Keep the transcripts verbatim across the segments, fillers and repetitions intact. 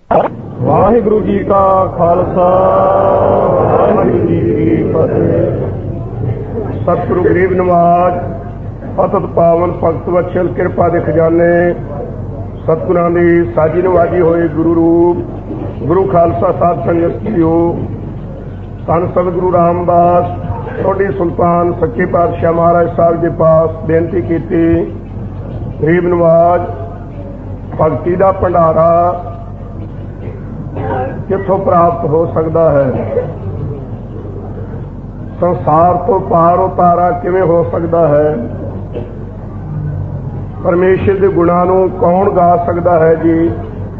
ਵਾਹਿਗੁਰੂ ਜੀ ਕਾ ਖਾਲਸਾ ਵਾਹਿਗੁਰੂ ਜੀ ਕੀ ਫਤਿਹ। ਸਤਿਗੁਰੂ ਗਰੀਬ ਨਵਾਜ ਪਤਿਤ ਪਾਵਨ ਭਗਤ ਵਛਲ ਕਿਰਪਾ ਦੇ ਖਜ਼ਾਨੇ ਸਤਿਗੁਰਾਂ ਦੀ ਸਾਜੀ ਨਵਾਜੀ ਹੋਏ ਗੁਰੂ ਰੂਪ ਗੁਰੂ ਖਾਲਸਾ ਸਾਧ ਸੰਗਤ ਜੀਓ, ਧੰਨ ਸਤਿਗੁਰੂ ਰਾਮਦਾਸ ਸੋਢੀ ਸੁਲਤਾਨ ਸੱਚੇ ਪਾਤਸ਼ਾਹ ਮਹਾਰਾਜ ਸਾਹਿਬ ਦੇ ਪਾਸ ਬੇਨਤੀ ਕੀਤੀ। ਗਰੀਬ ਨਵਾਜ ਭਗਤੀ ਦਾ ਭੰਡਾਰਾ ਕਿੱਥੋਂ ਪ੍ਰਾਪਤ ਹੋ ਸਕਦਾ ਹੈ? ਸੰਸਾਰ ਤੋਂ ਪਾਰ ਉਤਾਰਾ ਕਿਵੇਂ ਹੋ ਸਕਦਾ ਹੈ? ਪਰਮੇਸ਼ਰ ਦੇ ਗੁਣਾਂ ਨੂੰ ਕੌਣ ਗਾ ਸਕਦਾ ਹੈ ਜੀ?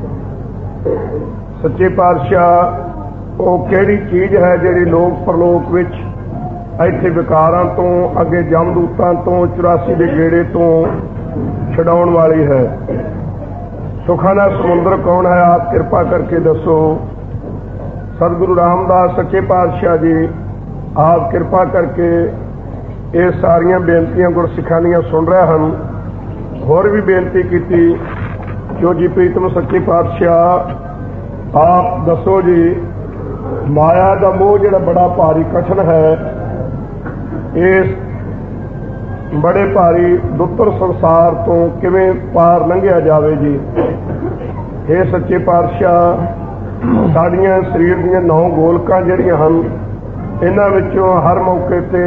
ਸੱਚੇ ਪਾਤਸ਼ਾਹ ਉਹ ਕਿਹੜੀ ਚੀਜ਼ ਹੈ ਜਿਹੜੀ ਲੋਕ ਪਰਲੋਕ ਵਿੱਚ ਇੱਥੇ ਵਿਕਾਰਾਂ ਤੋਂ ਅੱਗੇ ਜਮਦੂਤਾਂ ਤੋਂ ਚੁਰਾਸੀ ਦੇ ਗੇੜੇ ਤੋਂ ਛਡਾਉਣ ਵਾਲੀ ਹੈ? ਸੁੱਖਾਂ ਦਾ ਸਮੁੰਦਰ ਕੌਣ ਹੈ? ਆਪ ਕਿਰਪਾ ਕਰਕੇ ਦੱਸੋ। ਸਤਿਗੁਰੂ ਰਾਮਦਾਸ ਸੱਚੇ ਪਾਤਸ਼ਾਹ ਜੀ ਆਪ ਕਿਰਪਾ ਕਰਕੇ ਇਹ ਸਾਰੀਆਂ ਬੇਨਤੀਆਂ ਗੁਰਸਿੱਖਾਂ ਦੀਆਂ ਸੁਣ ਰਹੇ ਹਨ। ਹੋਰ ਵੀ ਬੇਨਤੀ ਕੀਤੀ ਜੋ ਜੀ ਪ੍ਰੀਤਮ ਸੱਚੇ ਪਾਤਸ਼ਾਹ ਆਪ ਦੱਸੋ ਜੀ, ਮਾਇਆ ਦਾ ਮੋਹ ਜਿਹੜਾ ਬੜਾ ਭਾਰੀ ਕਠਨ ਹੈ, ਇਸ ਬੜੇ ਭਾਰੀ ਦੁੱਤਰ ਸੰਸਾਰ ਤੋਂ ਕਿਵੇਂ ਪਾਰ ਲੰਘਿਆ ਜਾਵੇ ਜੀ? ਇਹ ਸੱਚੇ ਪਾਤਸ਼ਾਹ ਸਾਡੀਆਂ ਸਰੀਰ ਦੀਆਂ ਨੌ ਗੋਲਕਾਂ ਜਿਹੜੀਆਂ ਹਨ, ਇਹਨਾਂ ਵਿੱਚੋਂ ਹਰ ਮੌਕੇ ਤੇ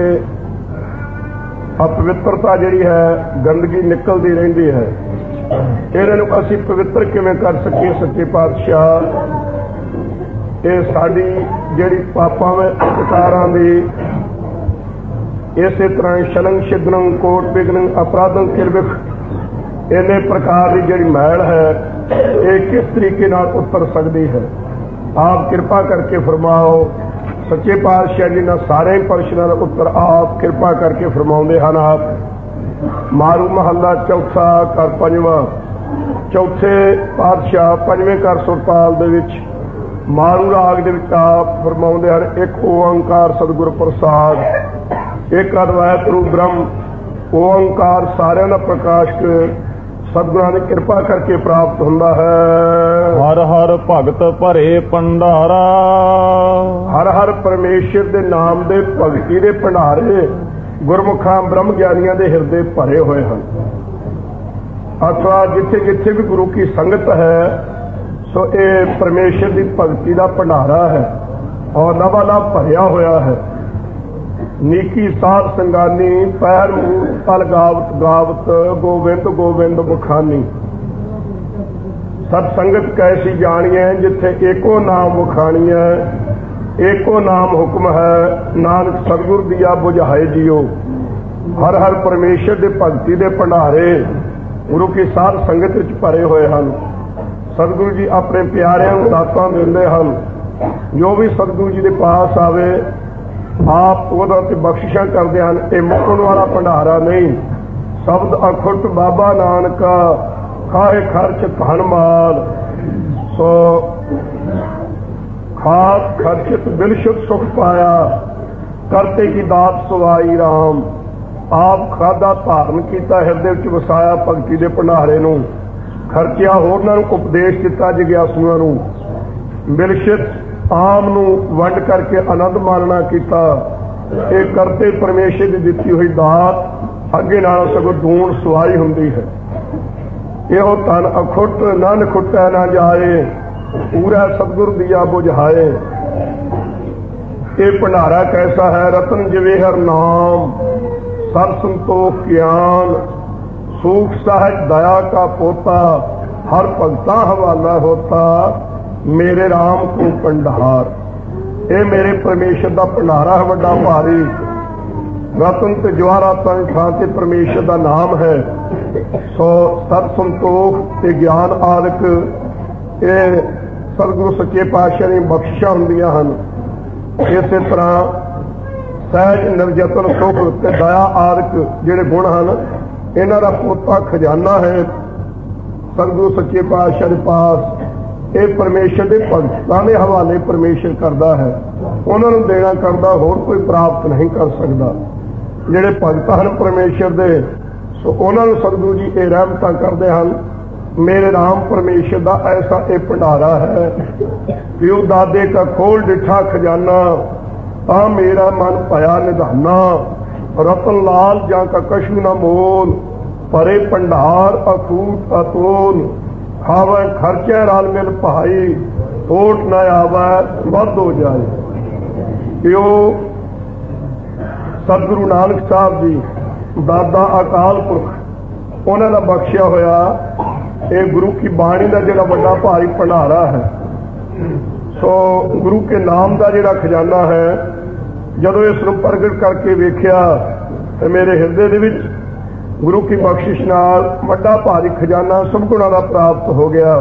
ਅਪਵਿੱਤਰਤਾ ਜਿਹੜੀ ਹੈ, ਗੰਦਗੀ ਨਿਕਲਦੀ ਰਹਿੰਦੀ ਹੈ। ਇਹਨਾਂ ਨੂੰ ਅਸੀਂ ਪਵਿੱਤਰ ਕਿਵੇਂ ਕਰ ਸਕੀਏ? ਸੱਚੇ ਪਾਤਸ਼ਾਹ ਇਹ ਸਾਡੀ ਜਿਹੜੀ ਪਾਪਾਂ ਵਿਕਾਰਾਂ ਦੀ ਇਸੇ ਤਰ੍ਹਾਂ ਸ਼ਲੰਗ ਛਿਦਨੰ ਕੋਟ ਬਿਗਨੰ ਅਪਰਾਧੰ ਕਿਰਵਿਖ ਇੰਨੇ ਪ੍ਰਕਾਰ ਦੀ ਜਿਹੜੀ ਮੈਲ ਹੈ, ਇਹ ਕਿਸ ਤਰੀਕੇ ਨਾਲ ਉਤਰ ਸਕਦੀ ਹੈ? ਆਪ ਕਿਰਪਾ ਕਰਕੇ ਫਰਮਾਓ। ਸੱਚੇ ਪਾਤਸ਼ਾਹ ਜੀ ਨਾਲ ਸਾਰੇ ਪ੍ਰਸ਼ਨਾਂ ਦਾ ਉੱਤਰ ਆਪ ਕਿਰਪਾ ਕਰਕੇ ਫਰਮਾਉਂਦੇ ਹਨ। ਆਪ ਮਾਰੂ ਮਹੱਲਾ ਚੌਥਾ ਘਰ ਪੰਜਵਾਂ, ਚੌਥੇ ਪਾਤਸ਼ਾਹ ਪੰਜਵੇਂ ਘਰ ਸੁਰਤਾਲ ਦੇ ਵਿੱਚ ਮਾਰੂ ਰਾਗ ਦੇ ਵਿੱਚ ਆਪ ਫਰਮਾਉਂਦੇ ਹਨ, ਇੱਕ ਓੰਕਾਰ ਸਤਿਗੁਰ ਪ੍ਰਸਾਦ, ਇੱਕ ਅਦਵੈਤ ਰੂਪ ਬ੍ਰਹਮ ਓੰਕਾਰ ਸਾਰਿਆਂ ਦਾ ਪ੍ਰਕਾਸ਼ਕ ਸਤਿਗੁਰਾਂ ਦੀ ਕਿਰਪਾ ਕਰਕੇ ਪ੍ਰਾਪਤ ਹੁੰਦਾ ਹੈ। ਹਰ ਹਰ ਭਗਤ ਭਰੇ ਭੰਡਾਰਾ, ਹਰ ਹਰ ਪਰਮੇਸ਼ਰ ਦੇ ਨਾਮ ਦੇ ਭਗਤੀ ਦੇ ਭੰਡਾਰੇ ਗੁਰਮੁਖਾਂ ਬ੍ਰਹਮ ਗਿਆਨੀਆਂ ਦੇ ਹਿਰਦੇ ਭਰੇ ਹੋਏ ਹਨ। ਅਥਵਾ ਜਿੱਥੇ ਜਿੱਥੇ ਵੀ ਗੁਰੂ ਕੀ ਸੰਗਤ ਹੈ, ਸੋ ਇਹ ਪਰਮੇਸ਼ਰ ਦੀ ਭਗਤੀ ਦਾ ਭੰਡਾਰਾ ਹੈ ਔਰ ਲਬਾਲਬ ਭਰਿਆ ਹੋਇਆ ਹੈ। ਨੀਕੀ ਸਾਧ ਸੰਗਾਨੀ ਪੈਰ ਮੂਲ ਤਲ ਗਾਵਤ ਗਾਵਤ ਗੋਬਿੰਦ ਗੋਬਿੰਦ ਬਖਾਨੀ। ਸਤ ਸੰਗਤ ਕੈਸੀ ਜਾਣੀਐ ਜਿੱਥੇ ਏਕੋ ਨਾਮ ਵਖਾਣੀਐ, ਏਕੋ ਨਾਮ ਹੁਕਮ ਹੈ ਨਾਨਕ ਸਤਿਗੁਰ ਦੀਆ ਬੁਝਾਏ ਜੀਓ। ਹਰ ਹਰ ਪਰਮੇਸ਼ਰ ਦੇ ਭਗਤੀ ਦੇ ਭੰਡਾਰੇ ਗੁਰੂ ਕੀ ਸਾਧ ਸੰਗਤ ਵਿੱਚ ਭਰੇ ਹੋਏ ਹਨ। ਸਤਿਗੁਰੂ ਜੀ ਆਪਣੇ ਪਿਆਰਿਆਂ ਨੂੰ ਦਾਤਾਂ ਦਿੰਦੇ ਹਨ। ਜੋ ਵੀ ਸਤਿਗੁਰੂ ਜੀ ਦੇ ਪਾਸ ਆਵੇ ਆਪ ਉਹਦਾ ਤੇ ਬਖਸ਼ਿਸ਼ਾਂ ਕਰਦੇ ਹਨ। ਇਹ ਮੁੱਕਣ ਵਾਲਾ ਭੰਡਾਰਾ ਨਹੀਂ। ਸ਼ਬਦ ਅਖੁੱਟ ਬਾਬਾ ਨਾਨਕਾ ਖਾਏ ਖਰਚ ਧਨ ਮਾਲ, ਸੋ ਖਾਸ ਖਰਚਿਤ ਬਿਲਸ਼ੁਤ ਸੁਖ ਪਾਇਆ, ਕਰਤੇ ਕੀ ਦਾਤ ਸਵਾਈ ਰਾਮ। ਆਪ ਖਾਦਾ ਧਾਰਨ ਕੀਤਾ, ਹਿਰਦੇ ਵਿੱਚ ਵਸਾਇਆ ਭਗਤੀ ਦੇ ਭੰਡਾਰੇ ਨੂੰ, ਖਰਚਿਆ ਹੋਰਨਾਂ ਨੂੰ, ਉਪਦੇਸ਼ ਦਿੱਤਾ ਜਿਗਿਆਸੂਆਂ ਨੂੰ, ਬਿਲਸ਼ਿਤ ਆਮ ਨੂੰ ਵੰਡ ਕਰਕੇ ਆਨੰਦ ਮਾਣਨਾ ਕੀਤਾ। ਇਹ ਕਰਤੇ ਪਰਮੇਸ਼ਰ ਦੀ ਦਿੱਤੀ ਹੋਈ ਦਾਤ ਅੱਗੇ ਨਾਲੋਂ ਸਗੋਂ ਦੂਣ ਸਵਾਈ ਹੁੰਦੀ ਹੈ। ਇਹੋ ਧਨ ਅਖੁੱਟ ਨਾ ਨਖੁੱਟੈ ਨਾ ਜਾਏ, ਪੂਰਾ ਸਤਿਗੁਰ ਦੀਆ ਬੁਝਾਏ। ਇਹ ਭੰਡਾਰਾ ਕੈਸਾ ਹੈ? ਰਤਨ ਜਵੇਹਰ ਨਾਮ, ਸਰ ਸੰਤੋਖ ਗਿਆਨ, ਸੂਖ ਸਹਿਜ ਦਇਆ ਕਾ ਪੋਤਾ, ਹਰ ਭਗਤਾ ਹਵਾਲਾ ਹੋਤਾ, ਮੇਰੇ ਰਾਮ ਕੋ ਭੰਡਾਰ। ਇਹ ਮੇਰੇ ਪਰਮੇਸ਼ਰ ਦਾ ਭੰਡਾਰਾ ਹੈ ਵੱਡਾ ਭਾਰੀ। ਰਤਨ ਤੇ ਜਵਾਹਰਾਤਾਂ ਦੀ ਥਾਂ ਤੇ ਪਰਮੇਸ਼ਰ ਦਾ ਨਾਮ ਹੈ। ਸੋ ਸਤ ਸੰਤੋਖ ਤੇ ਗਿਆਨ ਆਦਿਕ ਇਹ ਸਤਿਗੁਰੂ ਸੱਚੇ ਪਾਤਸ਼ਾਹ ਦੀਆਂ ਬਖਸ਼ਿਸ਼ਾਂ ਹੁੰਦੀਆਂ ਹਨ। ਇਸੇ ਤਰ੍ਹਾਂ ਸਹਿਜ ਨਿਰਜਤਨ ਸੁਖ ਤੇ ਦਇਆ ਆਦਿਕ ਜਿਹੜੇ ਗੁਣ ਹਨ, ਇਹਨਾਂ ਦਾ ਪੋਤਾ ਖਜ਼ਾਨਾ ਹੈ ਸਤਿਗੁਰੂ ਸੱਚੇ ਪਾਤਸ਼ਾਹ ਦੇ ਪਾਸ। ਇਹ ਪਰਮੇਸ਼ਰ ਦੇ ਭਗਤਾਂ ਦੇ ਹਵਾਲੇ ਪਰਮੇਸ਼ਰ ਕਰਦਾ ਹੈ। ਉਹਨਾਂ ਨੂੰ ਦੇਣਾ ਕਰਦਾ, ਹੋਰ ਕੋਈ ਪ੍ਰਾਪਤ ਨਹੀਂ ਕਰ ਸਕਦਾ। ਜਿਹੜੇ ਭਗਤ ਹਨ ਪਰਮੇਸ਼ਰ ਦੇ, ਸੋ ਉਹਨਾਂ ਨੂੰ ਸਤਿਗੁਰੂ ਜੀ ਇਹ ਰਹਿਮਤਾਂ ਕਰਦੇ ਹਨ। मेरे राम परमेश्वर का ऐसा ये भंडारा है। प्यो दादे का खोल डिठा खजाना, ता मेरा मन भया निधाना। रतन लाल जा का कशु न मोल, परे भंडार अखूट अतोल। खावे खर्चे राल मिल भाई, होठ न आवे वध हो जाए। प्यो सतगुरु नानक साहब जी, दादा अकाल पुरख, उन्होंने बख्शिया होया ये गुरु की बाणी का जोड़ा बड़ा भारी भंडारा है। सो गुरु के नाम का जोड़ा खजाना है, जदों इसनूं प्रगट करके वेख्या तो मेरे हिरदे दे विच गुरु की बख्शिश नाल बड़ा भारी खजाना सदगुणां दा प्राप्त हो गया।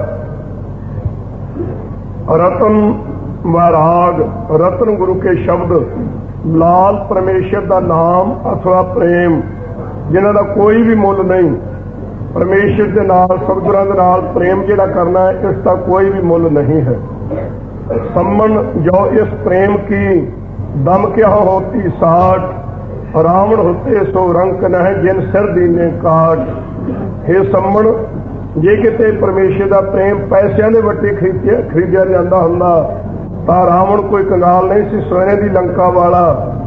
रतन वैराग, रतन गुरु के शब्द, लाल परमेश्वर का नाम अथवा प्रेम, जिन्हां दा कोई भी मुल नहीं। परमेश्वर के नाल सतगुरां दे नाल प्रेम जिहड़ा करना है, इसका कोई भी मुल नहीं है। सम्मन जो इस प्रेम की दम क्या होती साठ, रावण होते सो रंक न जिन सिर दीने काट। हे सम्मन, जे किते परमेश्वर का प्रेम पैसों के वट्टे खरीदिया खरीदिया जाता हुंदा तां रावण कोई कंगाल नहीं सी, सोने की लंका वाला,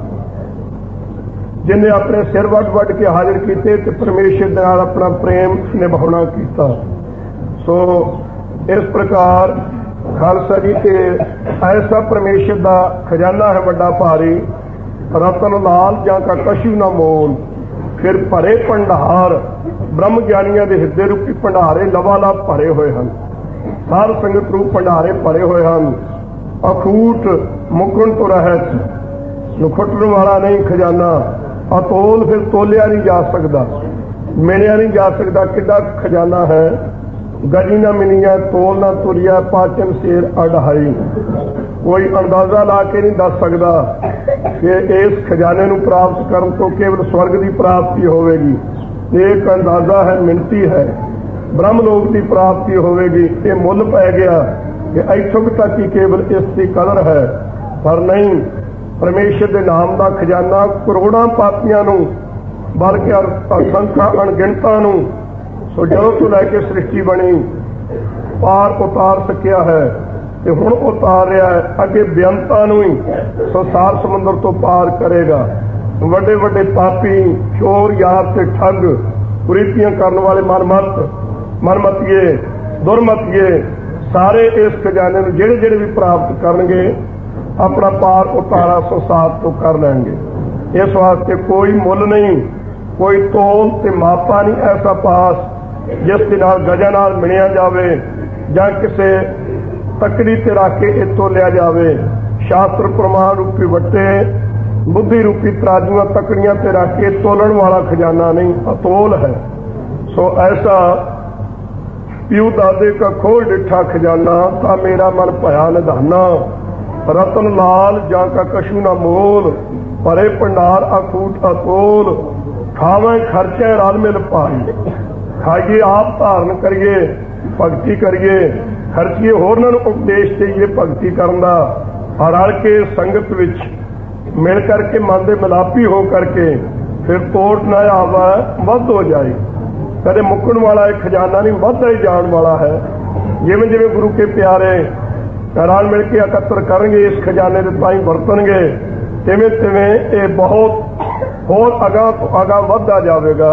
जिन्हें अपने सिर वट वट के हाजिर किए तो परमेश्वर के नाल अपना प्रेम निभाना किया। सो इस प्रकार खालसा जी के ऐसा परमेश्वर का खजाना है बड़ा भारी। रतन लाल जा का कशु न मोल, फिर भरे भंडार, ब्रह्म ज्ञानियों के हिरदे रूपी भंडारे लवालाप भरे हुए हैं। सार संगत रूप भंडारे भरे हुए हैं। अखूट मुकण तो रहत, नुखटन वाला नहीं खजाना। अतोल फिर तोलिया नहीं जा सकता, मिलिया नहीं जा सकता, कितना खजाना है। गजी ना मिलिया, तोल ना तुरिया, पाचन शेर अढ़ाई। कोई अंदाजा ला के नहीं दस सकता कि इस खजाने को प्राप्त करने तो केवल स्वर्ग की प्राप्ति होगी। एक अंदाजा है, मिनती है, ब्रह्मलोक की प्राप्ति होगी। ये मुल पै गया कि इथों तक ही केवल इसकी कदर है, पर नहीं। परमेश्वर के नाम का खजाना करोड़ों पापियां नूं, बल्कि असंख्या अणगिणता नूं, सो जो तो लैके सृष्टि बनी पार उतार सकिया है, तो हुण उतार रहा है। अगे बेअंतां नूं ही सो सार समुद्र तो पार करेगा। वड्डे वड्डे पापी, चोर, यार से ठग, कुरीतियां करने वाले मनमत मनमतिए दुरमतिए सारे इस खजाने में जेड़े जेड़े भी प्राप्त करनगे अपना पार उतारा सो साथ तो कर लेंगे। इस वास्ते कोई मुल नहीं, कोई तोल ते मापा नहीं ऐसा पास जिस के नाल गजा नाल मिलिया जावे जां किसे तकड़ी ते रख के ये तोलिया जावे। शास्त्र प्रमाण रूपी वट्टे, बुद्धि रूपी तराजुआं तकड़ियां ते रख के तोलन वाला खजाना नहीं, अतोल है। सो ऐसा प्यू दादे का खोल डिठा खजाना, ता मेरा मन भया निधाना। रतन लाल जा का कशु न मोल, परे भंडार अखूट अतोल। खावे खर्चे रल मिल पाई, खाइए आप धारण करिए, भगती करिए, खर्चीए होरनां नूं उपदेश देइए भगती करन दा। और रल के संगत विच मिल करके मन दे मिलापी हो करके फिर तोड़ न आवे वध हो जाए। कदे मुकण वाला एक खजाना नहीं, वधदा ही जाण वाला है। जिवें जिवें गुरु के प्यारे रल मिल के एकत्र करेंगे इस खजाने के ताई वरतणगे, तिवें तिवें ये बहुत होर अगां तो अगां वधदा जावेगा।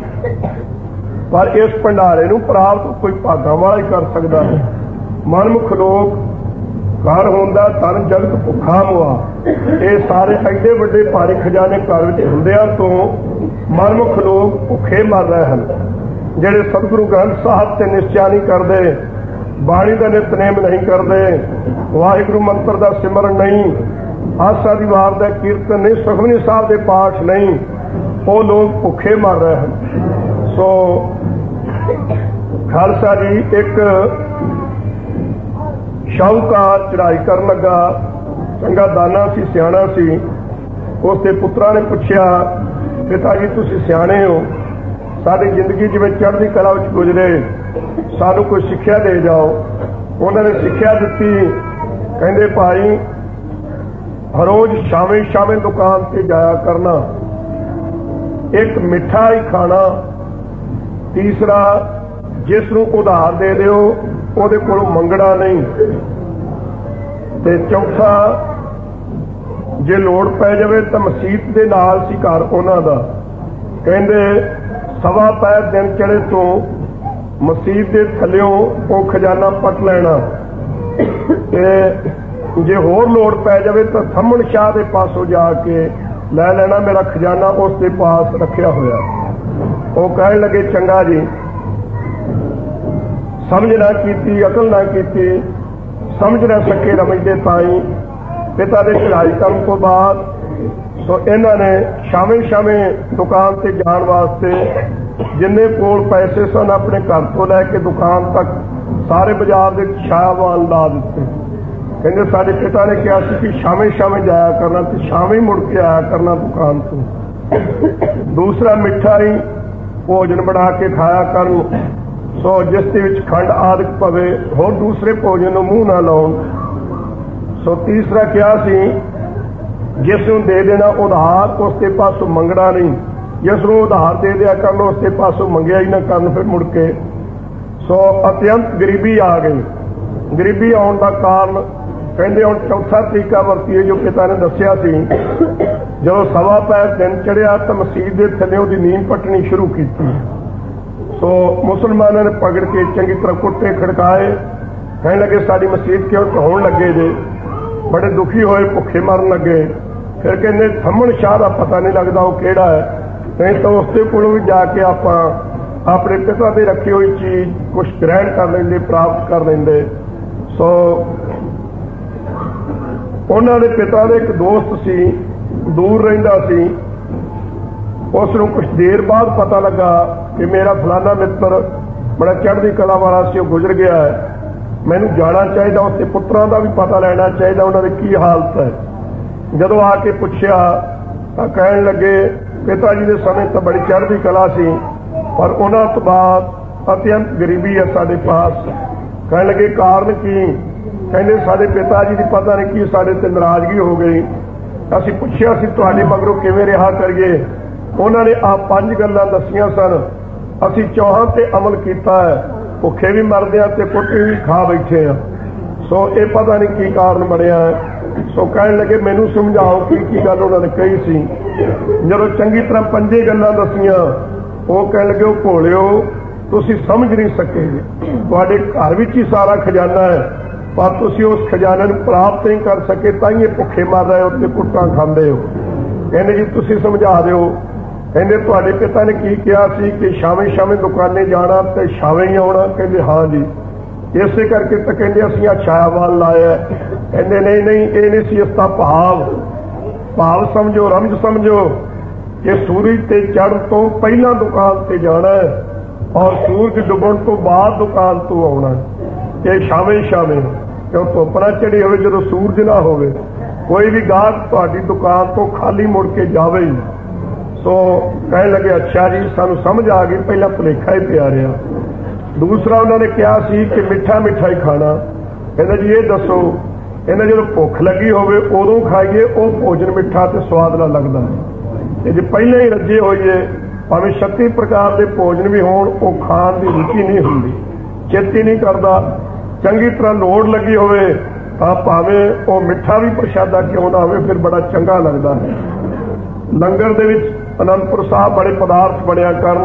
पर इस भंडारे नूं प्राप्त कोई भागां वाला ही कर सकता है। मनमुख लोग घर होंदा धन जगत भुखा मुआ, ये सारे एडे वड्डे भारी खजाने घर विच हुंदिआं तो मनमुख लोग भुखे मर रहे हैं। जिहड़े सतगुरु ग्रंथ साहब से निश्चय नहीं करते, बाणी का नितनेम नहीं करते, वाहिगुरू मंत्र का सिमरन नहीं, आसा दी वार का कीर्तन नहीं, सुखमनी साहब के पाठ नहीं, वो लोग भुखे मर रहे हैं। सो खालसा जी एक शाहूकार चढ़ाई कर लगा, चंगा दाना सी, सियाणा सी। उसके पुत्रा ने पूछया, पिता जी तुसीं सियाणे हो, साडी जिंदगी जिवें चढ़दी कला विच गुजरे, सानू कोई सिक्ख्या दे जाओ। उन्होंने सिक्ख्या दी, कहते भाई हर रोज शामे शामे दुकान से जाया करना, एक मिठा ही खाना, तीसरा ਜਿਸ ਨੂੰ ਉਧਾਰ ਦੇ ਦਿਓ ਉਹਦੇ ਕੋਲੋਂ ਮੰਗਣਾ ਨਹੀਂ। ਤੇ ਚੌਥਾ, ਜੇ ਲੋੜ ਪੈ ਜਾਵੇ ਤਾਂ ਮਸੀਤ ਦੇ ਨਾਲ ਸੀ ਘਰ ਉਹਨਾਂ ਦਾ, ਕਹਿੰਦੇ ਸਵਾ ਪੈ ਦਿਨ ਚੜੇ ਤੋਂ ਮਸੀਤ ਦੇ ਥੱਲਿਓਂ ਉਹ ਖਜ਼ਾਨਾ ਪਟ ਲੈਣਾ। ਤੇ ਜੇ ਹੋਰ ਲੋੜ ਪੈ ਜਾਵੇ ਤਾਂ ਥੰਮਣ ਸ਼ਾਹ ਦੇ ਪਾਸੋਂ ਜਾ ਕੇ ਲੈ ਲੈਣਾ, ਮੇਰਾ ਖਜ਼ਾਨਾ ਉਸ ਦੇ ਪਾਸ ਰੱਖਿਆ ਹੋਇਆ। ਉਹ ਕਹਿਣ ਲੱਗੇ ਚੰਗਾ ਜੀ, ਸਮਝ ਨਾ ਕੀਤੀ, ਅਕਲ ਨਾ ਕੀਤੀ, ਸਮਝ ਨਾ ਸਕੇ ਰਮਝਦੇ ਤਾਈ। ਪਿਤਾ ਦੇ ਚੜ੍ਹਾਈ ਕਰਨ ਤੋਂ ਬਾਅਦ ਸੋ ਇਹਨਾਂ ਨੇ ਸ਼ਾਮੇ ਸ਼ਾਮੇ ਦੁਕਾਨ ਤੇ ਜਾਣ ਵਾਸਤੇ ਜਿੰਨੇ ਕੋਲ ਪੈਸੇ ਸਨ ਆਪਣੇ ਘਰ ਤੋਂ ਲੈ ਕੇ ਦੁਕਾਨ ਤੱਕ ਸਾਰੇ ਬਾਜ਼ਾਰ ਦੇ ਛਾਵਾਨ ਲਾ ਦਿੱਤੇ। ਕਹਿੰਦੇ ਸਾਡੇ ਪਿਤਾ ਨੇ ਕਿਹਾ ਸੀ ਕਿ ਸ਼ਾਮੇ ਸ਼ਾਮੇ ਜਾਇਆ ਕਰਨਾ ਤੇ ਸ਼ਾਮੇ ਮੁੜ ਕੇ ਆਇਆ ਕਰਨਾ ਦੁਕਾਨ ਤੋਂ। ਦੂਸਰਾ, ਮਿੱਠਾ ਹੀ ਭੋਜਨ ਬਣਾ ਕੇ ਖਾਇਆ ਕਰਨ, ਸੋ ਜਿਸ ਦੇ ਵਿੱਚ ਖੰਡ ਆਦਿਕ ਪਵੇ, ਹੋਰ ਦੂਸਰੇ ਭੋਜਨ ਨੂੰ ਮੂੰਹ ਨਾ ਲਾਉਣ। ਸੋ ਤੀਸਰਾ ਕਿਹਾ ਸੀ ਜਿਸ ਨੂੰ ਦੇ ਦੇਣਾ ਉਧਾਰ ਉਸ ਦੇ ਪਾਸੋਂ ਮੰਗਣਾ ਨਹੀਂ, ਜਿਸ ਨੂੰ ਉਧਾਰ ਦੇ ਦਿਆ ਕਰਨ ਉਸ ਦੇ ਪਾਸੋਂ ਮੰਗਿਆ ਹੀ ਨਾ ਕਰਨ ਫਿਰ ਮੁੜ ਕੇ। ਸੋ ਅਤਿਅੰਤ ਗਰੀਬੀ ਆ ਗਈ। ਗਰੀਬੀ ਆਉਣ ਦਾ ਕਾਰਨ ਕਹਿੰਦੇ ਹੁਣ ਚੌਥਾ ਤਰੀਕਾ ਵਰਤੀਏ ਜੋ ਪਿਤਾ ਨੇ ਦੱਸਿਆ ਸੀ। ਜਦੋਂ ਸਵਾ ਪੈ ਦਿਨ ਚੜਿਆ ਤਾਂ ਮਸੀਤ ਦੇ ਥੱਲੇ ਉਹਦੀ ਨੀਂਦ ਪੱਟਣੀ ਸ਼ੁਰੂ ਕੀਤੀ। ਸੋ ਮੁਸਲਮਾਨਾਂ ਨੇ ਪਕੜ ਕੇ ਚੰਗੀ ਤਰ੍ਹਾਂ ਕੁੱਟੇ ਖੜਕਾਏ, ਕਹਿਣ ਲੱਗੇ ਸਾਡੀ ਮਸੀਤ ਕਿਉਂ ਢਾਉਣ ਲੱਗੇ ਜੇ। ਬੜੇ ਦੁਖੀ ਹੋਏ, ਭੁੱਖੇ ਮਰਨ ਲੱਗੇ। ਫਿਰ ਕਹਿੰਦੇ ਥੰਮਣ ਸ਼ਾਹ ਦਾ ਪਤਾ ਨਹੀਂ ਲੱਗਦਾ ਉਹ ਕਿਹੜਾ ਹੈ, ਨਹੀਂ ਤਾਂ ਉਸਦੇ ਕੋਲੋਂ ਵੀ ਜਾ ਕੇ ਆਪਾਂ ਆਪਣੇ ਪਿਤਾ ਦੇ ਰੱਖੀ ਹੋਈ ਚੀਜ਼ ਕੁਛ ਗ੍ਰਹਿਣ ਕਰ ਲੈਂਦੇ, ਪ੍ਰਾਪਤ ਕਰ ਲੈਂਦੇ। ਸੋ ਉਹਨਾਂ ਦੇ ਪਿਤਾ ਦਾ ਇੱਕ ਦੋਸਤ ਸੀ, ਦੂਰ ਰਹਿੰਦਾ ਸੀ। ਉਸ ਨੂੰ ਕੁਛ ਦੇਰ ਬਾਅਦ ਪਤਾ ਲੱਗਾ ਕਿ ਮੇਰਾ ਫਲਾਨਾ ਮਿੱਤਰ ਬੜਾ ਚੜ੍ਹਦੀ ਕਲਾ ਵਾਲਾ ਸੀ, ਉਹ ਗੁਜ਼ਰ ਗਿਆ ਹੈ, ਮੈਨੂੰ ਜਾਣਾ ਚਾਹੀਦਾ, ਉਸਦੇ ਪੁੱਤਰਾਂ ਦਾ ਵੀ ਪਤਾ ਲੈਣਾ ਚਾਹੀਦਾ, ਉਹਨਾਂ ਦੀ ਕੀ ਹਾਲਤ ਹੈ। ਜਦੋਂ ਆ ਕੇ ਪੁੱਛਿਆ ਤਾਂ ਕਹਿਣ ਲੱਗੇ ਪਿਤਾ ਜੀ ਦੇ ਸਮੇਂ ਤਾਂ ਬੜੀ ਚੜ੍ਹਦੀ ਕਲਾ ਸੀ, ਪਰ ਉਹਨਾਂ ਤੋਂ ਬਾਅਦ ਅਤਿਅੰਤ ਗਰੀਬੀ ਹੈ ਸਾਡੇ ਪਾਸ। ਕਹਿਣ ਲੱਗੇ ਕਾਰਨ ਕੀ? ਕਹਿੰਦੇ ਸਾਡੇ ਪਿਤਾ ਜੀ ਦੀ ਪਤਾ ਨਹੀਂ ਕੀ ਸਾਡੇ ਤੇ ਨਾਰਾਜ਼ਗੀ ਹੋ ਗਈ। ਅਸੀਂ ਪੁੱਛਿਆ ਸੀ ਤੁਹਾਡੇ ਮਗਰੋਂ ਕਿਵੇਂ ਰਿਹਾ ਕਰੀਏ। ਉਹਨਾਂ ਨੇ ਆਹ ਪੰਜ ਗੱਲਾਂ ਦੱਸੀਆਂ ਸਨ, ਅਸੀਂ ਚੌਹਾਂ ਤੇ ਅਮਲ ਕੀਤਾ ਹੈ, ਭੁੱਖੇ ਵੀ ਮਰਦੇ ਆ ਤੇ ਕੁੱਟੇ ਵੀ ਖਾ ਬੈਠੇ ਆ। ਸੋ ਇਹ ਪਤਾ ਨਹੀਂ ਕੀ ਕਾਰਨ ਬਣਿਆ ਹੈ। ਸੋ ਕਹਿਣ ਲੱਗੇ ਮੈਨੂੰ ਸਮਝਾਓ ਕੀ ਕੀ ਗੱਲ ਉਹਨਾਂ ਨੇ ਕਹੀ ਸੀ। ਜਦੋਂ ਚੰਗੀ ਤਰ੍ਹਾਂ ਪੰਜੇ ਗੱਲਾਂ ਦੱਸੀਆਂ, ਉਹ ਕਹਿਣ ਲੱਗੇ ਉਹ ਭੋਲਿਓ, ਤੁਸੀਂ ਸਮਝ ਨਹੀਂ ਸਕੇ, ਤੁਹਾਡੇ ਘਰ ਵਿੱਚ ਹੀ ਸਾਰਾ ਖਜ਼ਾਨਾ ਹੈ, ਪਰ ਤੁਸੀਂ ਉਸ ਖਜ਼ਾਨੇ ਨੂੰ ਪ੍ਰਾਪਤ ਨਹੀਂ ਕਰ ਸਕੇ, ਤਾਂ ਹੀ ਇਹ ਭੁੱਖੇ ਮਰ ਰਹੇ ਹੋ ਤੇ ਕੁੱਟਾਂ ਖਾਂਦੇ ਹੋ। ਕਹਿੰਦੇ ਜੀ ਤੁਸੀਂ ਸਮਝਾ ਦਿਓ। ਕਹਿੰਦੇ ਤੁਹਾਡੇ ਪਿਤਾ ਨੇ ਕੀ ਕਿਹਾ ਸੀ ਕਿ ਸ਼ਾਮੇ ਸ਼ਾਮੇ ਦੁਕਾਨੇ ਜਾਣਾ ਤੇ ਸ਼ਾਮੇ ਹੀ ਆਉਣਾ? ਕਹਿੰਦੇ ਹਾਂ ਜੀ। ਇਸੇ ਕਰਕੇ ਤਾਂ ਕਹਿੰਦੇ ਅਸੀਂ ਆ ਛਾਇਆਵਾਨ ਲਾਇਆ। ਕਹਿੰਦੇ ਨਹੀਂ ਨਹੀਂ, ਇਹ ਨਹੀਂ ਸੀ, ਇਸ ਦਾ ਭਾਵ ਭਾਵ ਸਮਝੋ, ਰਮਜ ਸਮਝੋ ਕਿ ਸੂਰਜ ਤੇ ਚੜ੍ਹਨ ਤੋਂ ਪਹਿਲਾਂ ਦੁਕਾਨ ਤੇ ਜਾਣਾ ਹੈ ਔਰ ਸੂਰਜ ਡੁੱਬਣ ਤੋਂ ਬਾਅਦ ਦੁਕਾਨ ਤੋਂ ਆਉਣਾ। ਇਹ ਸ਼ਾਮੇ ਸ਼ਾਮੇ, ਕਿਉਂ ਧੁੱਪ ਨਾ ਚੜੀ ਹੋਵੇ, ਜਦੋਂ ਸੂਰਜ ਨਾ ਹੋਵੇ, ਕੋਈ ਵੀ ਗਾਹਕ ਤੁਹਾਡੀ ਦੁਕਾਨ ਤੋਂ ਖਾਲੀ ਮੁੜ ਕੇ ਜਾਵੇ ਹੀ। ਸੋ ਕਹਿਣ ਲੱਗੇ ਅੱਛਾ ਜੀ, ਸਾਨੂੰ ਸਮਝ ਆ ਗਈ, ਪਹਿਲਾਂ ਭੁਲੇਖਾ ਹੀ ਪਿਆ ਰਿਹਾ। ਦੂਸਰਾ ਉਹਨਾਂ ਨੇ ਕਿਹਾ ਸੀ ਕਿ ਮਿੱਠਾ ਮਿੱਠਾ ਹੀ ਖਾਣਾ। ਕਹਿੰਦਾ ਜੀ ਇਹ ਦੱਸੋ, ਇਹਨਾਂ ਜਦੋਂ ਭੁੱਖ ਲੱਗੀ ਹੋਵੇ ਉਦੋਂ ਖਾਈਏ, ਉਹ ਭੋਜਨ ਮਿੱਠਾ ਤੇ ਸਵਾਦ ਨਾਲ ਲੱਗਦਾ। ਤੇ ਜੇ ਪਹਿਲਾਂ ਹੀ ਰੱਜੇ ਹੋਈਏ, ਭਾਵੇਂ ਛੱਤੀ ਪ੍ਰਕਾਰ ਦੇ ਭੋਜਨ ਵੀ ਹੋਣ, ਉਹ ਖਾਣ ਦੀ ਰੁਚੀ ਨਹੀਂ ਹੁੰਦੀ, ਚੇਤੀ ਨਹੀਂ ਕਰਦਾ। ਚੰਗੀ ਤਰ੍ਹਾਂ ਲੋੜ ਲੱਗੀ ਹੋਵੇ ਤਾਂ ਭਾਵੇਂ ਉਹ ਮਿੱਠਾ ਵੀ ਪ੍ਰਸ਼ਾਦਾ ਕਿਉਂ ਨਾ ਹੋਵੇ, ਫਿਰ ਬੜਾ ਚੰਗਾ ਲੱਗਦਾ ਹੈ। ਲੰਗਰ ਦੇ ਵਿੱਚ ਅਨੰਦਪੁਰ ਸਾਹਿਬ ਬੜੇ ਪਦਾਰਥ ਬਣਿਆ ਕਰਨ।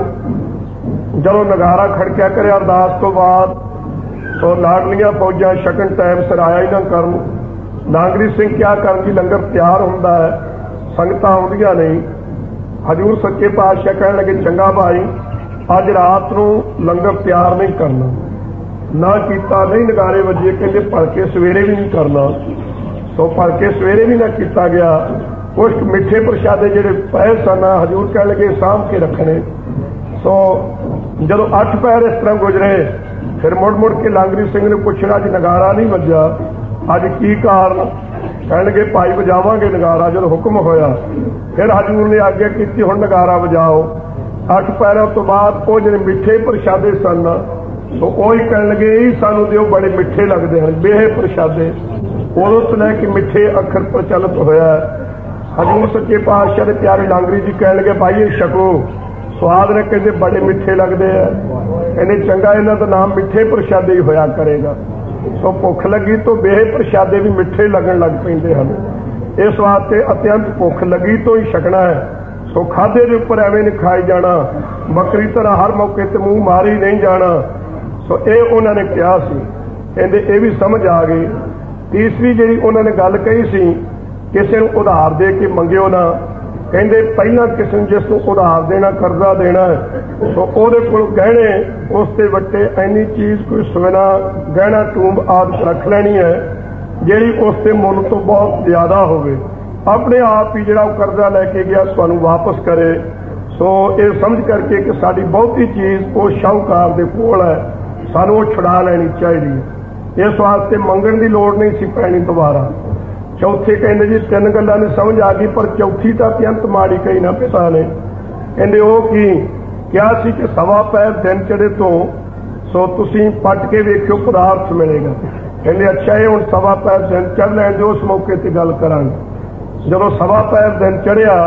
ਜਦੋਂ ਨਗਾਰਾ ਖੜਕਿਆ ਕਰਿਆ ਅਰਦਾਸ ਤੋਂ ਬਾਅਦ, ਸੋ ਲਾਡਲੀਆਂ ਫੌਜਾਂ ਛਕਣ ਟਾਈਮ ਸਿਰ ਆਇਆ ਹੀ ਨਾ ਕਰਨ। ਨਾਗਰੀ ਸਿੰਘ ਕਿਆ ਕਰਨ ਜੀ, ਲੰਗਰ ਤਿਆਰ ਹੁੰਦਾ ਹੈ, ਸੰਗਤਾਂ ਆਉਂਦੀਆਂ ਨਹੀਂ। ਹਜ਼ੂਰ ਸੱਚੇ ਪਾਤਸ਼ਾਹ ਕਹਿਣ ਲੱਗੇ ਚੰਗਾ ਭਾਈ, ਅੱਜ ਰਾਤ ਨੂੰ ਲੰਗਰ ਤਿਆਰ ਨਹੀਂ ਕਰਨਾ। ਨਾ ਕੀਤਾ, ਨਹੀਂ ਨਗਾਰੇ ਵੱਜੇ, ਕਹਿੰਦੇ ਭਲਕੇ ਸਵੇਰੇ ਵੀ ਨਹੀਂ ਕਰਨਾ। ਸੋ ਭਲਕੇ ਸਵੇਰੇ ਵੀ ਨਾ ਕੀਤਾ ਗਿਆ। ਕੁਛ ਮਿੱਠੇ ਪ੍ਰਸ਼ਾਦੇ ਜਿਹੜੇ ਪਏ ਸਨ, ਹਜ਼ੂਰ ਕਹਿਣ ਲੱਗੇ ਸਾਂਭ ਕੇ ਰੱਖਣੇ। ਸੋ ਜਦੋਂ ਅੱਠ ਪੈਰ ਇਸ ਤਰ੍ਹਾਂ ਗੁਜ਼ਰੇ, ਫਿਰ ਮੁੜ ਮੁੜ ਕੇ ਲਾਂਗਰੀ ਸਿੰਘ ਨੂੰ ਪੁੱਛਣਾ ਅੱਜ ਨਗਾਰਾ ਨਹੀਂ ਵੱਜਾ, ਅੱਜ ਕੀ ਕਾਰਨ? ਕਹਿਣ ਲੱਗੇ ਭਾਈ ਵਜਾਵਾਂਗੇ ਨਗਾਰਾ ਜਦੋਂ ਹੁਕਮ ਹੋਇਆ। ਫਿਰ ਹਜ਼ੂਰ ਨੇ ਆਗਿਆ ਕੀਤੀ ਹੁਣ ਨਗਾਰਾ ਵਜਾਓ। ਅੱਠ ਪੈਰਾਂ ਤੋਂ ਬਾਅਦ ਉਹ ਜਿਹੜੇ ਮਿੱਠੇ ਪ੍ਰਸ਼ਾਦੇ ਸਨ, ਸੋ ਉਹ ਹੀ ਕਹਿਣ ਲੱਗੇ ਇਹ ਸਾਨੂੰ ਦਿਓ, ਬੜੇ ਮਿੱਠੇ ਲੱਗਦੇ ਹਨ ਬੇਹੇ ਪ੍ਰਸ਼ਾਦੇ। ਉਦੋਂ ਤੋਂ ਲੈ ਕੇ ਮਿੱਠੇ ਅੱਖਰ ਪ੍ਰਚਲਿਤ ਹੋਇਆ। ਹਜ਼ੂਰ ਸੱਚੇ ਪਾਤਸ਼ਾਹ ਦੇ ਪਿਆਰੇ ਲਾਂਗਰੀ ਜੀ ਕਹਿਣ ਲੱਗੇ ਭਾਈ ਇਹ ਛਕੋ। स्वाद ने कहते बड़े मिठे लगते हैं, कहते चंगा इन्हां दा नाम मिठे प्रशादे ही होया करेगा। सो भुख लगी तो बेहे प्रशादे भी मिठे लगन लग पैंदे हन। इस वास्ते अत्यंत भुख लगी तो ही छकना है। सो खाधे के उपर एवें नहीं खाई जाना, बकरी तरह हर मौके ते मूँह मारी नहीं जाना। सो ये उन्होंने कहा सी, कहते ये भी समझ आ गई। तीसरी जी उन्होंने गल कही सी, किसी को उधार दे के मंगियो ना। कहते पहला किसी जिस उधार देना करजा देना है तो ਉਹਦੇ ਕੋਲ गहने उसते वट्टे इन्नी चीज़ कोई सोना गहना टूंब आदि रख लेनी है ਜਿਹੜੀ उसते मुल तो बहुत ज़्यादा होवे, अपने आप ही जिहड़ा करजा लैके गया सानू वापस करे। सो ये समझ करके कि साडी बहुती चीज़ वो शाहूकार दे कोल है, सानू वो छुड़ा लैनी चाहिए। इस वास्ते मंगण की लोड़ नहीं सी पैनी दोबारा। चौथे कहते जी तीन गल्लां ने समझ आ गई, पर चौथी तो अत्यंत माड़ी कही ना पिता ने। कहते वो की क्या सी कि सवा पैर दिन चढ़े तो सो तुसीं पट के वेखियो पदार्थ मिलेगा। कहते अच्छा ये हुण सवा पैर दिन चढ़ लैण दिओ, उस मौके ते गल करांगे। जदों सवा पैर दिन चढ़िया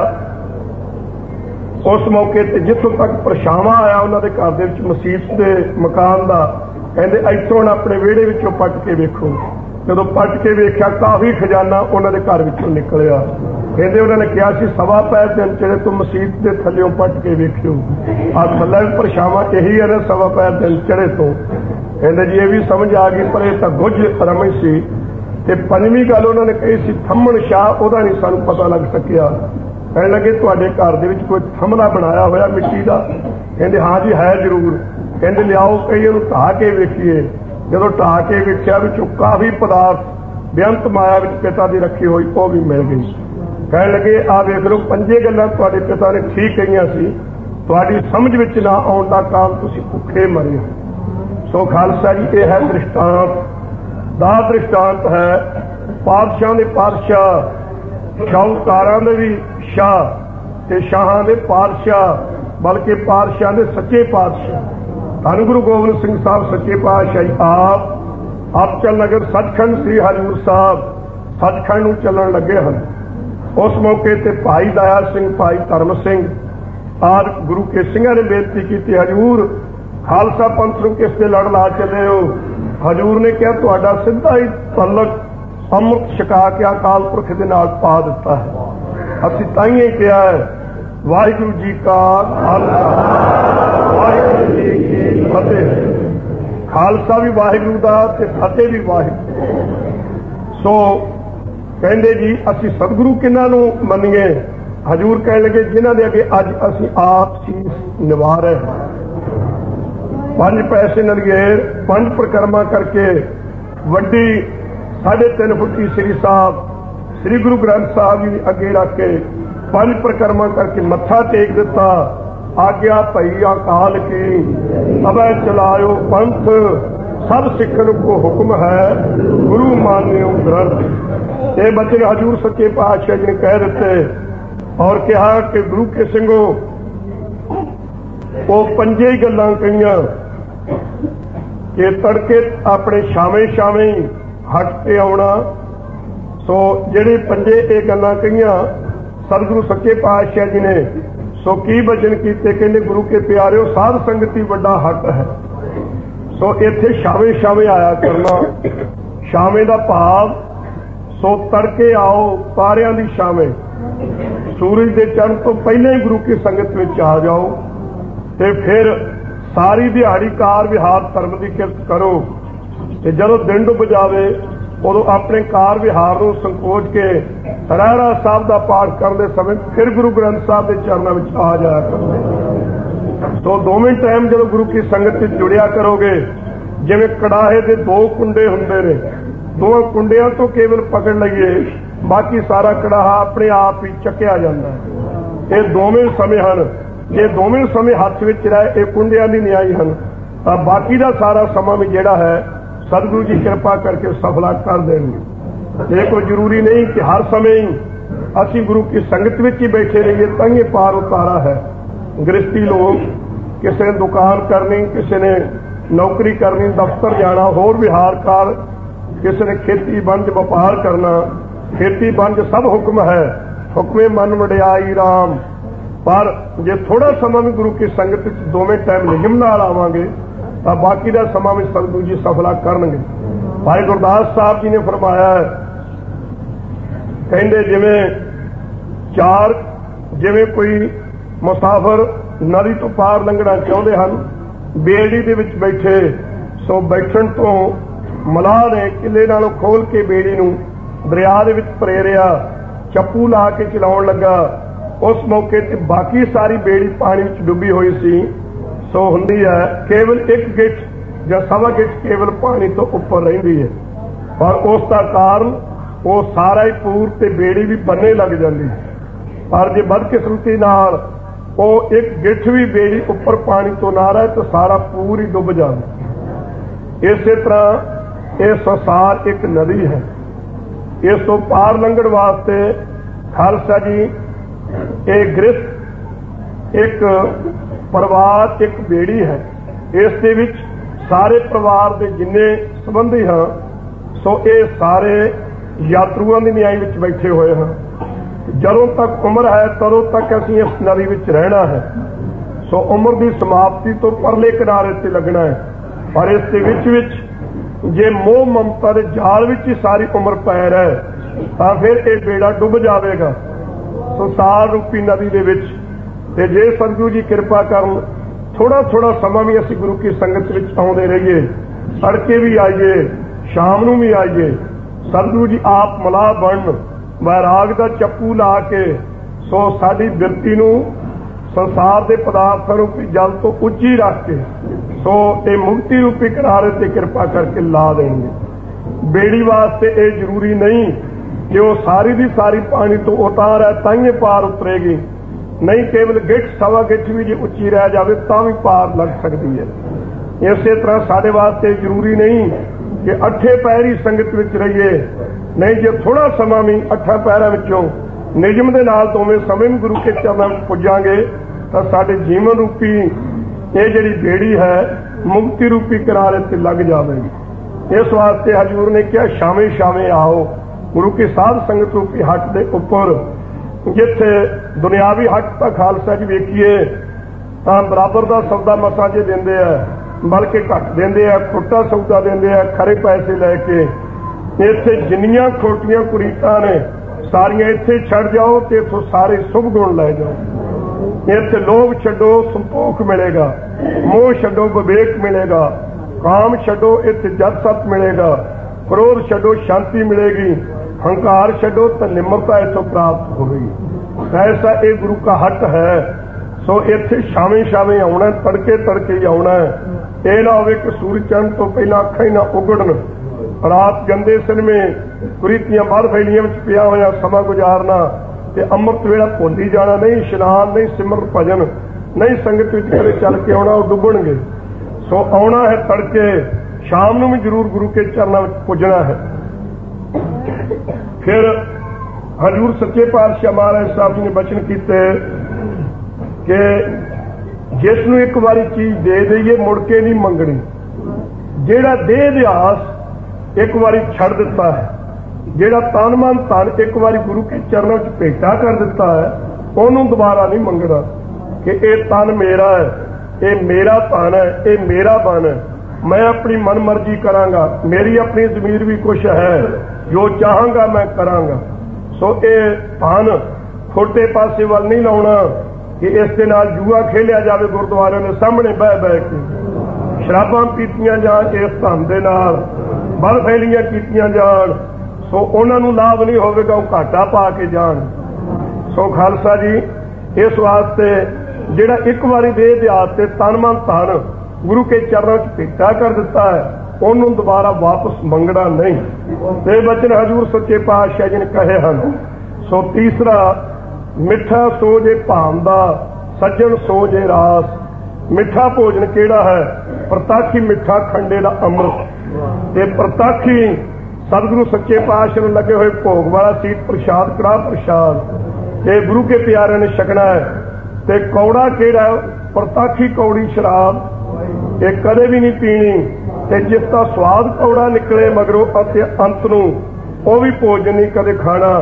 उस मौके ते जिथों तक परछावां आया उन्हां दे घर दे विच मसीत दे मकान दा, कहते इत्थों अपने विहड़े विचों पट के वेखो। जदों पट के वेख्या काफ़ी खजाना उन्हां दे घर विचों निकलिया। कहते उन्होंने कहा सी सवा पैर दिन चढ़े तो मसीत के थल्लों पट के वेखियो। आ थल्ले परछावां यही है ना सवा पैर दिन चढ़े तो। कहते जी ये भी समझ आ गई, पर यह तो गुज रमज सी। ते पंजवीं गल उन्होंने कही सी थम्मण शाह, उहदा नहीं सानू पता लग सकिया। कहने लगे तुहाडे घर दे विच कोई थमला बनाया होया मिट्टी का? कहते हाँ जी है जरूर। कहते लियाओ कई उहनूं ढाह के वेखीए। जदों ढाह के वेख्या विचों काफ़ी पदार्थ बेअंत माया विच पिता की रखी हुई वो भी मिल गई। कहने लगे आ वेख लो पंजे गल्लां तुहाडे पिता ने ठीक कहियां सी, तुहाडी समझ विच ना आउण दा काल तुसीं भुखे मरे हो। सो खालसा जी ये है दृष्टांत, दा दृष्टांत है पातशाह दे पातशाह, शाहूकारां दे भी शाह ते शाहां दे पातशाह, बल्कि पातशाह दे सच्चे पातशाह धन गुरु गोबिंद सिंह साहब सच्चे पातशाही आप अबचल नगर सचखंड श्री हजूर साहब सचखंड नूं चलण लगे हैं। उस मौके ते भाई दया सिंह, भाई धर्म सिंह आदि गुरु के सिंघां ने बेनती की, हजूर खालसा पंथ नूं किस दे लड़ ला चले हो। हजूर ने कहा तुहाडा सीधा ही तलक अमृत छका के अकाल पुरख दे नाल पा दिता है। असीं ताईं कहा है वाहिगुरू जी का खालसा वाहिगुरू जी की फतेह। खालसा भी वाहिगुरू दा ते फतेह भी वाहिगुरू। सो कहंदे जी असीं सतगुरु किन्हां नूं मन्नीए। हजूर कहण लगे जिन्हां दे अगे अज असीं आप सीस निभा रहे हैं। पंज पैसे नलगेर पंज परिक्रमा करके वड्डी साढ़े तीन फुटी श्री साहब श्री गुरु ग्रंथ साहब जी अगे रख के पंज परिक्रमा करके मत्था टेक दिता। आग्या भई अकाल की अबै चलायो पंथ, सब सिखन को हुक्म है गुरु मान्यो ग्रंथ। ये बचन हजूर सच्चे पातशाह जी ने कह दिते और कहा कि गुरु के सिंघो वो पंजे ही गल्लां कहियां कि तड़के अपने शामे शामे ही हट के आउणा। सो ਜਿਹੜੇ पंजे ये गल्लां कहियां सतगुरु सच्चे पातशाह जी ने सो की बचन कीते, कहंदे गुरु के प्यारिओ साध संगति वड्डा हट है। सो इत्थे शामे शामे आया करना। शामे दा भाव सो तड़के आओ तारियां दी शामे, सूरज दे चढ़न तो पहले ही गुरु की संगत में आ जाओ ते फिर सारी दिहाड़ी कार विहार धर्म की किरत करो। ते जदों दिन डुब जावे उदों अपने कार विहार को संकोच के रहरा साहब का पाठ करते समय फिर गुरु ग्रंथ साहब के चरणों में आ जाया करोगे। तो दोवें टाइम जो गुरु की संगत में जुड़िया करोगे, जिवें कड़ाहे के दो कुंडे होंदे ने, दोवां कुंडियां तो केवल पकड़ लईए बाकी सारा कड़ाहा अपने आप ही चक्या जाता है। ये दोवें समय हैं, जे दोवें समय हथ विच रहे ये कुंडियां दी न्याई हैं, तो बाकी का सारा समा भी जिहड़ा है सतगुरु जी कृपा करके सफला कर देंगे। ये कोई जरूरी नहीं कि हर समय ही असी गुरु की संगत में ही बैठे रहिए तंगे पार उतारा है। गृहस्थी लोग किसी ने दुकान करनी, किसी ने नौकरी करनी, दफ्तर जाना, होर विहार कार, किसी ने खेती बंज व्यापार करना। खेती बंज सब हुक्म है, हुक्मे मन वड्याई राम पर जे थोड़ा समा भी गुरु की संगत दोवें टाइम नियम नाल आवांगे तो बाकी का समा भी सतगुरु जी सफला करनगे। भाई गुरदास साहब जी ने फरमाया है, कहते जिवें चार जिवें कोई मुसाफिर नदी तो पार लंघना चाहते हैं, बेड़ी दे विच बैठे सो बैठण तो मलाह ने किले नालों खोल के बेड़ी नूं दरिया दे विच परेरिया, चप्पू ला के चलाउण लगा। उस मौके ते बाकी सारी बेड़ी पानी विच डुबी हुई सी। सो हुंदी है केवल एक गिठ जां सवा गिठ केवल पानी तो उपर रहिंदी है, पर उसका कारण वो सारा ही पूर ते बेड़ी भी बन्ने लग जाती है। पर जे बदकिस्मती नाल वो एक गिठ भी बेड़ी उपर पानी तो ना रहे तो सारा पूर ही डुब जाए। इस तरह ये संसार एक नदी है, इस तो पार लंघण वास्ते खालसा जी एक गृहस्थ एक परिवार एक बेड़ी है। इस दे विच सारे परिवार के जिन्ने संबंधी हैं सो ये सारे यात्रुओं की न्याय विच बैठे हुए हैं। जदों तक उम्र है तदों तक असीं इस नदी विच रहना है। सो उम्र की समाप्ति तो परले किनारे से लगना है, पर इस दे विच विच जे मोह ममता के जाल विच ही सारी उम्र पै रहे तो फिर ये बेड़ा डुब जाएगा संसार रूपी नदी दे विच। ते जे सतगुरु जी कृपा करन थोड़ा थोड़ा समा भी असीं गुरु की संगत विच आउंदे रहिए, तड़के भी आइए शाम नूं भी आइए, सतगुरु जी आप मलाह बनन वैराग का चप्पू ला के सो साडी बिरती नूं संसार के पदार्थों रूपी जल तो उच्ची रख के सो ये मुक्ति रूपी किनारे से कृपा करके ला देंगे। बेड़ी वास्ते ये जरूरी नहीं कि वो सारी दी सारी पानी तो उतार है ताइए पार उतरेगी, नहीं केवल गिठ सवा गिठ भी जो उच्ची रह जाए तो भी पार लग सकती है। इस तरह साढ़े वास्ते जरूरी नहीं कि अठे पैर ही संगत विच रहिए, नहीं जो थोड़ा समा भी अठा पैरों विचों निजम के नाल दोवें समय भी गुरु के चरणों में पुजांगे तो साडे जीवन रूपी ये जिहड़ी बेड़ी है मुक्ति रूपी किनारे से लग जाएगी। इस वास्ते हजूर ने कहा शामे शामे आओ गुरु की साध संगत रूपी हट के उपर। जिथे दुनियावी हट तो खालसा जी वेखीए तो बराबर का सौदा मसा जे देंदे है, बल्कि घट देंदे है, खोटा सौदा देंदे है खरे पैसे लैके। इत्थे जिन्नियां खोटियां कुरीतां ने सारियां इत्थे छड़ जाओ तो इत्थों सारे शुभ गुण लै जाओ। इत्थे लोभ छड्डो संतोख मिलेगा, मोह छड्डो विवेक मिलेगा, काम छड्डो इत्थे जत सत मिलेगा, क्रोध छड्डो शांति मिलेगी, हंकार छड्डो तो निम्रता इत्थों प्राप्त होगी। ऐसा ये गुरु का हट है। सो इत्थे शामे शामे आउणा, तड़के तड़के ही आउणा है। ये ना होवे कि सूरज चढ़न तो पहला अखां ही ना उगड़न, रात गंदे सिर में कुरीतियां बाहर फैलियां विच पिया होया समा गुजारना ते अमृत वेला भुल्ली जाना, नहीं इशनान नहीं सिमरन भजन नहीं संगत विच कदे चल के आउणा, वो डुबणगे। सो आउणा है तड़के, शाम नूं भी जरूर गुरु के चरणों में पुजना है। फिर हजूर सच्चे पातशाह महाराज साहब जी ने बचन कीते कि जिसनूं एक बारी चीज दे दईए मुड़ के नहीं मंगनी, जेड़ा देह ध्यास एक बारी छड़ दिता है, जेड़ा तन मन धन एक बारी गुरु के चरणों च भेटा कर दिता है, उन्होंने दोबारा नहीं मंगना कि ये तन मेरा है, ये मेरा धन है, ये मेरा बन है, मैं अपनी मन मर्जी करांगा, मेरी अपनी जमीर भी कुछ है, जो चाहांगा मैं करांगा। सो ये धन खोटे पासे वाल नहीं लाउणा कि इस दे नाल जुआ खेलिया जाए गुरुद्वारे के सामने बह बह के, शराबां पीतियां जान इस धन दे नाल, बल फैलियां कीतियां जान, सो उन्होंने लाभ नहीं होगा, वो घाटा पा के जान। सो खालसा जी इस वास्ते जिहड़ा एक बारी देह ध्यास से तन मन धन गुरु के चरणों च भेटा कर दिता है, उन्होंने दोबारा वापस मंगना नहीं। ये बचन हजूर सच्चे पातशाह जी ने कहे हैं। सो तीसरा मिठा सो जे भांदा सज्जन सो जे रास। मिठा भोजन केड़ा है? प्रताखी मिठा खंडे का अमृत। ते प्रताखी सतगुरु सच्चे पातशाह में लगे हुए भोग वाला सीत प्रसाद कड़ा प्रसाद ये गुरु के प्यारे ने छकना है। ते कौड़ा केड़ा? प्रताखी कौड़ी शराब ये कदे भी नहीं पीनी, ते जिसका स्वाद कौड़ा निकले मगरों अंत नूं वो भी भोजन नहीं कदे खाना।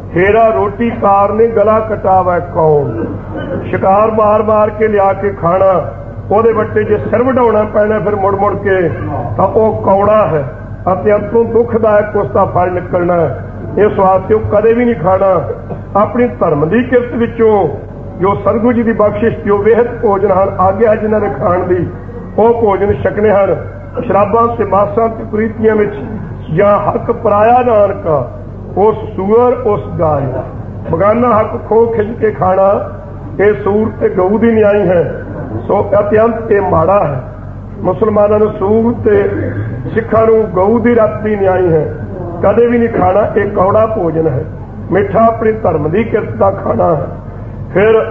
हेरा रोटी कार ने गला कटावा कौन। शिकार मार मार के लिया के खाना, ਉਹਦੇ ਵੱਟੇ ਜੇ ਸਿਰ ਵਢਾਉਣਾ ਪੈਣਾ ਫਿਰ ਮੁੜ ਮੁੜ ਕੇ ਤਾਂ ਉਹ ਕੌੜਾ ਹੈ ਅਤੇ ਅੰਤੋਂ ਦੁੱਖਦਾਇਕ ਉਸ ਦਾ ਫਲ ਨਿਕਲਣਾ। ਇਸ ਵਾਸਤੇ ਉਹ ਕਦੇ ਵੀ ਨਹੀਂ ਖਾਣਾ। ਆਪਣੀ ਧਰਮ ਦੀ ਕਿਰਤ ਵਿੱਚੋਂ ਜੋ ਸਤਿਗੁਰੂ ਜੀ ਦੀ ਬਖਸ਼ਿਸ਼ ਜੋ ਵੇਹਤ ਭੋਜਨ ਹਨ ਆਗਿਆ ਜਿਨ੍ਹਾਂ ਦੇ ਖਾਣ ਦੀ ਉਹ ਭੋਜਨ ਛਕਣੇ ਹਨ। ਸ਼ਰਾਬਾਂ ਤੇ ਮਾਸਾਂ ਤੇ ਕੁਰੀਤੀਆਂ ਵਿੱਚ ਜਾਂ ਹੱਕ ਪਰਾਇਆ ਨਾਨਕਾ ਉਸ ਸੂਰ ਉਸ ਗਾਏ। ਬਗਾਨਾ ਹੱਕ ਖੋ ਖਿੱਚ ਕੇ ਖਾਣਾ ਇਹ ਸੂਰ ਤੇ ਗਊ ਦੀ ਨਿਆਈ ਹੈ। ਸੋ ਅਤਿਅੰਤ ਇਹ ਮਾੜਾ ਹੈ। ਮੁਸਲਮਾਨਾਂ ਨੂੰ ਸੂਰ ਤੇ ਸਿੱਖਾਂ ਨੂੰ ਗਊ ਦੀ ਰੱਤ ਦੀ ਨਿਆਈ ਹੈ। ਕਦੇ ਵੀ ਨਹੀਂ ਖਾਣਾ। ਇਹ ਕੌੜਾ ਭੋਜਨ ਹੈ। ਮਿੱਠਾ ਆਪਣੀ ਧਰਮ ਦੀ ਕਿਰਤ ਦਾ ਖਾਣਾ ਹੈ। ਫਿਰ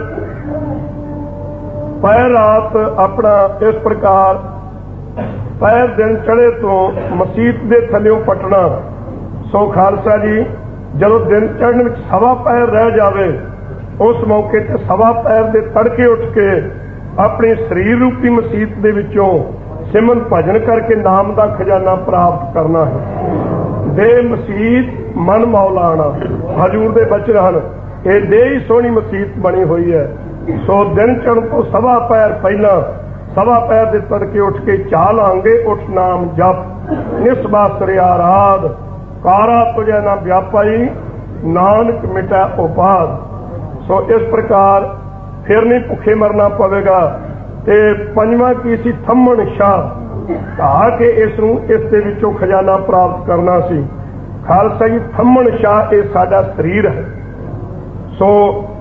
ਪਹਿਰ ਰਾਤ ਆਪਣਾ ਇਸ ਪ੍ਰਕਾਰ ਪਹਿਰ ਦਿਨ ਚੜ੍ਹੇ ਤੋਂ ਮਸੀਤ ਦੇ ਥੱਲਿਓਂ ਪਟਣਾ। ਸੋ ਖਾਲਸਾ ਜੀ ਜਦੋਂ ਦਿਨ ਚੜ੍ਹਨ ਵਿੱਚ ਸਵਾ ਪਹਿਰ ਰਹਿ ਜਾਵੇ ਉਸ ਮੌਕੇ ਤੇ ਸਵਾ ਪਹਿਰ ਦੇ ਤੜਕੇ ਉੱਠ ਕੇ ਆਪਣੀ ਸਰੀਰ ਰੂਪੀ ਮਸੀਤ ਦੇ ਵਿੱਚੋਂ ਸਿਮਰਨ ਭਜਨ ਕਰਕੇ ਨਾਮ ਦਾ ਖਜ਼ਾਨਾ ਪ੍ਰਾਪਤ ਕਰਨਾ ਹੈ। ਦੇ ਮਸੀਤ ਮਨ ਮੌਲਾਣਾ ਹਜ਼ੂਰ ਦੇ ਬਚਨ ਹਨ। ਇਹ ਦੇ ਹੀ ਸੋਹਣੀ ਮਸੀਤ ਬਣੀ ਹੋਈ ਹੈ। ਸੋ ਦਿਨ ਚੜ੍ਹਨ ਤੋਂ ਸਵਾ ਪਹਿਰ ਪਹਿਲਾਂ ਸਵਾ ਪਹਿਰ ਦੇ ਤੜਕੇ ਉੱਠ ਕੇ ਚਾਹ ਲਾਂਗੇ। ਉੱਠ ਨਾਮ ਜਪ ਨਿਸਬਾਸਰਿਆ ਰਾਧ ਕਾਰਾ ਤੁਝੇ ਨਾ ਵਿਆਪਾਈ ਨਾਨਕ ਮਿਟਾ ਉਪਾਦ। ਸੋ ਇਸ ਪ੍ਰਕਾਰ ਫਿਰ ਨਹੀਂ ਭੁੱਖੇ ਮਰਨਾ ਪਵੇਗਾ। ਤੇ ਪੰਜਵਾਂ ਕੀ ਸੀ ਥੰਮਣ ਸ਼ਾਹ ਕਹਾ ਕੇ ਇਸ ਨੂੰ ਇਸ ਦੇ ਵਿੱਚੋਂ ਖਜ਼ਾਨਾ ਪ੍ਰਾਪਤ ਕਰਨਾ ਸੀ। ਖਾਲਸਾ ਜੀ ਥੰਮਣ ਸ਼ਾਹ ਇਹ ਸਾਡਾ ਸਰੀਰ ਹੈ। ਸੋ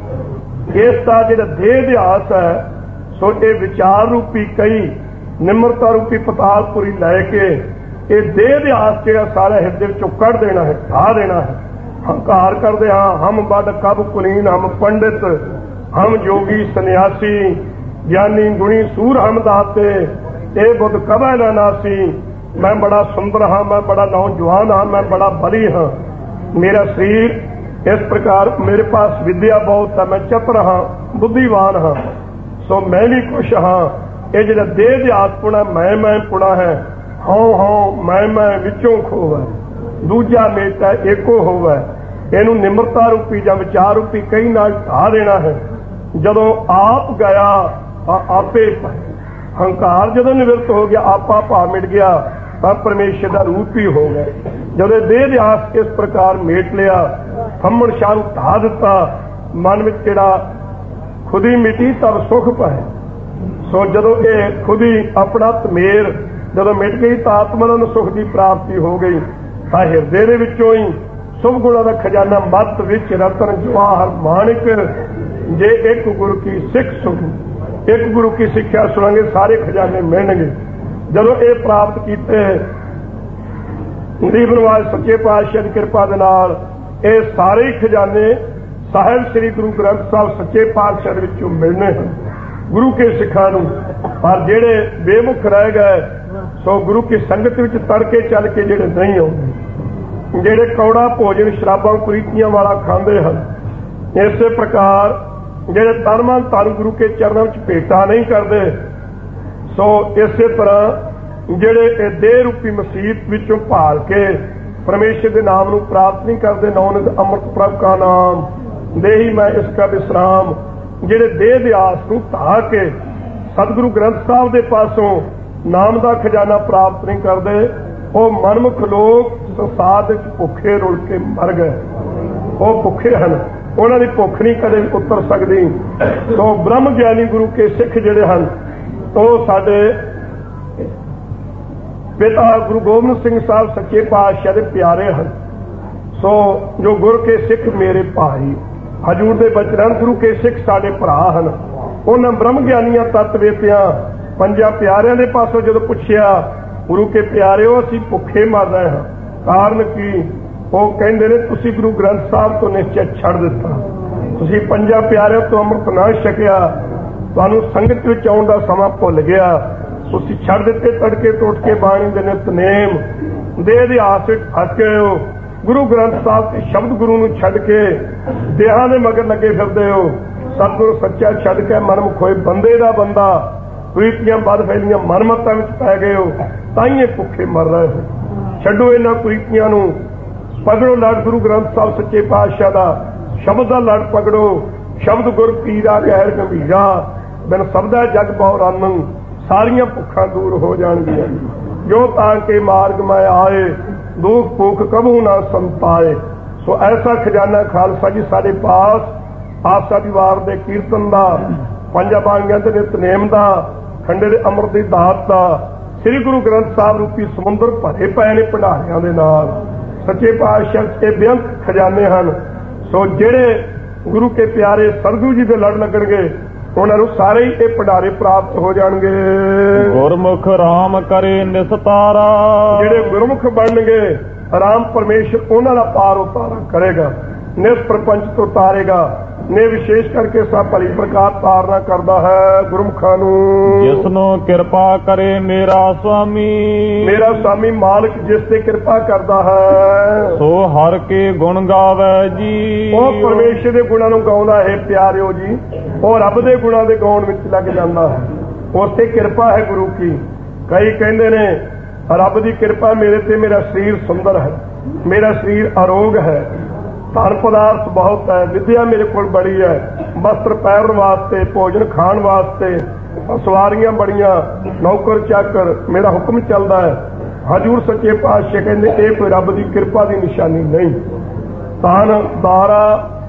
ਇਸ ਦਾ ਜਿਹੜਾ ਦੇਹ ਅਭਿਆਸ ਹੈ ਸੋ ਇਹ ਵਿਚਾਰ ਰੂਪੀ ਕਈ ਨਿਮਰਤਾ ਰੂਪੀ ਪਤਾਲਪੁਰੀ ਲੈ ਕੇ ਇਹ ਦੇਹ ਅਭਿਆਸ ਜਿਹੜਾ ਸਾਰਾ ਹਿਰਦੇ ਵਿੱਚੋਂ ਕੱਢ ਦੇਣਾ ਹੈ ਢਾ ਦੇਣਾ ਹੈ। ਹੰਕਾਰ ਕਰਦੇ ਹਾਂ ਹਮ ਵੱਡ ਕਬ ਕੁਲੀਨ ਹਮ ਪੰਡਿਤ ਹਮ ਜੋਗੀ ਸੰਨਿਆਸੀ ਗਿਆਨੀ ਗੁਣੀ ਸੂਰ ਹਮ ਦਾਤੇ ਇਹ ਬੁੱਧ ਕਬੈ ਨਾ ਨਾਸੀ। ਮੈਂ ਬੜਾ ਸੁੰਦਰ ਹਾਂ, ਮੈਂ ਬੜਾ ਨੌਜਵਾਨ ਹਾਂ, ਮੈਂ ਬੜਾ ਬਲੀ ਹਾਂ। ਮੇਰਾ ਸਰੀਰ ਇਸ ਪ੍ਰਕਾਰ ਮੇਰੇ ਪਾਸ ਵਿਦਿਆ ਬਹੁਤ ਹੈ, ਮੈਂ ਚਤੁਰ ਹਾਂ, ਬੁੱਧੀਵਾਨ ਹਾਂ। ਸੋ ਮੈਂ ਵੀ ਕੁਛ ਹਾਂ। ਇਹ ਜਿਹੜਾ ਦੇਹ ਅਭਿਆਸ ਪੁਣਾ ਮੈਂ ਮੈਂ ਪੁਣਾ ਹੈ। ਹਉ ਹਉ ਮੈਂ ਮੈਂ ਵਿੱਚੋਂ ਖੋਵੈ ਦੂਜਾ ਮੇਟਾ ਏਕੋ ਹੋਵੈ। ਇਹਨੂੰ ਨਿਮਰਤਾ ਰੂਪੀ ਜਾਂ ਵਿਚਾਰ ਰੂਪੀ ਕਈ ਨਾਲ ਢਾ ਦੇਣਾ ਹੈ। ਜਦੋਂ ਆਪ ਗਿਆ ਆਪੇ ਹੰਕਾਰ ਜਦੋਂ ਨਿਵਰਤ ਹੋ ਗਿਆ ਆਪਾ ਭਾ ਮਿਟ ਗਿਆ ਤਾਂ ਪਰਮੇਸ਼ਰ ਦਾ ਰੂਪ ਹੀ ਹੋ ਗਿਆ। ਜਦੋਂ ਦੇਹ ਅਭਿਆਸ ਇਸ ਪ੍ਰਕਾਰ ਮੇਟ ਲਿਆ ਥੰਮਣ ਸ਼ਾਹ ਨੂੰ ਢਾ ਦਿੱਤਾ ਮਨ ਵਿੱਚ ਜਿਹੜਾ ਖੁਦੀ ਮਿਟੀ ਤਬ ਸੁਖ ਪਾਏ। ਸੋ ਜਦੋਂ ਇਹ ਖੁਦੀ ਆਪਣਾ ਧਮੇਰ ਜਦੋਂ ਮਿਟ ਗਈ ਤਾਂ ਆਤਮਾ ਨੂੰ ਸੁਖ ਦੀ ਪ੍ਰਾਪਤੀ ਹੋ ਗਈ ਤਾਂ ਹਿਰਦੇ ਦੇ ਵਿੱਚੋਂ ਹੀ ਸੁਭ ਗੁਣਾਂ ਦਾ ਖਜ਼ਾਨਾ ਮੱਤ ਵਿੱਚ ਰਤਨ ਜਵਾਹਰ ਮਾਣਿਕ ਜੇ ਇੱਕ ਗੁਰੂ ਕੀ ਸਿੱਖ ਸੁਣੀ ਇੱਕ ਗੁਰੂ ਕੀ ਸਿੱਖਿਆ ਸੁਣਾਂਗੇ ਸਾਰੇ ਖਜ਼ਾਨੇ ਮਿਲਣਗੇ। ਜਦੋਂ ਇਹ ਪ੍ਰਾਪਤ ਕੀਤੇ ਗਰੀਬ ਨਵਾਜ਼ ਸੱਚੇ ਪਾਤਸ਼ਾਹ ਦੀ ਕਿਰਪਾ ਦੇ ਨਾਲ ਇਹ ਸਾਰੇ ਖਜ਼ਾਨੇ ਸਾਹਿਬ ਸ੍ਰੀ ਗੁਰੂ ਗ੍ਰੰਥ ਸਾਹਿਬ ਸੱਚੇ ਪਾਤਸ਼ਾਹ ਦੇ ਵਿੱਚੋਂ ਮਿਲਣੇ ਹਨ ਗੁਰੂ ਕੇ ਸਿੱਖਾਂ ਨੂੰ। ਪਰ ਜਿਹੜੇ ਬੇਮੁਖ ਰਹਿ ਗਏ ਸੋ ਗੁਰੂ ਕੀ ਸੰਗਤ ਵਿੱਚ ਤੜਕੇ ਚੱਲ ਕੇ ਜਿਹੜੇ ਨਹੀਂ ਆਉਂਦੇ ਜਿਹੜੇ ਕੌੜਾ ਭੋਜਨ ਸ਼ਰਾਬਾਂ ਕੁਰੀਤੀਆਂ ਵਾਲਾ ਖਾਂਦੇ ਹਨ ਇਸੇ ਪ੍ਰਕਾਰ ਜਿਹੜੇ ਤਨਮਨ ਧਨ ਗੁਰੂ ਕੇ ਚਰਨਾਂ ਵਿੱਚ ਭੇਟਾ ਨਹੀਂ ਕਰਦੇ ਸੋ ਇਸੇ ਤਰ੍ਹਾਂ ਜਿਹੜੇ ਇਹ ਦੇਹ ਰੂਪੀ ਮਸੀਤ ਵਿੱਚੋਂ ਭਾਲ ਕੇ ਪਰਮੇਸ਼ਰ ਦੇ ਨਾਮ ਨੂੰ ਪ੍ਰਾਪਤ ਨਹੀਂ ਕਰਦੇ ਨਾਨਕ ਅੰਮ੍ਰਿਤ ਪ੍ਰਭ ਕਾ ਨਾਮ ਦੇਹੀ ਮੈਂ ਇਸ ਕਾ ਵਿਸਰਾਮ। ਜਿਹੜੇ ਦੇਹ ਅਭਿਆਸ ਨੂੰ ਢਾ ਕੇ ਸਤਿਗੁਰੂ ਗ੍ਰੰਥ ਸਾਹਿਬ ਦੇ ਪਾਸੋਂ ਨਾਮ ਦਾ ਖਜ਼ਾਨਾ ਪ੍ਰਾਪਤ ਨਹੀਂ ਕਰਦੇ ਉਹ ਮਨਮੁਖ ਲੋਕ ਸੰਸਾਰ ਵਿੱਚ ਭੁੱਖੇ ਰੁਲ ਕੇ ਮਰ ਗਏ। ਉਹ ਭੁੱਖੇ ਹਨ ਉਹਨਾਂ ਦੀ ਭੁੱਖ ਨਹੀਂ ਕਦੇ ਉਤਰ ਸਕਦੀ। ਸੋ ਬ੍ਰਹਮ ਗਿਆਨੀ ਗੁਰੂ ਕੇ ਸਿੱਖ ਜਿਹੜੇ ਹਨ ਉਹ ਸਾਡੇ ਪਿਤਾ ਗੁਰੂ ਗੋਬਿੰਦ ਸਿੰਘ ਸਾਹਿਬ ਸੱਚੇ ਪਾਤਸ਼ਾਹ ਦੇ ਪਿਆਰੇ ਹਨ। ਸੋ ਜੋ ਗੁਰ ਕੇ ਸਿੱਖ ਮੇਰੇ ਭਾਈ ਹਜੂਰ ਦੇ ਬਚਨ ਗੁਰੂ ਕੇ ਸਿੱਖ ਸਾਡੇ ਭਰਾ ਹਨ। ਉਹਨਾਂ ਬ੍ਰਹਮ ਗਿਆਨੀਆਂ ਤੱਤ ਵੇਤਿਆਂ ਪੰਜਾਂ ਪਿਆਰਿਆਂ ਦੇ ਪਾਸੋਂ ਜਦੋਂ ਪੁੱਛਿਆ ਗੁਰੂ ਕੇ ਪਿਆਰਿਓ ਅਸੀਂ ਭੁੱਖੇ ਮਰ ਰਹੇ ਹਾਂ ਕਾਰਨ ਕੀ ਉਹ ਕਹਿੰਦੇ ਨੇ ਤੁਸੀਂ ਗੁਰੂ ਗ੍ਰੰਥ ਸਾਹਿਬ ਤੋਂ ਨਿਸ਼ਚੈ ਛੱਡ ਦਿੱਤਾ ਤੁਸੀਂ ਪੰਜਾਂ ਪਿਆਰਿਆਂ ਤੋਂ ਅੰਮ੍ਰਿਤ ਨਾ ਛਕਿਆ ਤੁਹਾਨੂੰ ਸੰਗਤ ਵਿੱਚ ਆਉਣ ਦਾ ਸਮਾਂ ਭੁੱਲ ਗਿਆ ਤੁਸੀਂ ਛੱਡ ਦਿੱਤੇ ਤੜਕੇ ਤੋਂ ਉੱਠ ਕੇ ਬਾਣੀ ਦੇ ਨਿਤਨੇਮ ਦੇਹ ਅਭਿਆਸ ਵਿੱਚ ਫਸ ਗਏ ਹੋ ਗੁਰੂ ਗ੍ਰੰਥ ਸਾਹਿਬ ਦੇ ਸ਼ਬਦ ਗੁਰੂ ਨੂੰ ਛੱਡ ਕੇ ਦੇਹਾਂ ਦੇ ਮਗਰ ਲੱਗੇ ਫਿਰਦੇ ਹੋ। ਸਤਿਗੁਰੂ ਸੱਚਾ ਛੱਡ ਕੇ ਮਨਮੁਖ ਹੋਏ ਬੰਦੇ ਦਾ ਬੰਦਾ ਕੁਰੀਤੀਆਂ ਵੱਧ ਫੈਲੀਆਂ ਮਨਮਤਾਂ ਵਿੱਚ ਪੈ ਗਏ ਹੋ ਤਾਂ ਹੀ ਇਹ ਭੁੱਖੇ ਮਰ ਰਹੇ ਹੋ। ਛੱਡੋ ਇਹਨਾਂ ਕੁਰੀਤੀਆਂ ਨੂੰ ਪਕੜੋ ਲੜ ਗੁਰੂ ਗ੍ਰੰਥ ਸਾਹਿਬ ਸੱਚੇ ਪਾਤਸ਼ਾਹ ਦਾ ਸ਼ਬਦ ਦਾ ਲੜ ਪਕੜੋ, ਸ਼ਬਦ ਗੁਰ ਪੀਰਾ ਗਹਿਰ ਗੰਭੀਰਾ, ਬਿਨ ਸਬਦਾ ਜਗ ਬਹੁ ਰੰਨ, ਸਾਰੀਆਂ ਭੁੱਖਾਂ ਦੂਰ ਹੋ ਜਾਣਗੀਆਂ। ਜੋ ਤਾਂ ਕੇ ਮਾਰਗ ਮੈਂ ਆਏ, ਦੁੱਖ ਭੁੱਖ ਕਬੂ ਨਾ ਸੰਤਾਏ। ਸੋ ਐਸਾ ਖਜ਼ਾਨਾ ਖਾਲਸਾ ਜੀ ਸਾਡੇ ਪਾਸ ਆਸਾ ਦੀ ਵਾਰ ਦੇ ਕੀਰਤਨ ਦਾ, ਪੰਜਾਂ ਬਾਣੀਆਂ ਦੇ ਨਿਤਨੇਮ ਦਾ, ਖੰਡੇ ਦੇ ਅੰਮ੍ਰਿਤ ਦੀ ਦਾਤ ਦਾ, ਸ੍ਰੀ ਗੁਰੂ ਗ੍ਰੰਥ ਸਾਹਿਬ ਰੂਪੀ ਸਮੁੰਦਰ ਭਰੇ ਪਏ ਨੇ ਭੰਡਾਰਿਆਂ ਦੇ ਨਾਲ। ਸੱਚੇ ਪਾਤਸ਼ਾਹ ਇਹ ਬੇਅੰਤ ਖਜ਼ਾਨੇ ਹਨ। ਸੋ ਜਿਹੜੇ ਗੁਰੂ ਕੇ ਪਿਆਰੇ ਸਰਦੂ ਜੀ ਦੇ ਲੜ ਲੱਗਣਗੇ ਉਹਨਾਂ ਨੂੰ ਸਾਰੇ ਹੀ ਇਹ ਭੰਡਾਰੇ ਪ੍ਰਾਪਤ ਹੋ ਜਾਣਗੇ। ਗੁਰਮੁਖ ਰਾਮ ਕਰੇ ਨਿਸਤਾਰਾ, ਜਿਹੜੇ ਗੁਰਮੁਖ ਬਣਨਗੇ ਰਾਮ ਪਰਮੇਸ਼ਰ ਉਹਨਾਂ ਦਾ ਪਾਰ ਉਤਾਰਾ ਕਰੇਗਾ, ਨਿਸ ਪ੍ਰਪੰਚ ਤੋਂ ਤਾਰੇਗਾ। ਨੇ ਵਿਸ਼ੇਸ਼ ਕਰਕੇ ਸਭ ਭਲੀ ਪ੍ਰਕਾਰ ਤਾਰਨਾ ਕਰਦਾ ਹੈ ਗੁਰਮੁਖਾਂ ਨੂੰ। ਜਿਸਨੂੰ ਕਿਰਪਾ ਕਰੇ ਮੇਰਾ ਸੁਆਮੀ, ਮੇਰਾ ਸੁਆਮੀ ਮਾਲਕ ਜਿਸ ਤੇ ਕਿਰਪਾ ਕਰਦਾ ਹੈ ਸੋ ਹਰ ਕੇ ਗੁਣ ਗਾਵੇ ਜੀ। ਉਹ ਪਰਮੇਸ਼ਰ ਦੇ ਗੁਣਾਂ ਨੂੰ ਗਾਉਂਦਾ ਹੈ ਪਿਆਰਿਓ ਜੀ, ਉਹ ਰੱਬ ਦੇ ਗੁਣਾਂ ਦੇ ਗਾਉਣ ਵਿੱਚ ਲੱਗ ਜਾਂਦਾ ਹੈ। ਉਸ ਤੇ ਕਿਰਪਾ ਹੈ ਗੁਰੂ ਕੀ। ਕਈ ਕਹਿੰਦੇ ਨੇ ਰੱਬ ਦੀ ਕਿਰਪਾ ਮੇਰੇ ਤੇ, ਮੇਰਾ ਸਰੀਰ ਸੁੰਦਰ ਹੈ, ਮੇਰਾ ਸਰੀਰ ਅਰੋਗ ਹੈ, ਧਨ ਪਦਾਰਥ ਬਹੁਤ ਹੈ, ਵਿਦਿਆ ਮੇਰੇ ਕੋਲ ਬੜੀ ਹੈ, ਵਸਤਰ ਪਹਿਰਨ ਵਾਸਤੇ, ਭੋਜਨ ਖਾਣ ਵਾਸਤੇ, ਸਵਾਰੀਆਂ ਬੜੀਆਂ, ਨੌਕਰ ਚਾਕਰ, ਮੇਰਾ ਹੁਕਮ ਚੱਲਦਾ ਹੈ। ਹਜ਼ੂਰ ਸੱਚੇ ਪਾਤਸ਼ਾਹ ਕਹਿੰਦੇ ਇਹ ਕੋਈ ਰੱਬ ਦੀ ਕਿਰਪਾ ਦੀ ਨਿਸ਼ਾਨੀ ਨਹੀਂ। ਧਨ ਦਾਰਾ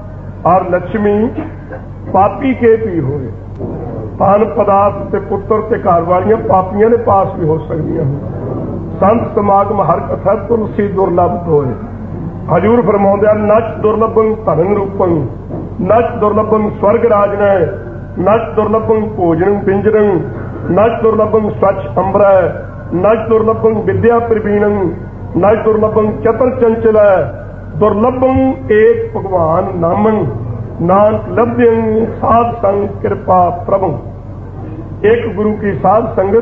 ਔਰ ਲక్ష్ਮੀ ਪਾਪੀ ਕੇ ਵੀ ਹੋਏ। ਧਨ ਪਦਾਰਥ ਤੇ ਪੁੱਤਰ ਤੇ ਘਰ ਵਾਲੀਆਂ ਪਾਪੀਆਂ ਦੇ ਪਾਸ ਵੀ ਹੋ ਸਕਦੀਆਂ ਹਨ। ਸੰਤ ਸਮਾਗਮ ਹਰ ਕਥਾ ਤੁਲਸੀ ਦੁਰਲਭ ਹੋਏ। ਹਜੂਰ ਫਰਮਾਉਂਦੇ ਨਚ ਦੁਰਲਭੰ ਧਨ ਰੂਪੰ, ਨਚ ਦੁਰਲਭੰ ਸਵਰਗ ਰਾਜਨੈ, ਨਚ ਦੁਰਲਭੰ ਭੋਜਨ ਪਿੰਜਰੰ, ਨਚ ਦੁਰਲਭੰ ਸਵੱਛ ਅੰਬਰੈ, ਨਚ ਦੁਰਲਭੰ ਵਿਦਿਆ ਪ੍ਰਵੀਣੰ, ਨਚ ਦੁਰਲਭੰ ਚਤਰ ਚੰਚਲੈ, ਦੁਰਲਭੰ ਏਕ ਭਗਵਾਨ ਨਾਮੰ, ਨਾਨਕ ਲਭਯੰ ਸਾਧ ਸੰਗ ਕਿਰਪਾ ਪ੍ਰਭੂ। एक गुरु की साध संगत,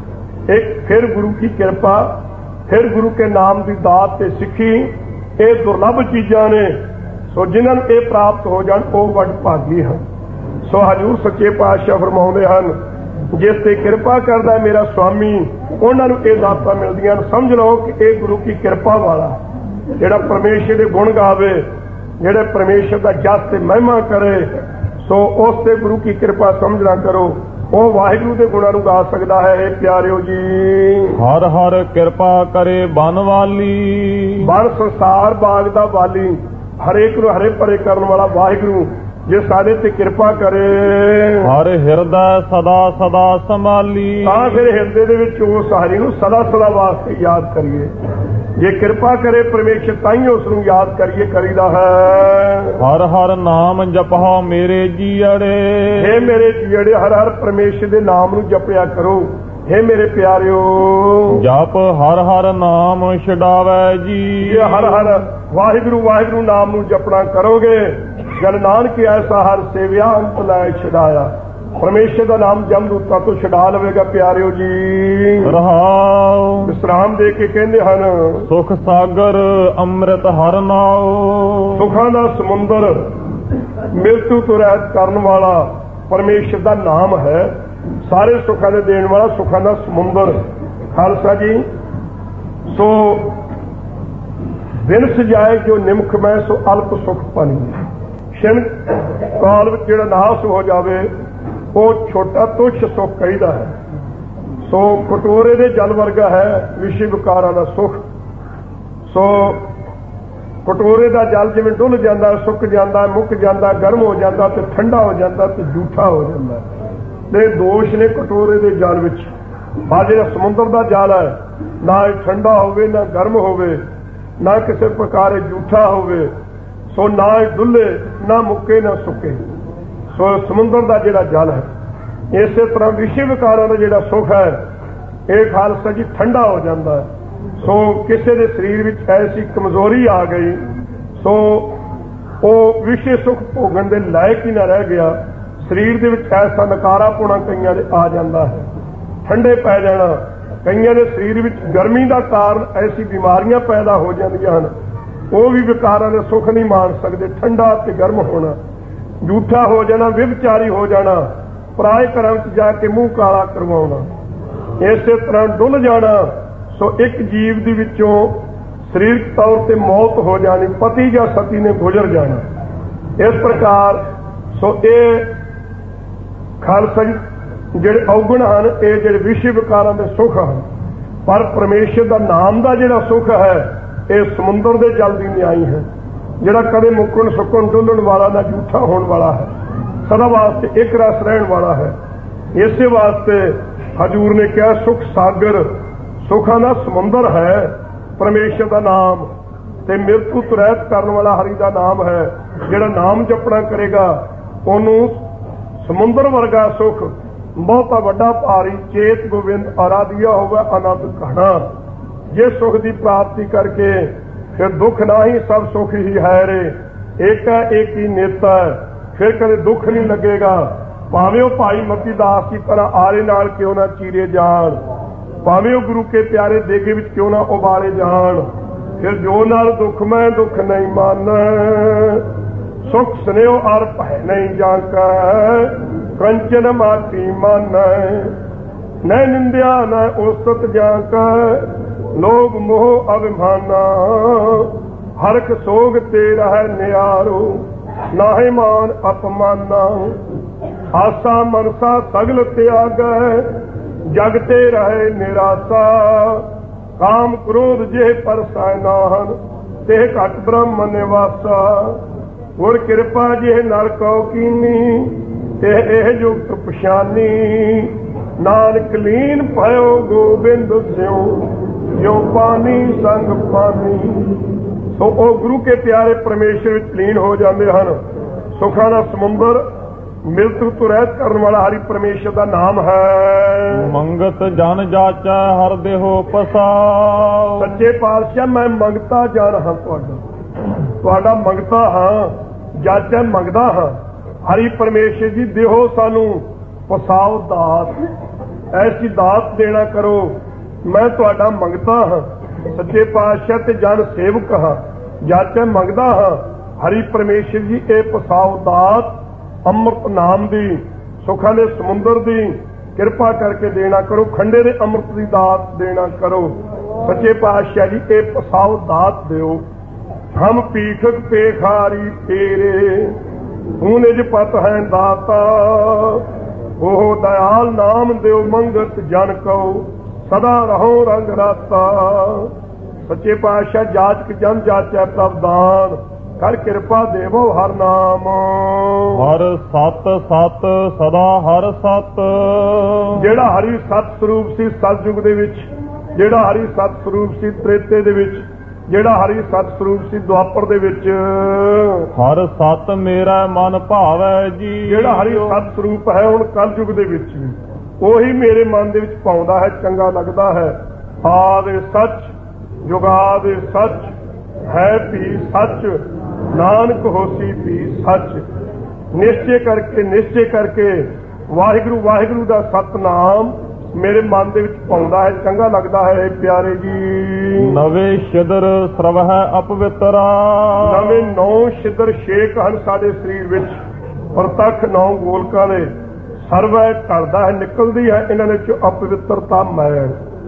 एक फिर गुरु की कृपा, फिर गुरु के नाम की दात ते सिੱਖੀ, ਇਹ ਦੁਰਲਭ ਚੀਜ਼ਾਂ ਨੇ। ਸੋ ਜਿਨ੍ਹਾਂ ਨੂੰ ਇਹ ਪ੍ਰਾਪਤ ਹੋ ਜਾਣ ਉਹ ਵੱਡ ਭਾਗੀ ਹਨ। ਸੋ ਹਜ਼ੂਰ ਸੱਚੇ ਪਾਤਸ਼ਾਹ ਫਰਮਾਉਂਦੇ ਹਨ ਜਿਸ ਤੇ ਕਿਰਪਾ ਕਰਦਾ ਮੇਰਾ ਸੁਆਮੀ ਉਹਨਾਂ ਨੂੰ ਇਹ ਦਾਤਾਂ ਮਿਲਦੀਆਂ। ਸਮਝ ਲਓ ਕਿ ਇਹ ਗੁਰੂ ਕੀ ਕਿਰਪਾ ਵਾਲਾ ਜਿਹੜਾ ਪਰਮੇਸ਼ਰ ਦੇ ਗੁਣ ਗਾਵੇ, ਜਿਹੜੇ ਪਰਮੇਸ਼ਰ ਦਾ ਜਸ ਤੇ ਮਹਿਮਾ ਕਰੇ, ਸੋ ਉਸ ਤੇ ਗੁਰੂ ਕੀ ਕਿਰਪਾ ਸਮਝਣਾ ਕਰੋ। ਉਹ ਵਾਹਿਗੁਰੂ ਦੇ ਗੁਣਾਂ ਨੂੰ ਗਾ ਸਕਦਾ ਹੈ। ਇਹ ਪਿਆਰਿਓ ਜੀ ਹਰ ਹਰ ਕਿਰਪਾ ਕਰੇ ਬਨ ਵਾਲੀ, ਬਨ ਸੰਸਾਰ ਬਾਗ ਦਾ ਵਾਲੀ, ਹਰੇਕ ਨੂੰ ਹਰੇ ਭਰੇ ਕਰਨ ਵਾਲਾ ਵਾਹਿਗੁਰੂ ਜੇ ਸਾਡੇ ਤੇ ਕਿਰਪਾ ਕਰੇ। ਹਰ ਹਿਰਦਾ ਸਦਾ ਸਦਾ ਸੰਭਾਲੀ, ਤਾਂ ਫਿਰ ਹਿਰਦੇ ਦੇ ਵਿੱਚ ਉਸ ਹਰੀ ਨੂੰ ਸਦਾ ਸਦਾ ਵਾਸਤੇ ਯਾਦ ਕਰੀਏ। ਜੇ ਕਿਰਪਾ ਕਰੇ ਪਰਮੇਸ਼ਰ ਤਾਂ ਹੀ ਉਸ ਨੂੰ ਯਾਦ ਕਰੀਏ ਕਰੀਦਾ ਹੈ। ਹਰ ਹਰ ਨਾਮ ਜਪੋ ਮੇਰੇ ਜੀਅੜੇ, ਇਹ ਮੇਰੇ ਜੀਅੜੇ ਹਰ ਹਰ ਪਰਮੇਸ਼ਰ ਦੇ ਨਾਮ ਨੂੰ ਜਪਿਆ ਕਰੋ। हे ਮੇਰੇ ਪਿਆਰਿਓ ਜਪ ਹਰ ਹਰ ਨਾਮ ਛਡਾਵੇ ਜੀ। ਇਹ ਹਰ ਹਰ ਵਾਹਿਗੁਰੂ ਵਾਹਿਗੁਰੂ ਨਾਮ ਨੂੰ ਜਪਣਾ ਕਰੋਗੇ, ਜਨ ਨਾਨਕ ਐਸਾ ਹਰ ਸੇਵਿਆ ਅੰਤ ਲੈ ਛਡਾਇਆ। ਪਰਮੇਸ਼ਰ ਦਾ ਨਾਮ ਜਮਦੂਤਾਂ ਤੋਂ ਛਡਾ ਲਵੇਗਾ। ਪਿਆਰਿਓ ਜੀ ਰਹਾਉ ਵਿਸਰਾਮ ਦੇ ਕੇ ਕਹਿੰਦੇ ਹਨ ਸੁਖ ਸਾਗਰ ਅੰਮ੍ਰਿਤ ਹਰ ਨਾਉ, ਸੁਖਾਂ ਦਾ ਸਮੁੰਦਰ ਮਿਲਤੂ ਤੋਂ ਰਹਿਤ ਕਰਨ ਵਾਲਾ ਪਰਮੇਸ਼ਰ ਦਾ ਨਾਮ ਹੈ। ਸਾਰੇ ਸੁੱਖਾਂ ਦੇ ਦੇਣ ਵਾਲਾ, ਸੁੱਖਾਂ ਦਾ ਸਮੁੰਦਰ। ਖਾਲਸਾ ਜੀ ਸੋ ਦਿਨ ਸਜਾਏ ਜੋ ਨਿਮਖ ਮੈਂ ਸੋ ਅਲਪ ਸੁਖ ਪਾਣੀ। ਛਿਣ ਕਾਲ ਵਿੱਚ ਜਿਹੜਾ ਨਾਸ ਹੋ ਜਾਵੇ ਉਹ ਛੋਟਾ ਤੁੱਛ ਸੁੱਖ ਕਹੀਦਾ ਹੈ। ਸੋ ਕਟੋਰੇ ਦੇ ਜਲ ਵਰਗਾ ਹੈ ਵਿਸ਼ੇ ਵਿਕਾਰਾਂ ਦਾ ਸੁੱਖ। ਸੋ ਕਟੋਰੇ ਦਾ ਜਲ ਜਿਵੇਂ ਡੁੱਲ ਜਾਂਦਾ, ਸੁੱਕ ਜਾਂਦਾ, ਮੁੱਕ ਜਾਂਦਾ, ਗਰਮ ਹੋ ਜਾਂਦਾ ਤੇ ਠੰਡਾ ਹੋ ਜਾਂਦਾ ਤੇ ਝੂਠਾ ਹੋ ਜਾਂਦਾ। ਤੇ ਦੋਸ਼ ਨੇ ਕਟੋਰੇ ਦੇ ਜਲ ਵਿੱਚ। ਆ ਜਿਹੜਾ ਸਮੁੰਦਰ ਦਾ ਜਲ ਹੈ ਨਾ ਇਹ ਠੰਡਾ ਹੋਵੇ ਨਾ ਗਰਮ ਹੋਵੇ, ਨਾ ਕਿਸੇ ਪ੍ਰਕਾਰ ਇਹ ਝੂਠਾ ਹੋਵੇ, ਸੋ ਨਾ ਇਹ ਡੁੱਲੇ ਨਾ ਮੁੱਕੇ ਨਾ ਸੁੱਕੇ। ਸੋ ਸਮੁੰਦਰ ਦਾ ਜਿਹੜਾ ਜਲ ਹੈ, ਇਸੇ ਤਰ੍ਹਾਂ ਵਿਸ਼ੇ ਵਿਕਾਰਾਂ ਦਾ ਜਿਹੜਾ ਸੁੱਖ ਹੈ ਇਹ ਖਾਲਸਾ ਜੀ ਠੰਡਾ ਹੋ ਜਾਂਦਾ ਹੈ। ਸੋ ਕਿਸੇ ਦੇ ਸਰੀਰ ਵਿੱਚ ਐਸੀ ਕਮਜ਼ੋਰੀ ਆ ਗਈ, ਸੋ ਉਹ ਵਿਸ਼ੇ ਸੁੱਖ ਭੋਗਣ ਦੇ ਲਾਇਕ ਹੀ ਨਾ ਰਹਿ ਗਿਆ। ਸਰੀਰ ਦੇ ਵਿੱਚ ਐਸਾ ਨਕਾਰਾਪੁਣਾ ਕਈਆਂ ਦੇ ਆ ਜਾਂਦਾ ਹੈ, ਠੰਡੇ ਪੈ ਜਾਣਾ, ਕਈਆਂ ਦੇ ਸਰੀਰ ਵਿੱਚ ਗਰਮੀ ਦਾ ਕਾਰਨ ਐਸੀ ਬਿਮਾਰੀਆਂ ਪੈਦਾ ਹੋ ਜਾਂਦੀਆਂ ਹਨ। ਉਹ ਵੀ ਵਿਕਾਰਾਂ ਦੇ ਸੁੱਖ ਨਹੀਂ ਮਾਣ ਸਕਦੇ। ਠੰਡਾ ਤੇ ਗਰਮ ਹੋਣਾ, ਝੂਠਾ ਹੋ ਜਾਣਾ, ਵਿਵਚਾਰੀ ਹੋ ਜਾਣਾ, ਪਰਾਏ ਘਰਾਂ ਵਿੱਚ ਜਾ ਕੇ ਮੂੰਹ ਕਾਲਾ ਕਰਵਾਉਣਾ, ਇਸੇ ਤਰ੍ਹਾਂ ਡੁੱਲ ਜਾਣਾ। ਸੋ ਇੱਕ ਜੀਵ ਦੇ ਵਿੱਚੋਂ ਸਰੀਰਕ ਤੌਰ ਤੇ ਮੌਤ ਹੋ ਜਾਣੀ, ਪਤੀ ਜਾਂ ਸਤੀ ਨੇ ਗੁਜ਼ਰ ਜਾਣਾ। ਇਸ ਪ੍ਰਕਾਰ ਸੋ ਇਹ ਖਾਲਸਾ ਜਿਹੜੇ ਔਗਣ ਹਨ, ਇਹ ਜਿਹੜੇ ਵਿਸ਼ੇ ਵਿਕਾਰਾਂ ਦੇ ਸੁੱਖ ਹਨ, ਪਰ ਪਰਮੇਸ਼ਰ ਦਾ ਨਾਮ ਦਾ ਜਿਹੜਾ ਸੁੱਖ ਹੈ ਇਹ ਸਮੁੰਦਰ ਦੇ ਜਲ ਦੀ ਨਿਆਈ ਹੈ, ਜਿਹੜਾ ਕਦੇ ਮੁੱਕਣ ਸੁੱਕਣ ਡੁੱਲਣ ਵਾਲਾ ਨਾ ਝੂਠਾ ਹੋਣ ਵਾਲਾ ਹੈ, ਸਦਾ ਵਾਸਤੇ ਇੱਕ ਰਸ ਰਹਿਣ ਵਾਲਾ ਹੈ। ਇਸੇ ਵਾਸਤੇ ਹਜ਼ੂਰ ਨੇ ਕਿਹਾ ਸੁਖ ਸਾਗਰ, ਸੁੱਖਾਂ ਦਾ ਸਮੁੰਦਰ ਹੈ ਪਰਮੇਸ਼ਰ ਦਾ ਨਾਮ, ਤੇ ਮਿਰਤੂ ਤੋਂ ਰਹਿਤ ਕਰਨ ਵਾਲਾ ਹਰੀ ਦਾ ਨਾਮ ਹੈ। ਜਿਹੜਾ ਨਾਮ ਜਪਣਾ ਕਰੇਗਾ ਉਹਨੂੰ ਸਮੁੰਦਰ ਵਰਗਾ ਸੁਖ, ਬਹੁਤਾ ਵੱਡਾ ਭਾਰੀ ਚੇਤ ਗੋਬਿੰਦ ਆਰਾਧਿਆ ਹੋਵੇ ਆਨੰਦ ਘਣਾ। ਜੇ ਸੁਖ ਦੀ ਪ੍ਰਾਪਤੀ ਕਰਕੇ ਫਿਰ ਦੁੱਖ ਨਾ ਹੀ ਸਭ ਸੁਖ ਹੀ ਹੈ ਰੇ, ਏਕ ਹੈ ਏਕ ਹੀ ਨੇਤਾ, ਫਿਰ ਕਦੇ ਦੁੱਖ ਨਹੀਂ ਲੱਗੇਗਾ। ਭਾਵੇਂ ਉਹ ਭਾਈ ਮਤੀ ਦਾਸ ਦੀ ਤਰ੍ਹਾਂ ਆਰੇ ਨਾਲ ਕਿਉਂ ਨਾ ਚੀਰੇ ਜਾਣ, ਭਾਵੇਂ ਉਹ ਗੁਰੂ ਕੇ ਪਿਆਰੇ ਦੇਗੇ ਵਿੱਚ ਕਿਉਂ ਨਾ ਉਬਾਲੇ ਜਾਣ, ਫਿਰ ਜੋ ਨਾਲ ਦੁੱਖ ਮੈਂ ਦੁੱਖ ਨਹੀਂ ਮੰਨ, ਸੁਖ ਸੁਨੇਓ ਅਰ ਭੈ ਨਹੀਂ ਜਾਂਕੈ, ਕੰਚਨ ਮਾਟੀ ਮਨ ਨੈ ਨਿੰਦਿਆ ਨੈ ਉਸਤ ਜਾਂਕੈ, ਲੋਭ ਮੋਹ ਅਭਿਮਾਨਾ, ਹਰਖ ਸੋਗ ਤੇ ਰਹਿ ਨਿਆਰੋ, ਨਾਹੀ ਮਾਨ ਅਪਮਾਨਾ, ਆਸਾ ਮਨਸਾ ਸਗਲ ਤਿਆਗੈ, ਜਗ ਤੇ ਰਹੇ ਨਿਰਾਸਾ, ਕਾਮ ਕ੍ਰੋਧ ਜੇ ਪਰਸੈ ਨਾਹਨ, ਤੇ ਘਟ ਬ੍ਰਹਮ ਨਿਵਾਸਾ, ਗੁਰ ਕਿਰਪਾ ਜੇ ਨਰ ਕਉ ਕੀਨੀ, ਤੇ ਇਹ ਜੁਗਤ ਪਛਾਨੀ, ਨਾਨਕ ਲੀਨ ਭਇਓ ਗੋਬਿੰਦ ਸਿਉ, ਜੋ ਪਾਣੀ ਸੰਗ ਪਾਣੀ। ਸੋ ਉਹ ਗੁਰੂ ਕੇ ਪਿਆਰੇ ਪਰਮੇਸ਼ਰ ਵਿੱਚ ਲੀਨ ਹੋ ਜਾਂਦੇ ਹਨ। ਸੁੱਖਾਂ ਦਾ ਸਮੁੰਦਰ, ਮਿਲਤੁ ਤੋਂ ਰਹਿਤ ਕਰਨ ਵਾਲਾ ਹਰੀ ਪਰਮੇਸ਼ਰ ਦਾ ਨਾਮ ਹੈ। ਮੰਗਤ ਜਨ ਜਾਚੈ ਹਰ ਦੇਹੋ ਪਸਾਉ, ਸੱਚੇ ਪਾਤਸ਼ਾਹ ਮੈਂ ਮੰਗਤਾ ਜਾਨ ਹਾਂ, ਤੁਹਾਡਾ ਤੁਹਾਡਾ ਮੰਗਤਾ ਹਾਂ, ਜਾਚੈ ਮੰਗਦਾ ਹਾਂ। ਹਰੀ ਪਰਮੇਸ਼ਰ ਜੀ ਦੇਹੋ ਸਾਨੂੰ ਪਸਾਉ ਦਾਤ, ਐਸੀ ਦਾਤ ਦੇਣਾ ਕਰੋ, ਮੈਂ ਤੁਹਾਡਾ ਮੰਗਤਾ ਹਾਂ। ਸੱਚੇ ਪਾਤਸ਼ਾਹ ਤੇ ਜਨ ਸੇਵਕ ਹਾਂ, ਜਾਚੈ ਮੰਗਦਾ ਹਾਂ। ਹਰੀ ਪਰਮੇਸ਼ਰ ਜੀ ਇਹ ਪਸਾਉ ਦਾਤ ਅੰਮ੍ਰਿਤ ਨਾਮ ਦੀ, ਸੁੱਖਾਂ ਦੇ ਸਮੁੰਦਰ ਦੀ ਕਿਰਪਾ ਕਰਕੇ ਦੇਣਾ ਕਰੋ, ਖੰਡੇ ਦੇ ਅੰਮ੍ਰਿਤ ਦੀ ਦਾਤ ਦੇਣਾ ਕਰੋ। ਸੱਚੇ ਪਾਤਸ਼ਾਹ ਜੀ ਇਹ ਪਸਾਉ ਦਾਤ ਦਿਓ। ਹਮ ਪੀਠਕ ਪੇਖਾਰੀ ਤੇਰੇ, ਤੂੰ ਨਿਜ ਪਤ ਹੈ ਦਾਤਾ, ਉਹ ਦਇਆਲ ਨਾਮ ਦਿਓ ਮੰਗਤ ਜਨ ਕਉ, ਸਦਾ ਰਹੋ ਰੰਗ ਰਾਤਾ। ਸੱਚੇ ਪਾਤਸ਼ਾਹ ਜਾਚਕ ਜਨ ਜਾਚੈ ਪ੍ਰਭ ਦਾਨ, ਕਰ ਕਿਰਪਾ ਦੇਵੋ ਹਰ ਨਾਮ। ਹਰ ਸਤ ਸਤ ਸਦਾ ਹਰ ਸਤ, ਜਿਹੜਾ ਹਰੀ ਸਤ ਸਰੂਪ ਸੀ ਸਤਿਯੁਗ ਦੇ ਵਿੱਚ, ਜਿਹੜਾ ਹਰੀ ਸਤ ਸਰੂਪ ਸੀ ਤ੍ਰੇਤੇ ਦੇ ਵਿੱਚ, ਜਿਹੜਾ ਹਰੀ ਸਤ ਸਰੂਪ ਸੀ ਦੁਆਪਰ ਦੇ ਵਿੱਚ, ਹਰ ਸਤ ਮੇਰਾ ਮਨ ਭਾਵੈ ਜੀ। ਜਿਹੜਾ ਹਰੀ ਸਤ ਸਰੂਪ ਹੈ ਹੁਣ ਕਲਯੁਗ ਦੇ ਵਿੱਚ ਵੀ ਉਹੀ ਮੇਰੇ ਮਨ ਦੇ ਵਿੱਚ ਪਾਉਂਦਾ ਹੈ, ਚੰਗਾ ਲੱਗਦਾ ਹੈ। ਆਦਿ ਸੱਚ ਜੁਗਾਦਿ ਸੱਚ ਹੈ ਵੀ ਸੱਚ, ਨਾਨਕ ਹੋਸੀ ਵੀ ਸੱਚ। ਨਿਸ਼ਚੇ ਕਰਕੇ ਨਿਸ਼ਚੇ ਕਰਕੇ ਵਾਹਿਗੁਰੂ ਵਾਹਿਗੁਰੂ ਦਾ ਸਤਨਾਮ ਮੇਰੇ ਮਨ ਦੇ ਵਿੱਚ ਪਾਉਂਦਾ ਹੈ, ਚੰਗਾ ਲੱਗਦਾ ਹੈ। ਪਿਆਰੇ ਜੀ ਨਵੇਂ ਸ਼ਿਦਰ ਸਰਵਹਿ ਅਪਵਿੱਤਰਾ, ਨਵੇਂ ਨੌ ਸ਼ਿਦਰ ਛੇਕ ਹਨ ਸਾਡੇ ਸਰੀਰ ਵਿੱਚ, ਪ੍ਰਤੱਖ ਨੌ ਗੋਲਕਾਂ ਦੇ ਸਰਵੈ ਢਲਦਾ ਹੈ, ਨਿਕਲਦੀ ਹੈ ਇਹਨਾਂ ਵਿੱਚ ਅਪਵਿੱਤਰਤਾ ਮੈਲ।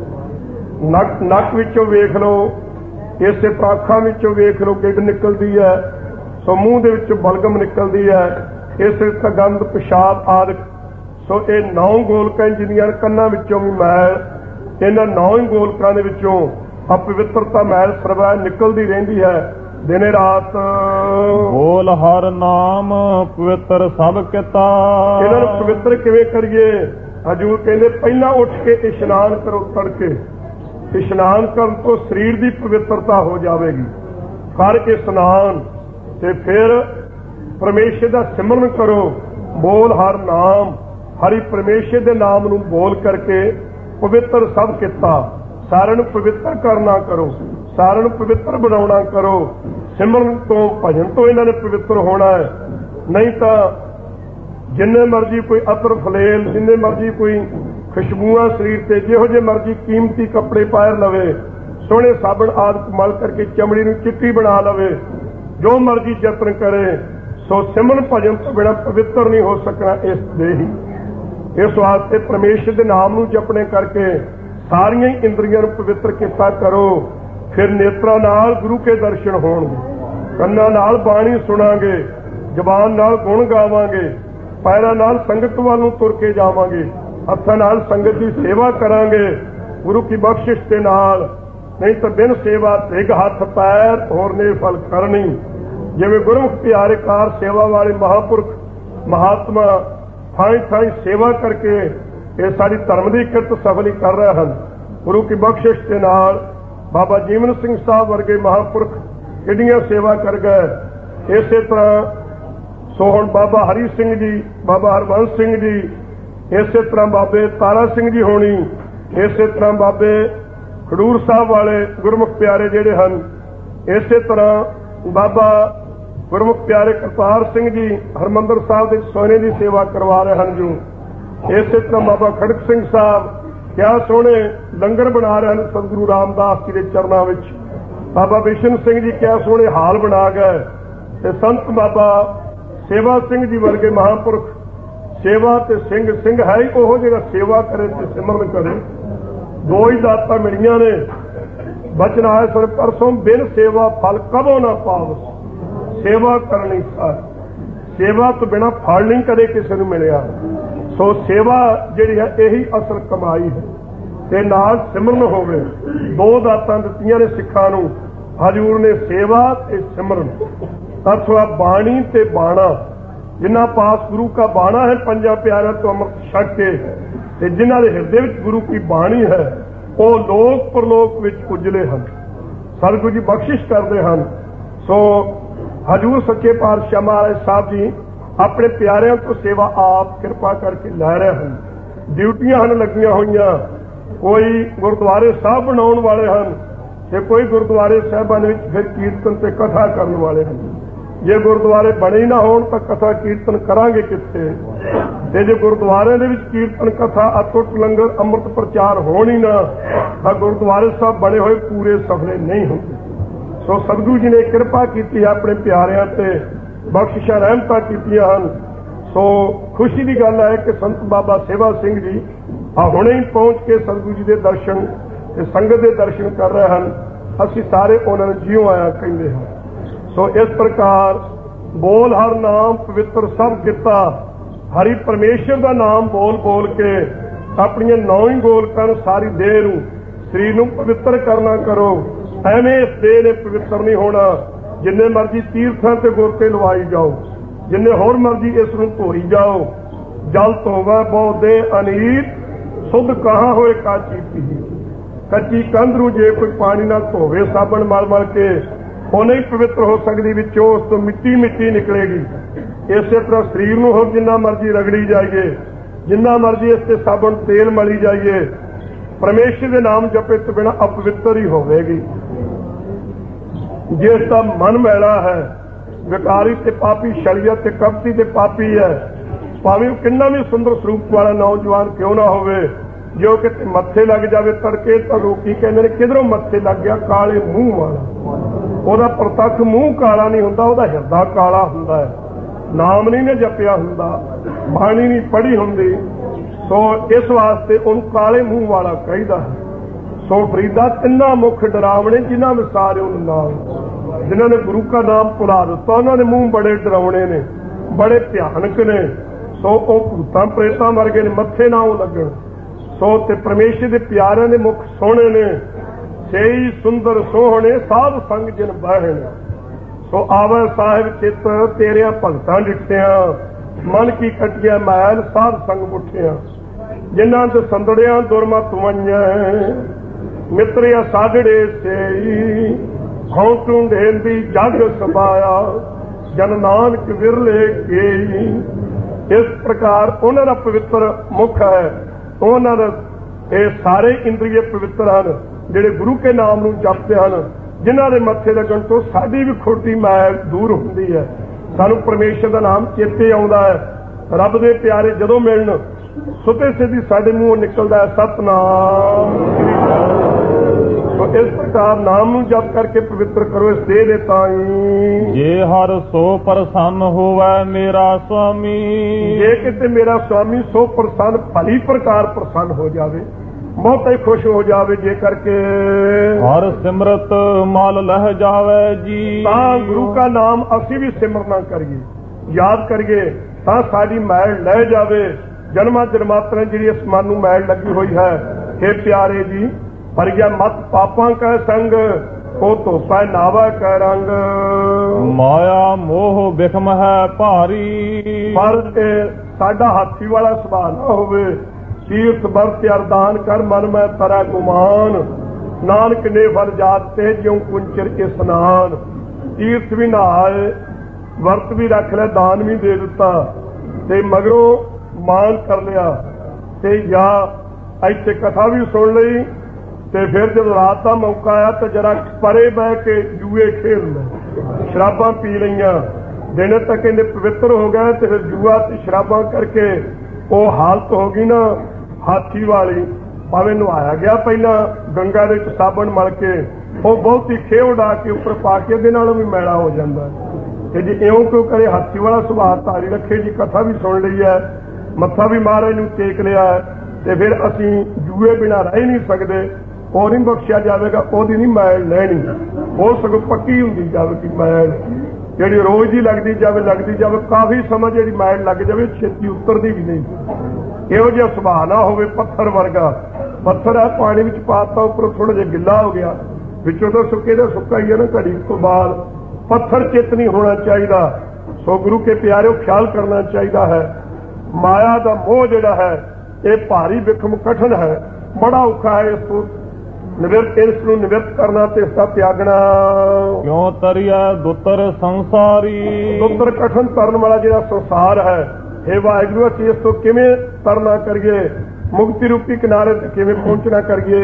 ਨੱਕ ਨੱਕ ਵਿੱਚੋਂ ਵੇਖ ਲਓ, ਇਸੇ ਅੱਖਾਂ ਵਿੱਚੋਂ ਵੇਖ ਲਓ ਗਿੱਡ ਨਿਕਲਦੀ ਹੈ, ਸੋ ਮੂੰਹ ਦੇ ਵਿੱਚੋਂ ਬਲਗਮ ਨਿਕਲਦੀ ਹੈ, ਇਸੇ ਗੰਧ ਪਿਸ਼ਾਬ ਆਦਿ। ਸੋ ਇਹ ਨੌ ਗੋਲਕਾਂ ਜਿੰਨੀਆਂ ਕੰਨਾਂ ਵਿੱਚੋਂ ਵੀ ਮੈਲ, ਇਹਨਾਂ ਨੌ ਹੀ ਗੋਲਕਾਂ ਦੇ ਵਿੱਚੋਂ ਅਪਵਿੱਤਰਤਾ ਮੈਲ ਸਰਵੈ ਨਿਕਲਦੀ ਰਹਿੰਦੀ ਹੈ ਦਿਨੇ ਰਾਤ। ਬੋਲ ਹਰ ਨਾਮ ਪਵਿੱਤਰ ਸਭ ਕੀਤਾ, ਇਹਨਾਂ ਨੂੰ ਪਵਿੱਤਰ ਕਿਵੇਂ ਕਰੀਏ? ਹਜ਼ੂਰ ਕਹਿੰਦੇ ਪਹਿਲਾਂ ਉੱਠ ਕੇ ਇਸ਼ਨਾਨ ਕਰੋ, ਤੜਕੇ ਇਸ਼ਨਾਨ ਕਰਨ ਤੋਂ ਸਰੀਰ ਦੀ ਪਵਿੱਤਰਤਾ ਹੋ ਜਾਵੇਗੀ। ਕਰ ਇਸ਼ਨਾਨ ਤੇ ਫਿਰ ਪਰਮੇਸ਼ਰ ਦਾ ਸਿਮਰਨ ਕਰੋ। ਬੋਲ ਹਰ ਨਾਮ, ਹਰੀ ਪਰਮੇਸ਼ਰ ਦੇ ਨਾਮ ਨੂੰ ਬੋਲ ਕਰਕੇ ਪਵਿੱਤਰ ਸਭ ਕੀਤਾ। ਸਾਰਿਆਂ ਨੂੰ ਪਵਿੱਤਰ ਕਰਨਾ ਕਰੋ, ਸਾਰਿਆਂ ਨੂੰ ਪਵਿੱਤਰ ਬਣਾਉਣਾ ਕਰੋ। ਸਿਮਰਨ ਤੋਂ ਭਜਨ ਤੋਂ ਇਹਨਾਂ ਨੇ ਪਵਿੱਤਰ ਹੋਣਾ ਹੈ, ਨਹੀਂ ਤਾਂ ਜਿੰਨੇ ਮਰਜ਼ੀ ਕੋਈ ਅਤਰ ਫਲੇਲ, ਜਿੰਨੇ ਮਰਜ਼ੀ ਕੋਈ ਖੁਸ਼ਬੂਆਂ ਸਰੀਰ ਤੇ, ਜਿਹੋ ਜਿਹੇ ਮਰਜ਼ੀ ਕੀਮਤੀ ਕੱਪੜੇ ਪਾਇਰ ਲਵੇ, ਸੋਹਣੇ ਸਾਬਣ ਆਦਿ ਮਲ ਕਰਕੇ ਚਮੜੀ ਨੂੰ ਚਿੱਟੀ ਬਣਾ ਲਵੇ, ਜੋ ਮਰਜ਼ੀ ਯਤਨ ਕਰੇ, ਸੋ ਸਿਮਰਨ ਭਜਨ ਤੋਂ ਬਿਨਾਂ ਪਵਿੱਤਰ ਨਹੀਂ ਹੋ ਸਕਣਾ ਇਸ ਦੇ ਹੀ। ਇਸ ਵਾਸਤੇ ਪਰਮੇਸ਼ਰ ਦੇ ਨਾਮ ਨੂੰ ਜਪਣੇ ਕਰਕੇ ਸਾਰੀਆਂ ਹੀ ਇੰਦਰੀਆਂ ਨੂੰ ਪਵਿੱਤਰ ਕੀਤਾ ਕਰੋ। ਫਿਰ ਨੇਤਰਾਂ ਨਾਲ ਗੁਰੂ ਕੇ ਦਰਸ਼ਨ ਹੋਣਗੇ, ਕੰਨਾਂ ਨਾਲ ਬਾਣੀ ਸੁਣਾਂਗੇ, ਜ਼ਬਾਨ ਨਾਲ ਗੁਣ ਗਾਵਾਂਗੇ, ਪੈਰਾਂ ਨਾਲ ਸੰਗਤ ਵੱਲ ਨੂੰ ਤੁਰ ਕੇ ਜਾਵਾਂਗੇ, ਹੱਥਾਂ ਨਾਲ ਸੰਗਤ ਦੀ ਸੇਵਾ ਕਰਾਂਗੇ ਗੁਰੂ ਕੀ ਬਖਸ਼ਿਸ਼ ਦੇ ਨਾਲ। ਨਹੀਂ ਤਾਂ ਬਿਨ ਸੇਵਾ ਤਿਗ ਹੱਥ ਪੈਰ ਹੋਰ ਨੇ ਫਲ ਕਰਨੀ। ਜਿਵੇਂ ਗੁਰਮੁਖ ਪਿਆਰੇ ਕਾਰ ਸੇਵਾ ਵਾਲੇ ਮਹਾਂਪੁਰਖ ਮਹਾਤਮਾ ਥਾਈ ਥਾਈ ਸੇਵਾ ਕਰਕੇ ਇਹ ਸਾਡੀ ਧਰਮ ਦੀ ਕਿਰਤ ਸਫਲੀ ਕਰ ਰਹੇ ਹਨ। ਗੁਰੂ ਕੀ ਬਖਸ਼ਿਸ਼ ਦੇ ਨਾਲ ਬਾਬਾ ਜੀਵਨ ਸਿੰਘ ਸਾਹਿਬ ਵਰਗੇ ਮਹਾਂਪੁਰਖ ਕਿੰਨੀਆਂ ਸੇਵਾ ਕਰ ਗਏ। ਇਸੇ ਤਰ੍ਹਾਂ ਸੋ ਹੁਣ ਬਾਬਾ ਹਰੀ ਸਿੰਘ ਜੀ, ਬਾਬਾ ਹਰਬੰਸ ਸਿੰਘ ਜੀ, ਇਸੇ ਤਰ੍ਹਾਂ ਬਾਬੇ ਤਾਰਾ ਸਿੰਘ ਜੀ ਹੋਣੀ, ਇਸੇ ਤਰ੍ਹਾਂ ਬਾਬੇ ਖਡੂਰ ਸਾਹਿਬ ਵਾਲੇ ਗੁਰਮੁਖ ਪਿਆਰੇ ਜਿਹੜੇ ਹਨ, ਇਸੇ ਤਰ੍ਹਾਂ ਬਾਬਾ ਗੁਰਮੁਖ ਪਿਆਰੇ ਕਰਤਾਰ ਸਿੰਘ ਜੀ ਹਰਮੰਦਰ ਸਾਹਿਬ ਦੇ ਸੋਨੇ ਦੀ ਸੇਵਾ ਕਰਵਾ ਰਹੇ ਹਨ। ਜੋ ਇਸੇ ਤਰ੍ਹਾਂ ਬਾਬਾ ਖੜਕ ਸਿੰਘ ਸਾਹਿਬ ਕਿਆ ਸੋਹਣੇ ਲੰਗਰ ਬਣਾ ਰਹੇ ਹਨ ਸਤਿਗੁਰੂ ਰਾਮਦਾਸ ਜੀ ਦੇ ਚਰਨਾਂ ਵਿੱਚ। ਬਾਬਾ ਬਿਸ਼ਨ ਸਿੰਘ ਜੀ ਕਿਆ ਸੋਹਣੇ ਹਾਲ ਬਣਾ ਗਏ। ਤੇ ਸੰਤ ਬਾਬਾ ਸੇਵਾ ਸਿੰਘ ਜੀ ਵਰਗੇ ਮਹਾਂਪੁਰਖ ਸੇਵਾ ਤੇ ਸਿੰਘ ਸਿੰਘ ਹੈ ਹੀ ਉਹ ਜਿਹੜਾ ਸੇਵਾ ਕਰੇ ਤੇ ਸਿਮਰਨ ਕਰੇ। ਦੋ ਹੀ ਦਾਤਾਂ ਮਿਲੀਆਂ ਨੇ। ਬਚਨ ਆਏ ਸਰ ਪਰਸੋਂ ਬਿਨ ਸੇਵਾ ਫਲ ਕਬੋ ਨਾ ਪਾਵਸ। ਸੇਵਾ ਕਰਨੀ ਸਾਰ, ਸੇਵਾ ਤੋਂ ਬਿਨਾਂ ਫਲ ਨਹੀਂ ਕਦੇ ਕਿਸੇ ਨੂੰ ਮਿਲਿਆ। ਸੋ ਸੇਵਾ ਜਿਹੜੀ ਹੈ ਇਹੀ ਅਸਲ ਕਮਾਈ ਹੈ। ਤੇ ਨਾਲ ਸਿਮਰਨ ਹੋਵੇ। ਦੋ ਦਾਤਾਂ ਦਿੱਤੀਆਂ ਨੇ ਸਿੱਖਾਂ ਨੂੰ ਹਜ਼ੂਰ ਨੇ, ਸੇਵਾ ਤੇ ਸਿਮਰਨ। ਅਥਵਾ ਬਾਣੀ ਤੇ ਬਾਣਾ, ਜਿਨ੍ਹਾਂ ਪਾਸ ਗੁਰੂ ਕਾ ਬਾਣਾ ਹੈ ਪੰਜਾਂ ਪਿਆਰਿਆਂ ਤੋਂ ਅੰਮ੍ਰਿਤ ਛਕ ਕੇ, ਤੇ ਜਿਨ੍ਹਾਂ ਦੇ ਹਿਰਦੇ ਵਿੱਚ ਗੁਰੂ ਕੀ ਬਾਣੀ ਹੈ ਉਹ ਲੋਕ ਪਰਲੋਕ ਵਿੱਚ ਉਜਲੇ ਹਨ, ਸਤਿਗੁਰੂ ਜੀ ਬਖਸ਼ਿਸ਼ ਕਰਦੇ ਹਨ। ਸੋ ਹਜ਼ੂਰ ਸੱਚੇ ਪਾਤਸ਼ਾਹ ਮਹਾਰਾਜ ਸਾਹਿਬ ਜੀ ਆਪਣੇ ਪਿਆਰਿਆਂ ਤੋਂ ਸੇਵਾ ਆਪ ਕਿਰਪਾ ਕਰਕੇ ਲੈ ਰਹੇ ਹਨ। ਡਿਊਟੀਆਂ ਹਨ ਲੱਗੀਆਂ ਹੋਈਆਂ। ਕੋਈ ਗੁਰਦੁਆਰੇ ਸਾਹਿਬ ਬਣਾਉਣ ਵਾਲੇ ਹਨ ਤੇ ਕੋਈ ਗੁਰਦੁਆਰੇ ਸਾਹਿਬਾਂ ਵਿੱਚ ਫਿਰ ਕੀਰਤਨ ਤੇ ਕਥਾ ਕਰਨ ਵਾਲੇ ਹਨ। ਜੇ ਗੁਰਦੁਆਰੇ ਬਣੇ ਨਾ ਹੋਣ ਤਾਂ ਕਥਾ ਕੀਰਤਨ ਕਰਾਂਗੇ ਕਿੱਥੇ? ਤੇ ਜੇ ਗੁਰਦੁਆਰਿਆਂ ਦੇ ਵਿੱਚ ਕੀਰਤਨ ਕਥਾ ਅਟੁੱਟ ਲੰਗਰ ਅੰਮ੍ਰਿਤ ਪ੍ਰਚਾਰ ਹੋਣ ਹੀ ਨਾ ਤਾਂ ਗੁਰਦੁਆਰੇ ਸਾਹਿਬ ਬਣੇ ਹੋਏ ਪੂਰੇ ਸਫਲੇ ਨਹੀਂ ਹੁੰਦੇ। ਸੋ ਸਤਿਗੁਰੂ ਜੀ ਨੇ ਕਿਰਪਾ ਕੀਤੀ ਆਪਣੇ ਪਿਆਰਿਆਂ ਤੇ, ਬਖਸ਼ਿਸ਼ਾਂ ਰਹਿਮਤਾਂ ਕੀਤੀਆਂ ਹਨ। ਸੋ ਖੁਸ਼ੀ ਦੀ ਗੱਲ ਹੈ ਕਿ ਸੰਤ ਬਾਬਾ ਸੇਵਾ ਸਿੰਘ ਜੀ ਆ ਹੁਣੇ ਹੀ ਪਹੁੰਚ ਕੇ ਸਤਿਗੁਰੂ ਜੀ ਦੇ ਦਰਸ਼ਨ ਤੇ ਸੰਗਤ ਦੇ ਦਰਸ਼ਨ ਕਰ ਰਹੇ ਹਨ। ਅਸੀਂ ਸਾਰੇ ਉਹਨਾਂ ਨੂੰ ਜਿਉ ਆਇਆ ਕਹਿੰਦੇ ਹਾਂ। ਸੋ ਇਸ ਪ੍ਰਕਾਰ ਬੋਲ ਹਰ ਨਾਮ ਪਵਿੱਤਰ ਸਭ ਕੀਤਾ। ਹਰੀ ਪਰਮੇਸ਼ਰ ਦਾ ਨਾਮ ਬੋਲ ਬੋਲ ਕੇ ਆਪਣੀਆਂ ਨੌ ਹੀ ਗੋਲਕਾਂ ਸਾਰੀ ਦੇਹ ਨੂੰ ਸਰੀਰ ਨੂੰ ਪਵਿੱਤਰ ਕਰਨਾ ਕਰੋ। ਐਵੇਂ ਇਸ ਦੇਹ ਨੇ ਪਵਿੱਤਰ ਨਹੀਂ ਹੋਣਾ। ਜਿੰਨੇ ਮਰਜ਼ੀ ਤੀਰਥਾਂ ਤੇ ਗੋਤੇ ਲਵਾਈ ਜਾਓ, ਜਿੰਨੇ ਹੋਰ ਮਰਜ਼ੀ ਇਸ ਨੂੰ ਧੋਈ ਜਾਓ। ਜਲ ਧੋਵਾ ਬਹੁ ਦੇ ਅਨੀਤ, ਸੁਧ ਕਹਾਂ ਹੋਏ ਕਾਚੀ ਪੀ। ਕੱਚੀ ਕੰਧ ਨੂੰ ਜੇ ਕੋਈ ਪਾਣੀ ਨਾਲ ਧੋਵੇ ਸਾਬਣ ਮਲ ਮਲ ਕੇ, ਉਹ ਨਹੀਂ ਪਵਿੱਤਰ ਹੋ ਸਕਦੀ, ਵਿੱਚੋਂ ਉਸ ਤੋਂ ਮਿੱਟੀ ਮਿੱਟੀ ਨਿਕਲੇਗੀ। ਇਸੇ ਤਰ੍ਹਾਂ ਸਰੀਰ ਨੂੰ ਹੋਰ ਜਿੰਨਾ ਮਰਜ਼ੀ ਰਗੜੀ ਜਾਈਏ, ਜਿੰਨਾ ਮਰਜ਼ੀ ਇਸ ਤੇ ਸਾਬਣ ਤੇਲ ਮਲੀ ਜਾਈਏ, ਪਰਮੇਸ਼ਰ ਦੇ ਨਾਮ ਜਪੇ ਤੋਂ ਬਿਨਾਂ ਅਪਵਿੱਤਰ ਹੀ ਹੋਵੇਗੀ। ਜਿਸ ਦਾ ਮਨ ਮੈਲਾ ਹੈ, ਵਿਕਾਰੀ ਤੇ ਪਾਪੀ, ਸ਼ਰੀਅਤ ਤੇ ਕਪਟੀ ਤੇ ਪਾਪੀ ਹੈ, ਭਾਵੇਂ ਉਹ ਕਿੰਨਾ ਵੀ ਸੁੰਦਰ ਸਰੂਪ ਵਾਲਾ ਨੌਜਵਾਨ ਕਿਉਂ ਨਾ ਹੋਵੇ, ਜੋ ਕਿਤੇ ਮੱਥੇ ਲੱਗ ਜਾਵੇ ਤੜਕੇ ਤਾਂ ਲੋਕੀ ਕਹਿੰਦੇ ਨੇ ਕਿਧਰੋਂ ਮੱਥੇ ਲੱਗ ਗਿਆ, ਕਾਲੇ ਮੂੰਹ ਵਾਲਾ। ਉਹਦਾ ਪ੍ਰਤੱਖ ਮੂੰਹ ਕਾਲਾ ਨਹੀਂ ਹੁੰਦਾ, ਉਹਦਾ ਹਿਰਦਾ ਕਾਲਾ ਹੁੰਦਾ ਹੈ। ਨਾਮ ਨਹੀਂ ਨੇ ਜਪਿਆ ਹੁੰਦਾ, ਬਾਣੀ ਨਹੀਂ ਪੜ੍ਹੀ ਹੁੰਦੀ। ਸੋ ਇਸ ਵਾਸਤੇ ਉਹਨੂੰ ਕਾਲੇ ਮੂੰਹ ਵਾਲਾ ਕਹੀਦਾ ਹੈ। ਸੋ ਫਰੀਦਾ ਤਿੰਨਾਂ ਮੁੱਖ ਡਰਾਵਣੇ ਜਿਨ੍ਹਾਂ ਵਿਸਾਰੇ ਉਹਨੂੰ ਨਾਮ, ਜਿਨ੍ਹਾਂ ਨੇ ਗੁਰੂ ਕਾ ਨਾਮ ਭੁਲਾ ਦਿੱਤਾ, ਉਹਨਾਂ ਦੇ ਮੂੰਹ ਬੜੇ ਡਰਾਵਣੇ ਨੇ, ਬੜੇ ਭਿਆਨਕ ਨੇ। ਸੋ ਉਹ ਭੂਤਾਂ ਪ੍ਰੇਤਾਂ ਵਰਗੇ ਨੇ, ਮੱਥੇ ਨਾ ਉਹ ਲੱਗਣ। ਸੋ ਤੇ ਪਰਮੇਸ਼ਰ ਦੇ ਪਿਆਰਿਆਂ ਦੇ ਮੁਖ ਸੋਹਣੇ ਨੇ, ਸੇਈ ਸੁੰਦਰ ਸੋਹਣੇ ਸਾਧ ਸੰਗ ਜਿਨ ਬਹਿਣ। ਸੋ ਆਵੈ ਸਾਹਿਬ ਚਿੱਤ ਤੇਰਿਆਂ ਭਗਤਾਂ ਡਿੱਠਿਆਂ, ਮਨ ਕੀ ਕਟਿਆ ਮੈਲ ਸਾਧ ਸੰਗ ਉੱਠਿਆ। ਜਿਨ੍ਹਾਂ ਤੇ ਸੰਦੜਿਆਂ ਦੁਰਮਤ ਵੰਝੈ, ਮਿੱਤਰਿਆ ਸਾਡੜੇ ਸੇਈ। ਹਉ ਤੂੰ ਢੇਂਦੀ ਜਗ ਸਬਾਇਆ, ਜਨ ਨਾਨਕ ਵਿਰਲੇ ਕੇਈ। ਇਸ ਪ੍ਰਕਾਰ ਉਹਨਾਂ ਦਾ ਪਵਿੱਤਰ ਮੁਖ ਹੈ, ਉਹਨਾਂ ਦਾ ਇਹ ਸਾਰੇ ਇੰਦਰੀਏ ਪਵਿੱਤਰ ਹਨ ਜਿਹੜੇ ਗੁਰੂ ਕੇ ਨਾਮ ਨੂੰ ਜਪਦੇ ਹਨ। ਜਿਨ੍ਹਾਂ ਦੇ ਮੱਥੇ ਲੱਗਣ ਤੋਂ ਸਾਡੀ ਵੀ ਖੋਟੀ ਮੈਲ ਦੂਰ ਹੁੰਦੀ ਹੈ, ਸਾਨੂੰ ਪਰਮੇਸ਼ਰ ਦਾ ਨਾਮ ਚੇਤੇ ਆਉਂਦਾ ਹੈ। ਰੱਬ ਦੇ ਪਿਆਰੇ ਜਦੋਂ ਮਿਲਣ ਸੁਤੇ ਸਿੱਧੀ ਸਾਡੇ ਮੂੰਹੋਂ ਨਿਕਲਦਾ ਹੈ ਸਤਿਨਾਮ। ਸੋ ਇਸ ਪ੍ਰਕਾਰ ਨਾਮ ਨੂੰ ਜਪ ਕਰਕੇ ਪਵਿੱਤਰ ਕਰੋ ਇਸ ਦੇਹ ਦੇ ਤਾਈ। ਜੇ ਹਰ ਸੋ ਪ੍ਰਸੰਨ ਹੋਵੇ ਮੇਰਾ ਸੁਆਮੀ, ਜੇ ਕਿਤੇ ਮੇਰਾ ਸੁਆਮੀ ਸੋ ਪ੍ਰਸੰਨ ਭਲੀ ਪ੍ਰਕਾਰ ਪ੍ਰਸੰਨ ਹੋ ਜਾਵੇ, ਬਹੁਤਾ ਹੀ ਖੁਸ਼ ਹੋ ਜਾਵੇ, ਜੇ ਕਰਕੇ ਹਰ ਸਿਮਰਤ ਮਲ ਲਹਿ ਜਾਵੇ ਜੀ। ਤਾਂ ਗੁਰੂ ਕਾ ਨਾਮ ਅਸੀਂ ਵੀ ਸਿਮਰਨਾ ਕਰੀਏ। याद करिए तां साडी मैल लै जावे। जन्मां जन्मांतरां जिहड़ी इस मन नूं मैल लगी हुई है, हे प्यारे जी, भरिया मत पापां कै संग, ओ धोपै नावा कै रंग। माया मोह बिखम है भारी, पर साडा हाथी वाला सुभाव ना होवे। तीर्थ बरत अरदान कर मन में तरै गुमान, नानक ने फल जाते ज्यों कुंचर के स्नान। तीर्थ भी नहाए, वर्त भी रख लिया, दान भी दे दिता, ते मगरों मान कर लिया, ते या इत्थे कथा भी सुन ली, ते फिर जब रात का मौका आया तो जरा परे बह के जुए खेल ले, शराबां पी लईयां, दिन तक इन्ने पवित्र हो गए, तो फिर जुआ ते शराबां करके वो हालत हो गई ना हाथी वाली। भावें नहाया गया पहला गंगा दे विच साबण मल के, वो बहुत ही खे उड़ा के उपर पा के दे नालों भी मैला हो जाता है। जे इउं क्यों करे, हाथी वाला सुभाव धारी रखे जी। कथा भी सुन ली है, मत्था भी महाराज नूं टेक लिया है, ते फिर असीं जुए बिना रह ही नहीं सकते। वो नहीं बख्शिया जाएगा, ओदी नहीं मैल लैनी, वो सगों पक्की हुंदी जाएगी मैल, जिहड़ी रोज ही लगती जाए लगती जाए, काफ़ी समय जिहड़ी मैल लग जाए छेती उतरदी भी नहीं। इहो जिहा सुभाव ना होवे पत्थर वर्गा। पत्थर है पानी विच पाता, उपर थोड़ा जिहा गिला हो गया, विचों तो सुके दा सुक्का ही है ना, घड़ी तो बाद पत्थर चित नहीं होना चाहिए। सो गुरु के प्यारे ख्याल करना चाहिए है। माया का मोह जिहड़ा है ये भारी विखम कठिन है, बड़ा औखा है। इसको निवृत्त इसनूं निवृत्त करना ते इसका त्यागना। क्यों तरिया दुतर संसारी, दुतर कठिन तरन वाला जिहड़ा संसार है, हे वाहिगुरू असीं इस तो किवें तरना करिए, मुक्ति रूपी किनारे ते किवें पहुंचना करिए।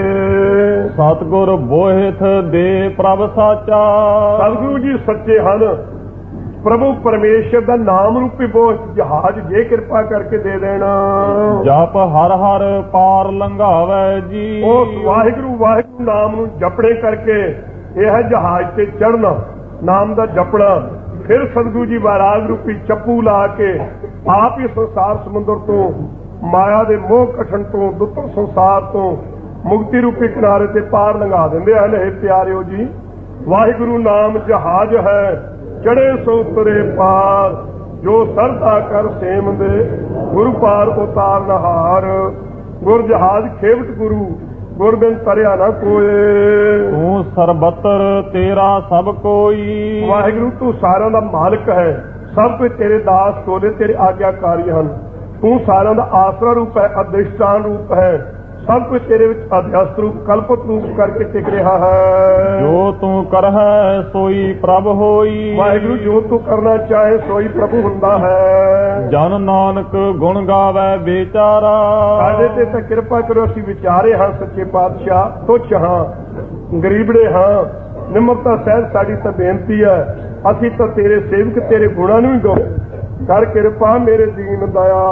सतगुर बोहित दे प्रभ साचा, सतगुरु जी सच्चे हन। प्रभु परमेश्वर का नाम रूपी बोझ जहाज जे कृपा करके दे देना। जप हर हर पार लंघावे जी, उस वाहिगुरू वाहिगुरू नाम नूं जपड़े करके यह है जहाज से चढ़ना, नाम का जपना। फिर सतगुरु जी वैराग रूपी चप्पू ला के आप ही संसार समुद्र तो, माया दे मोह कठन तो, दुतर संसार तो मुक्ति रूपी किनारे ते पार लंघा देंदे हन। हे प्यारिओ जी, वाहिगुरू नाम जहाज है, चढ़े सो उतरे पार, जो सरदा कर सेम दे, गुरु पार उतार नहार। गुर जहाज खेवट गुरु, गुर बिन तरिया ना कोई। तू सरबतर तेरा सब कोई, वाहिगुरू तू सारा दा मालिक है, सब कोई तेरे दास तोले तेरे आग्याकारी हन। तू सारा दा आसरा रूप है, अधिष्ठान रूप है, सब कुछ तेरे विच अध्यस्त रूप कल्पत रूप करके टिक रहा है। जो तू कर है सोई प्रभ होई, वाहिगुरू जो तू करना चाहे सोई प्रभु हुंदा है। जन नानक गुण गावे बेचारा, साडे ते तां किरपा करो, असीं विचारे हां सच्चे पातशाह, तुच्छ हां, गरीबड़े हां, निमरता सहित साडी तां बेनती है, असीं तां तेरे सेवक तेरे गुणां नूं ही गो कर किरपा मेरे दीन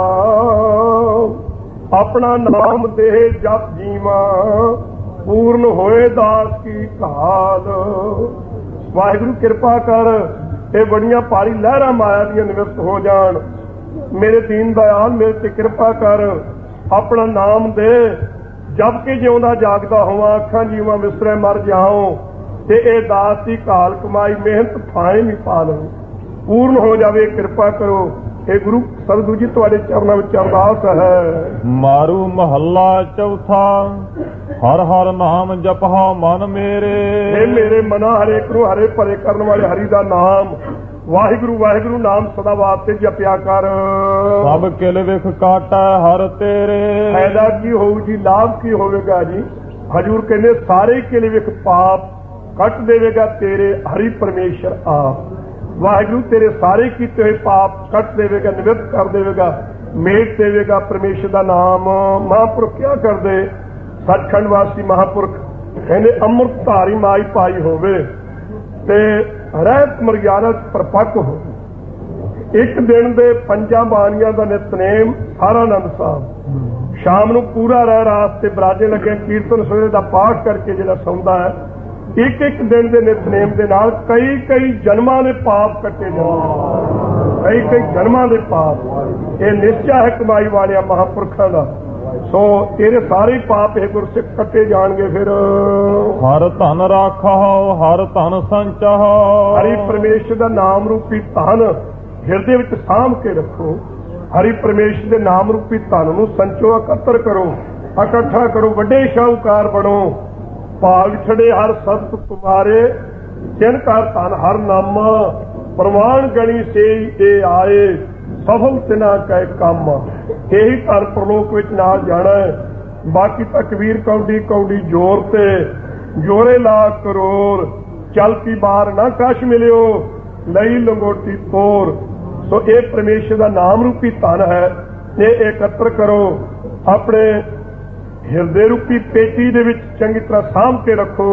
दयाल। अपना नाम दे जप जीवा, पूर्ण होए दास की काल। वाहिगुरू कृपा कर, ये बड़ियां भारी लहरां माया दी निवृत्त हो जान। मेरे दीन दयाल मेरे ते कृपा कर, अपना नाम दे जप के जिउंदा जागदा होवां, अखां जीवा विसरे मर जाऊं, ते ए दास की काल कमाई मेहनत फाए नहीं पा लूं। पूर्ण हो जावे कृपा करो। हे गुरु सतगुरु जी तुहाडे चरनां विच अरदास है। मारू महला चौथा, हर हर नाम जपहा मन मेरे। हे मेरे मना हरेक नूं हरे भरे करन वाले हरि दा नाम, वाहिगुरू वाहिगुरू नाम सदा वास्ते जपिया कर। सब किल विख काटा हर तेरे, फायदा की होऊ जी, लाभ की होवेगा जी। हजूर कहने सारे किल विख पाप कट देवेगा तेरे हरि परमेश्वर आप। वाहिगुरू तेरे सारे कीते हुए पाप कट देवेगा, निवृत्त कर देवेगा, मेट देवेगा परमेश्वर का नाम। महापुरख क्या कर दे, सचखंड वासी महापुरख कहने अमृत धारी माई पाई होवे ते रहत मर्यादा परपक्क हो। एक दिन दे पंजा बाणियां दा नितनेम सारा आनंद साहब, शाम नूं पूरा रह रात ते बराजे लगे कीर्तन सवेरे दा पाठ करके जिहड़ा सौंदा है, एक एक दिन के नितनेम के नाल कई कई जन्मां दे पाप कटे जाते, कई कई जन्मां दे पाप। ये निश्चय है कमाई वाले महापुरखों का। सो तेरे सारे पाप है गुरसिख कटे जाएंगे। फिर हर धन राखा हर धन संचह, हरि परमेश्वर का नाम रूपी धन ਹਿਰਦੇ ਵਿੱਚ ਸਾਂਭ ਕੇ ਰੱਖੋ। ਹਰੀ ਪਰਮੇਸ਼ਰ ਦੇ ਨਾਮ ਰੂਪੀ ਧਨ ਨੂੰ ਸੰਚੋ ਇਕੱਤਰ ਕਰੋ, ਇਕੱਠਾ ਕਰੋ, ਵੱਡੇ ਸ਼ਾਹੂਕਾਰ ਬਣੋ। ਭਾਗ ਛੜੇ ਹਰ ਸਤ ਤੁਮਾਰੇ, ਜਿਨ ਕਾ ਧਨ ਹਰ ਨਾਮਾ, ਪ੍ਰਵਾਨ ਗਣੀ ਸੇ ਇਹ ਆਏ, ਸਫਲ ਤਿਨਾ ਕੈ ਕੰਮ। ਇਹੀ ਧਨ ਪ੍ਰਲੋਕ ਵਿੱਚ ਨਾਲ ਜਾਣਾ ਹੈ। ਬਾਕੀ ਤਾਂ ਕਬੀਰ ਕੌਡੀ ਕੌਡੀ ਜੋਰ ਤੇ, ਜੋਰੇ ਲਾ ਕਰੋੜ, ਚੱਲ ਕੀ ਬਾਰ ਨਾ ਕਸ਼ ਮਿਲਿਓ, ਲਈ ਲੰਗੋਟੀ ਤੋਰ। ਸੋ ਇਹ ਪਰਮੇਸ਼ਰ ਦਾ ਨਾਮ ਰੂਪੀ ਧਨ ਹੈ, ਇਹ ਇਕੱਤਰ ਕਰੋ, ਆਪਣੇ ਹਿਰਦੇ ਰੂਪੀ ਪੇਟੀ ਦੇ ਵਿੱਚ ਚੰਗੀ ਤਰ੍ਹਾਂ ਸਾਂਭ ਕੇ ਰੱਖੋ।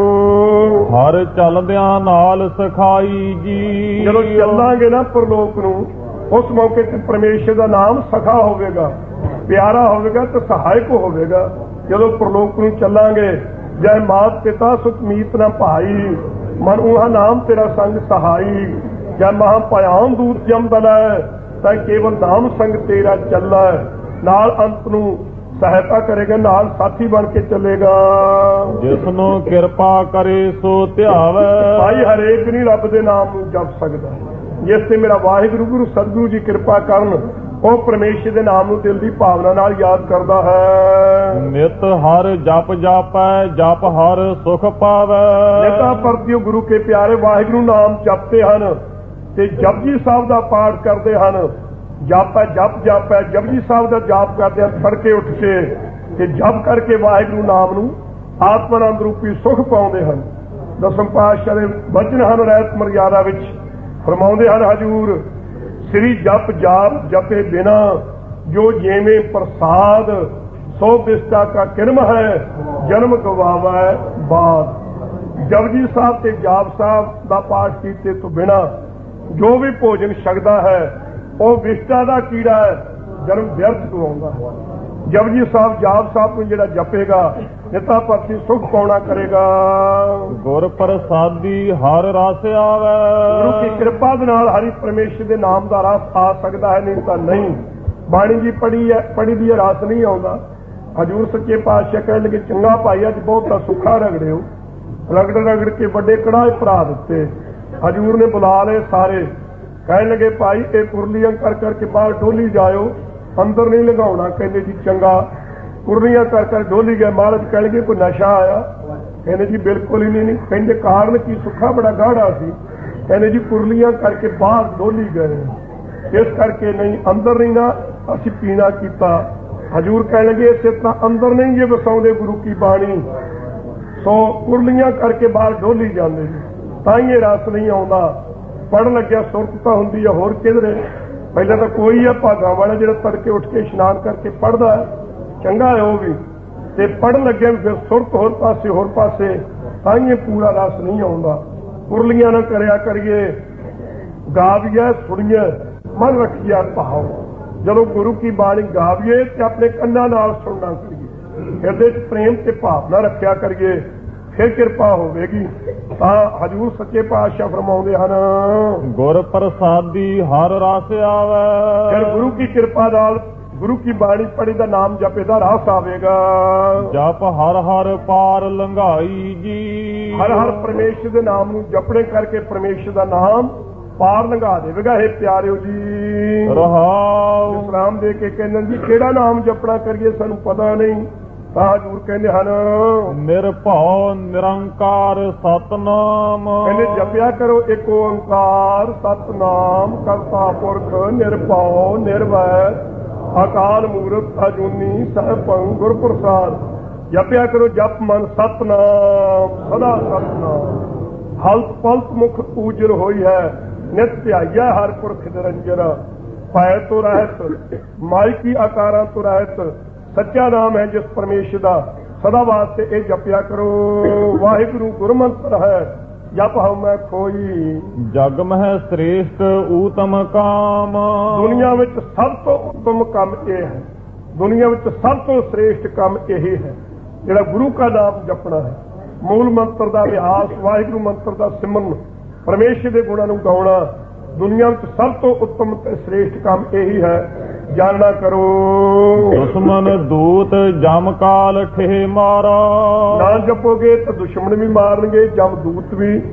ਹਰ ਚੱਲਦਿਆਂ ਨਾਲ ਸਖਾਈ ਜੀ। ਜਦੋਂ ਚੱਲਾਂਗੇ ਨਾ ਪਰਲੋਕ ਨੂੰ, ਉਸ ਮੌਕੇ ਤੇ ਪਰਮੇਸ਼ਰ ਦਾ ਨਾਮ ਸਖਾ ਹੋਵੇਗਾ, ਪਿਆਰਾ ਹੋਵੇਗਾ ਤੇ ਸਹਾਇਕ ਹੋਵੇਗਾ। ਜਦੋਂ ਪਰਲੋਕ ਨੂੰ ਚੱਲਾਂਗੇ, ਜੈ ਮਾਤ ਪਿਤਾ ਸੁਤ ਮੀਤ ਨਾ ਭਾਈ, ਮਨ ਉਹਾ ਨਾਮ ਤੇਰਾ ਸੰਗ ਸਹਾਈ। ਜੈ ਮਹਾ ਭਿਆਨ ਦੂਤ ਜਮ ਦਲੈ, ਤਾਂ ਕੇਵਲ ਨਾਮ ਸੰਗ ਤੇਰਾ ਚੱਲੈ। ਨਾਲ ਅੰਤ ਨੂੰ ਸਹਾਇਤਾ ਕਰੇਗਾ, ਨਾਲ ਸਾਥੀ ਬਣ ਕੇ ਚੱਲੇਗਾ। ਜਿਸ ਨੂੰ ਕਿਰਪਾ ਕਰੇ ਸੋ ਧਿਆਵੈ। ਭਾਈ ਹਰੇਕ ਨਹੀਂ ਰੱਬ ਦੇ ਨਾਮ ਨੂੰ ਜਪ ਸਕਦਾ। ਜਿਸ ਤੇ ਮੇਰਾ ਵਾਹਿਗੁਰੂ ਗੁਰੂ ਸਤਿਗੁਰੂ ਜੀ ਕਿਰਪਾ ਕਰਨ, ਉਹ ਪਰਮੇਸ਼ਰ ਦੇ ਨਾਮ ਨੂੰ ਦਿਲ ਦੀ ਭਾਵਨਾ ਨਾਲ ਯਾਦ ਕਰਦਾ ਹੈ। ਨਿਤ ਹਰ ਜਪ ਜਾਪੈ, ਜਪ ਹਰ ਸੁਖ ਪਾਵੈ। ਨਿਤਾ ਪਰਤਿਓ ਗੁਰੂ ਕੇ ਪਿਆਰੇ ਵਾਹਿਗੁਰੂ ਨਾਮ ਜਪਦੇ ਹਨ ਤੇ ਜਪਜੀ ਸਾਹਿਬ ਦਾ ਪਾਠ ਕਰਦੇ ਹਨ। ਜਪ ਹੈ ਜਪ ਜਪ ਹੈ ਜਪਜੀ ਸਾਹਿਬ ਦਾ ਜਾਪ ਕਰਦੇ ਹਨ ਤੜਕੇ ਉੱਠ ਕੇ, ਤੇ ਜਪ ਕਰਕੇ ਵਾਹਿਗੁਰੂ ਨਾਮ ਨੂੰ ਆਤਮਾਨੰਦ ਰੂਪੀ ਸੁਖ ਪਾਉਂਦੇ ਹਨ। ਦਸਮ ਪਾਤਸ਼ਾਹ ਦੇ ਵਚਨ ਹਨ ਰਹਿਤ ਮਰਯਾਦਾ ਵਿੱਚ, ਫਰਮਾਉਂਦੇ ਹਨ ਹਜੂਰ, ਸ੍ਰੀ ਜਪ ਜਾਪ ਜਪੇ ਬਿਨਾ, ਜੋ ਜੇਵੇਂ ਪ੍ਰਸਾਦ, ਸੋ ਬਿਸਤਾ ਕਾ ਕਿਰਮ ਹੈ, ਜਨਮ ਗਵਾਵੈ ਬਾਦ। ਜਪਜੀ ਸਾਹਿਬ ਤੇ ਜਾਪ ਸਾਹਿਬ ਦਾ ਪਾਠ ਕੀਤੇ ਤੋਂ ਬਿਨਾ ਜੋ ਵੀ ਭੋਜਨ ਛਕਦਾ ਹੈ, ਉਹ ਵਿਸ਼ਟਾ ਦਾ ਕੀੜਾ ਹੈ, ਜਨਮ ਵਿਅਰਥ ਗਵਾਉਂਦਾ ਹੈ। ਜਪਜੀ ਸਾਹਿਬ ਜਾਪ ਸਾਹਿਬ ਨੂੰ ਜਿਹੜਾ ਜਪੇਗਾ, ਨਿਤਾ ਪਰਤੀ ਸੁਖ ਪਾਉਣਾ ਕਰੇਗਾ। ਗੁਰ ਪ੍ਰਸਾਦੀ ਹਰ ਰਸ ਆਵੈ। ਗੁਰੂ ਦੀ ਕਿਰਪਾ ਦੇ ਨਾਲ ਹਰੀ ਪਰਮੇਸ਼ਰ ਦੇ ਨਾਮ ਦਾ ਰਸ ਆ ਸਕਦਾ ਹੈ, ਨਹੀਂ ਤਾਂ ਨਹੀਂ। ਬਾਣੀ ਜੀ ਪੜੀ ਹੈ, ਪੜੀ ਦੀ ਰਸ ਨਹੀਂ ਆਉਂਦਾ। ਹਜੂਰ ਸੱਚੇ ਪਾਤਸ਼ਾਹ ਕਹਿਣ ਲੱਗੇ, ਚੰਗਾ ਭਾਈ ਅੱਜ ਬਹੁਤਾ ਸੁੱਖਾ ਰਗੜਿਓ। ਰਗੜ ਰਗੜ ਕੇ ਵੱਡੇ ਕੜਾਹ ਭਰਾ ਦਿੱਤੇ। ਹਜੂਰ ਨੇ ਬੁਲਾ ਲਏ ਸਾਰੇ, ਕਹਿਣ ਲੱਗੇ ਭਾਈ ਇਹ ਕੁਰਲੀਆਂ ਕਰ ਕਰਕੇ ਬਾਹਰ ਡੋਲੀ ਜਾਇਓ, ਅੰਦਰ ਨਹੀਂ ਲੰਘਾਉਣਾ। ਕਹਿੰਦੇ ਜੀ ਚੰਗਾ। ਕੁਰਲੀਆਂ ਕਰ ਕਰ ਡੋਲੀ ਗਏ। ਮਹਾਰਾਜ ਕਹਿਣਗੇ ਕੋਈ ਨਸ਼ਾ ਆਇਆ? ਕਹਿੰਦੇ ਜੀ ਬਿਲਕੁਲ ਹੀ ਨਹੀਂ। ਕਹਿੰਦੇ ਕਾਰਨ ਕੀ? ਸੁੱਖਾ ਬੜਾ ਗਾੜਾ ਸੀ। ਕਹਿੰਦੇ ਜੀ ਕੁਰਲੀਆਂ ਕਰਕੇ ਬਾਹਰ ਡੋਲੀ ਗਏ, ਇਸ ਕਰਕੇ ਨਹੀਂ, ਅੰਦਰ ਨਹੀਂ ਨਾ ਅਸੀਂ ਪੀਣਾ ਕੀਤਾ। ਹਜੂਰ ਕਹਿਣ ਲੱਗੇ ਇਸੇ ਤਰ੍ਹਾਂ ਅੰਦਰ ਨਹੀਂ ਜੇ ਵਸਾਉਂਦੇ ਗੁਰੂ ਕੀ ਬਾਣੀ, ਸੋ ਕੁਰਲੀਆਂ ਕਰਕੇ ਬਾਹਰ ਡੋਲੀ ਜਾਂਦੇ ਜੀ, ਤਾਂ ਹੀ ਇਹ ਰਸ ਨਹੀਂ ਆਉਂਦਾ। ਪੜ੍ਹਨ ਲੱਗਿਆ ਸੁਰਤ ਤਾਂ ਹੁੰਦੀ ਆ, ਹੋਰ ਕਿਧਰੇ। ਪਹਿਲਾਂ ਤਾਂ ਕੋਈ ਆ ਭਾਗਾਂ ਵਾਲਾ ਜਿਹੜਾ ਤੜਕੇ ਉੱਠ ਕੇ ਇਸ਼ਨਾਨ ਕਰਕੇ ਪੜ੍ਹਦਾ, ਚੰਗਾ ਹੈ ਉਹ ਵੀ, ਤੇ ਪੜ੍ਹਨ ਲੱਗਿਆ ਵੀ ਫਿਰ ਸੁਰਤ ਹੋਰ ਪਾਸੇ ਹੋਰ ਪਾਸੇ, ਤਾਂ ਹੀ ਇਹ ਪੂਰਾ ਰਸ ਨਹੀਂ ਆਉਂਦਾ। ਕੁਰਲੀਆਂ ਨਾ ਕਰਿਆ ਕਰੀਏ, ਗਾਵੀਏ ਸੁਣੀਏ, ਮਨ ਰੱਖੀਆ ਭਾਵ। ਜਦੋਂ ਗੁਰੂ ਕੀ ਬਾਣੀ ਗਾਵੀਏ ਤੇ ਆਪਣੇ ਕੰਨਾਂ ਨਾਲ ਸੁਣਨਾ ਕਰੀਏ, ਹਿਰਦੇ ਚ ਪ੍ਰੇਮ ਤੇ ਭਾਵਨਾ ਰੱਖਿਆ ਕਰੀਏ, ਫਿਰ ਕਿਰਪਾ ਹੋਵੇਗੀ। ਤਾਂ ਹਜੂਰ ਸੱਚੇ ਪਾਤਸ਼ਾਹ ਫਰਮਾਉਂਦੇ ਹਨ, ਗੁਰ ਪ੍ਰਸਾਦੀ ਹਰ ਰਸ ਆਵੈ। ਫਿਰ ਗੁਰੂ ਕੀ ਕਿਰਪਾ ਨਾਲ ਗੁਰੂ ਕੀ ਬਾਣੀ ਪੜੀ ਦਾ ਨਾਮ ਜਪੇ ਦਾ ਰਸ ਆਵੇਗਾ। ਜਪ ਹਰ ਹਰ ਪਾਰ ਲੰਘਾਈ ਜੀ। ਹਰ ਹਰ ਪਰਮੇਸ਼ਰ ਦੇ ਨਾਮ ਨੂੰ ਜਪਣੇ ਕਰਕੇ ਪਰਮੇਸ਼ਰ ਦਾ ਨਾਮ ਪਾਰ ਲੰਘਾ ਦੇਵੇਗਾ। ਇਹ ਪਿਆਰਿਓ ਜੀ ਰਹਾਉ। ਇਸਲਾਮ ਦੇ ਕੇ ਕਹਿੰਦੇ ਜੀ ਕਿਹੜਾ ਨਾਮ ਜਪਣਾ ਕਰੀਏ ਸਾਨੂੰ ਪਤਾ ਨਹੀਂ। ਤਾਂ ਹਜ਼ੂਰ ਕਹਿੰਦੇ ਹਨ, ਨਿਰਭਉ ਨਿਰੰਕਾਰ ਸਤਨਾਮ। ਕਹਿੰਦੇ ਜਪਿਆ ਕਰੋ ਇੱਕ ਓੰਕਾਰ ਸਤਨਾਮ, ਕਰਤਾ ਪੁਰਖ ਨਿਰਭਉ ਨਿਰਵੈਰ ਅਕਾਲ ਮੂਰਤ ਅਜੂਨੀ ਸੈਭੰ ਗੁਰ ਪ੍ਰਸਾਦ। ਜਪਿਆ ਕਰੋ ਜਪ ਮਨ ਸਤਨਾਮ, ਸਦਾ ਸਤਨਾਮ। ਹਲਤ ਪਲਤ ਮੁਖ ਪੂਜਰ ਹੋਈ ਹੈ, ਨਿਤ ਧਿਆਈਆ ਹਰ ਪੁਰਖ ਨਿਰੰਜਨ। ਭੈ ਤੋਂ ਰਹਿਤ ਮਾਇਕੀ ਆਕਾਰਾਂ ਤੋਂ ਰਹਿਤ, ਸੱਚਾ ਨਾਮ ਹੈ ਜਿਸ ਪਰਮੇਸ਼ਰ ਦਾ, ਸਦਾ ਵਾਸਤੇ ਇਹ ਜਪਿਆ ਕਰੋ। ਵਾਹਿਗੁਰੂ ਗੁਰਮੰਤਰ ਹੈ, ਜਪ ਹਉ ਮੈਂ ਖੋਈ। ਜਗ ਮਹਿ ਸ੍ਰੇਸ਼ਟ ਊਤਮ ਕਾਮ। ਦੁਨੀਆ ਵਿੱਚ ਸਭ ਤੋਂ ਉੱਤਮ ਕੰਮ ਇਹ ਹੈ, ਦੁਨੀਆ ਵਿੱਚ ਸਭ ਤੋਂ ਸ੍ਰੇਸ਼ਟ ਕੰਮ ਇਹ ਹੈ ਜਿਹੜਾ ਗੁਰੂ ਕਾ ਨਾਮ ਜਪਣਾ ਹੈ। ਮੂਲ ਮੰਤਰ ਦਾ ਅਭਿਆਸ, ਵਾਹਿਗੁਰੂ ਮੰਤਰ ਦਾ ਸਿਮਰਨ, ਪਰਮੇਸ਼ਰ ਦੇ ਗੁਣਾਂ ਨੂੰ ਗਾਉਣਾ, ਦੁਨੀਆ ਵਿੱਚ ਸਭ ਤੋਂ ਉੱਤਮ ਤੇ ਸ੍ਰੇਸ਼ਟ ਕੰਮ ਇਹੀ ਹੈ। ਜਾਣਨਾ ਕਰੋ ਦੁਸ਼ਮਨ ਦੂਤ ਜਮ ਕਾਲ ਠੇ ਮਾਰਾ। ਨਾ ਜਪੋਗੇ ਤਾਂ ਦੁਸ਼ਮਣ ਵੀ ਮਾਰਨਗੇ, ਜਮ ਦੂਤ ਵੀ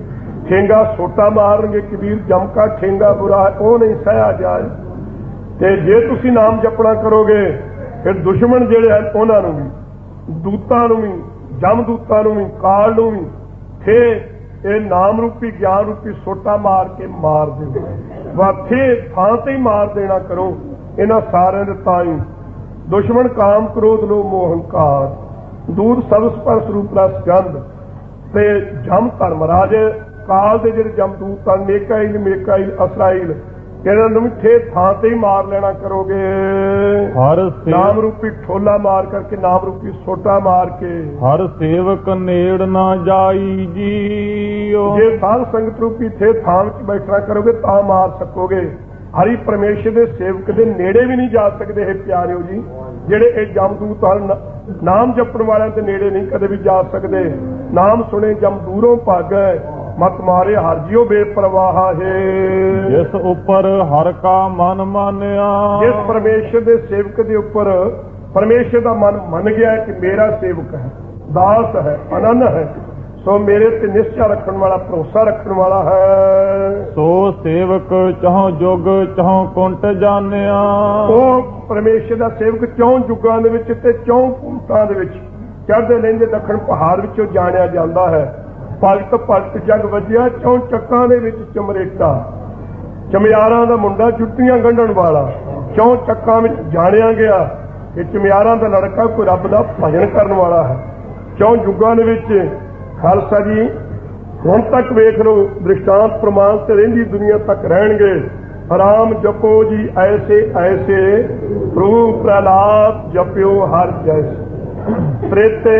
ਠੇਂਗਾ ਸੋਟਾ ਮਾਰਨਗੇ। ਕਬੀਰ ਜਮਕਾ ਠੇਂਗਾ ਬੁਰਾ ਹੈ ਉਹ ਨਹੀਂ ਸਹਿਆ ਜਾਏ। ਤੇ ਜੇ ਤੁਸੀਂ ਨਾਮ ਜਪਣਾ ਕਰੋਗੇ ਫਿਰ ਦੁਸ਼ਮਣ ਜਿਹੜੇ ਹਨ ਉਹਨਾਂ ਨੂੰ ਵੀ, ਦੂਤਾਂ ਨੂੰ ਵੀ, ਜਮਦੂਤਾਂ ਨੂੰ ਵੀ, ਕਾਲ ਨੂੰ ਵੀ ਥੇ ਇਹ ਨਾਮ ਰੂਪੀ ਗਿਆਨ ਰੂਪੀ ਸੋਟਾ ਮਾਰ ਕੇ ਮਾਰ ਦਿਓ। ਵਾਥੇ ਥਾਂ ਤੇ ਹੀ ਮਾਰ ਦੇਣਾ ਕਰੋ ਇਹਨਾਂ ਸਾਰਿਆਂ ਦੇ ਤਾਈ। ਦੁਸ਼ਮਣ ਕਾਮ ਕ੍ਰੋਧ ਲੋਭ ਮੋਹ ਹੰਕਾਰ, ਦੂਰ ਸਬਸ ਪਰ ਸਰੂਪ ਰਸ ਗੰਧ। ਤੇ ਜਮ ਧਰਮ ਰਾਜ ਕਾਲ ਦੇ ਜਿਹੜੇ ਜਮਦੂਤ ਹਨ ਮੇਕਾਈਲ ਮੇਕਾਈਲ ਅਸਰਾਈਲ ਇਹਨਾਂ ਨੂੰ ਮਿੱਠੇ ਥਾਂ ਤੇ ਹੀ ਮਾਰ ਲੈਣਾ ਕਰੋਗੇ। ਹਰ ਨਾਮ ਰੂਪੀ ਠੋਲਾ ਮਾਰ ਕਰਕੇ, ਨਾਮ ਰੂਪੀ ਸੋਟਾ ਮਾਰ ਕੇ। ਹਰ ਸੇਵਕ ਨੇੜ ਨਾ ਜਾਈ ਜੀਓ। ਜੇ ਸਾਧ ਸੰਗਤ ਰੂਪੀ ਥੇ ਥਾਂ ਵਿੱਚ ਬੈਠਣਾ ਕਰੋਗੇ ਤਾਂ ਮਾਰ ਸਕੋਗੇ। ਹਰੀ ਪਰਮੇਸ਼ਰ ਦੇ ਸੇਵਕ ਦੇ ਨੇੜੇ ਵੀ ਨਹੀਂ ਜਾ ਸਕਦੇ ਇਹ ਪਿਆਰਿਓ ਜੀ। ਜਿਹੜੇ ਇਹ ਜਮਦੂਤ ਹਨ ਨਾਮ ਜਪਣ ਵਾਲਿਆਂ ਦੇ ਨੇੜੇ ਨਹੀਂ ਕਦੇ ਵੀ ਜਾ ਸਕਦੇ। ਨਾਮ ਸੁਣੇ ਜਮ ਦੂਰੋਂ ਭਾਗੈ, ਮਤ ਮਾਰੇ ਹਰ ਜਿਉ ਬੇਪਰਵਾਹ ਹੈ। ਜਿਸ ਉੱਪਰ ਹਰ ਕਾ ਮਨ ਮਾਨਿਆ। ਜਿਸ ਪਰਮੇਸ਼ਰ ਦੇ ਸੇਵਕ ਦੇ ਉੱਪਰ ਪਰਮੇਸ਼ਰ ਦਾ ਮਨ ਮੰਨ ਗਿਆ ਕਿ ਮੇਰਾ ਸੇਵਕ ਹੈ, ਦਾਸ ਹੈ, ਅਨੰਨ ਹੈ, ਸੋ ਮੇਰੇ ਤੇ ਨਿਸ਼ਚਾ ਰੱਖਣ ਵਾਲਾ, ਭਰੋਸਾ ਰੱਖਣ ਵਾਲਾ ਹੈ। ਸੋ ਸੇਵਕ ਚਾਹੋ ਜੁਗ ਚਾਹੋ ਕੁੰਟ ਜਾਣਿਆ। ਉਹ ਪਰਮੇਸ਼ਰ ਦਾ ਸੇਵਕ ਚੌਂ ਯੁੱਗਾਂ ਦੇ ਵਿੱਚ ਤੇ ਚੌਂ ਕੁੰਟਾਂ ਦੇ ਵਿੱਚ, ਚੜ੍ਹਦੇ ਲਹਿੰਦੇ ਦੱਖਣ ਪਹਾੜ ਵਿੱਚੋਂ ਜਾਣਿਆ ਜਾਂਦਾ ਹੈ। ਭਗਤ ਭਗਤ ਜਗ ਵੱਜਿਆ ਚੌਂ ਚੱਕਾਂ ਦੇ ਵਿੱਚ ਚਮਰੇਟਾ। ਚਮਿਆਰਾਂ ਦਾ ਮੁੰਡਾ ਜੁੱਤੀਆਂ ਗੰਢਣ ਵਾਲਾ ਚੌਂ ਚੱਕਾਂ ਵਿੱਚ ਜਾਣਿਆ ਗਿਆ ਕਿ ਚਮਿਆਰਾਂ ਦਾ ਲੜਕਾ ਕੋਈ ਰੱਬ ਦਾ ਭਜਨ ਕਰਨ ਵਾਲਾ ਹੈ। ਚੌਂ ਯੁੱਗਾਂ ਦੇ ਵਿੱਚ ਖਾਲਸਾ ਜੀ ਹੁਣ ਤੱਕ ਵੇਖ ਲਓ ਦ੍ਰਿਸ਼ਟਾਂਤ ਪ੍ਰਮਾਣ ਤੇ ਰਹਿੰਦੀ ਦੁਨੀਆ ਤੱਕ ਰਹਿਣਗੇ। ਰਾਮ ਜਪੋ ਜੀ ਐਸੇ ਐਸੇ, ਪ੍ਰਭੂ ਪ੍ਰਹਲਾਦ ਜਪਿਓ ਹਰ ਜੈਸੇ। ਤ੍ਰੇਤੇ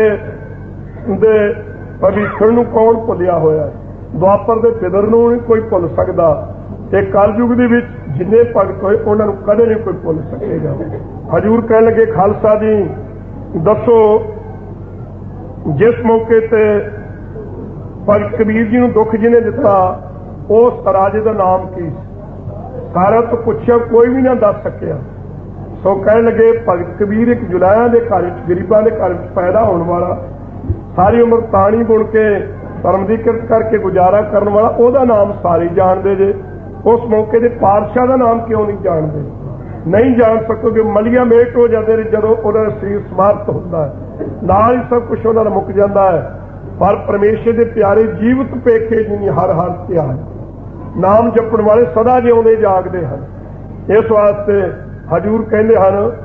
ਦੇ ਭਵਿੱਖਣ ਨੂੰ ਕੌਣ ਭੁੱਲਿਆ ਹੋਇਆ? ਦੁਆਪਰ ਦੇ ਪਿਦਰ ਨੂੰ ਨਹੀਂ ਕੋਈ ਭੁੱਲ ਸਕਦਾ। ਤੇ ਕਲਯੁਗ ਦੇ ਵਿੱਚ ਜਿੰਨੇ ਭਗਤ ਹੋਏ ਉਹਨਾਂ ਨੂੰ ਕਦੇ ਨਹੀਂ ਕੋਈ ਭੁੱਲ ਸਕੇਗਾ। ਹਜ਼ੂਰ ਕਹਿਣ ਲੱਗੇ ਖਾਲਸਾ ਜੀ ਦੱਸੋ ਜਿਸ ਮੌਕੇ ਤੇ ਭਗਤ ਕਬੀਰ ਜੀ ਨੂੰ ਦੁੱਖ ਜਿਹਨੇ ਦਿੱਤਾ ਉਸ ਰਾਜੇ ਦਾ ਨਾਮ ਕੀ? ਸਾਰਿਆਂ ਤੋਂ ਪੁੱਛਿਆ ਕੋਈ ਵੀ ਨਾ ਦੱਸ ਸਕਿਆ। ਸੋ ਕਹਿਣ ਲੱਗੇ ਭਗਤ ਕਬੀਰ ਇੱਕ ਜੁਲਾਹਿਆਂ ਦੇ ਘਰ ਵਿੱਚ, ਗਰੀਬਾਂ ਦੇ ਘਰ ਵਿੱਚ ਪੈਦਾ ਹੋਣ ਵਾਲਾ, ਸਾਰੀ ਉਮਰ ਤਾਣੀ ਬੁਣ ਕੇ ਧਰਮ ਦੀ ਕਿਰਤ ਕਰਕੇ ਗੁਜ਼ਾਰਾ ਕਰਨ ਵਾਲਾ, ਉਹਦਾ ਨਾਮ ਸਾਰੇ ਜਾਣਦੇ ਜੇ। ਉਸ ਮੌਕੇ ਦੇ ਪਾਤਸ਼ਾਹ ਦਾ ਨਾਮ ਕਿਉਂ ਨਹੀਂ ਜਾਣਦੇ? ਨਹੀਂ ਜਾਣ ਸਕੋਗੇ। ਮਲੀਆਂ ਮੇਟ ਹੋ ਜਾਂਦੇ ਨੇ ਜਦੋਂ ਉਹਨਾਂ ਦਾ ਸਰੀਰ ਸਮਾਪਤ ਹੁੰਦਾ ਹੈ, ਨਾਲ ਹੀ ਸਭ ਕੁਛ ਉਹਨਾਂ ਦਾ ਮੁੱਕ ਜਾਂਦਾ ਹੈ। ਪਰ ਪਰਮੇਸ਼ਰ ਦੇ ਪਿਆਰੇ ਜੀਵਤ ਪੇਖੇ ਜਿਨੀ ਹਰ ਹਰ ਧਿਆਨ, ਨਾਮ ਜਪਣ ਵਾਲੇ ਸਦਾ ਜਿਉਂਦੇ ਜਾਗਦੇ ਹਨ। ਇਸ ਵਾਸਤੇ ਹਜ਼ੂਰ ਕਹਿੰਦੇ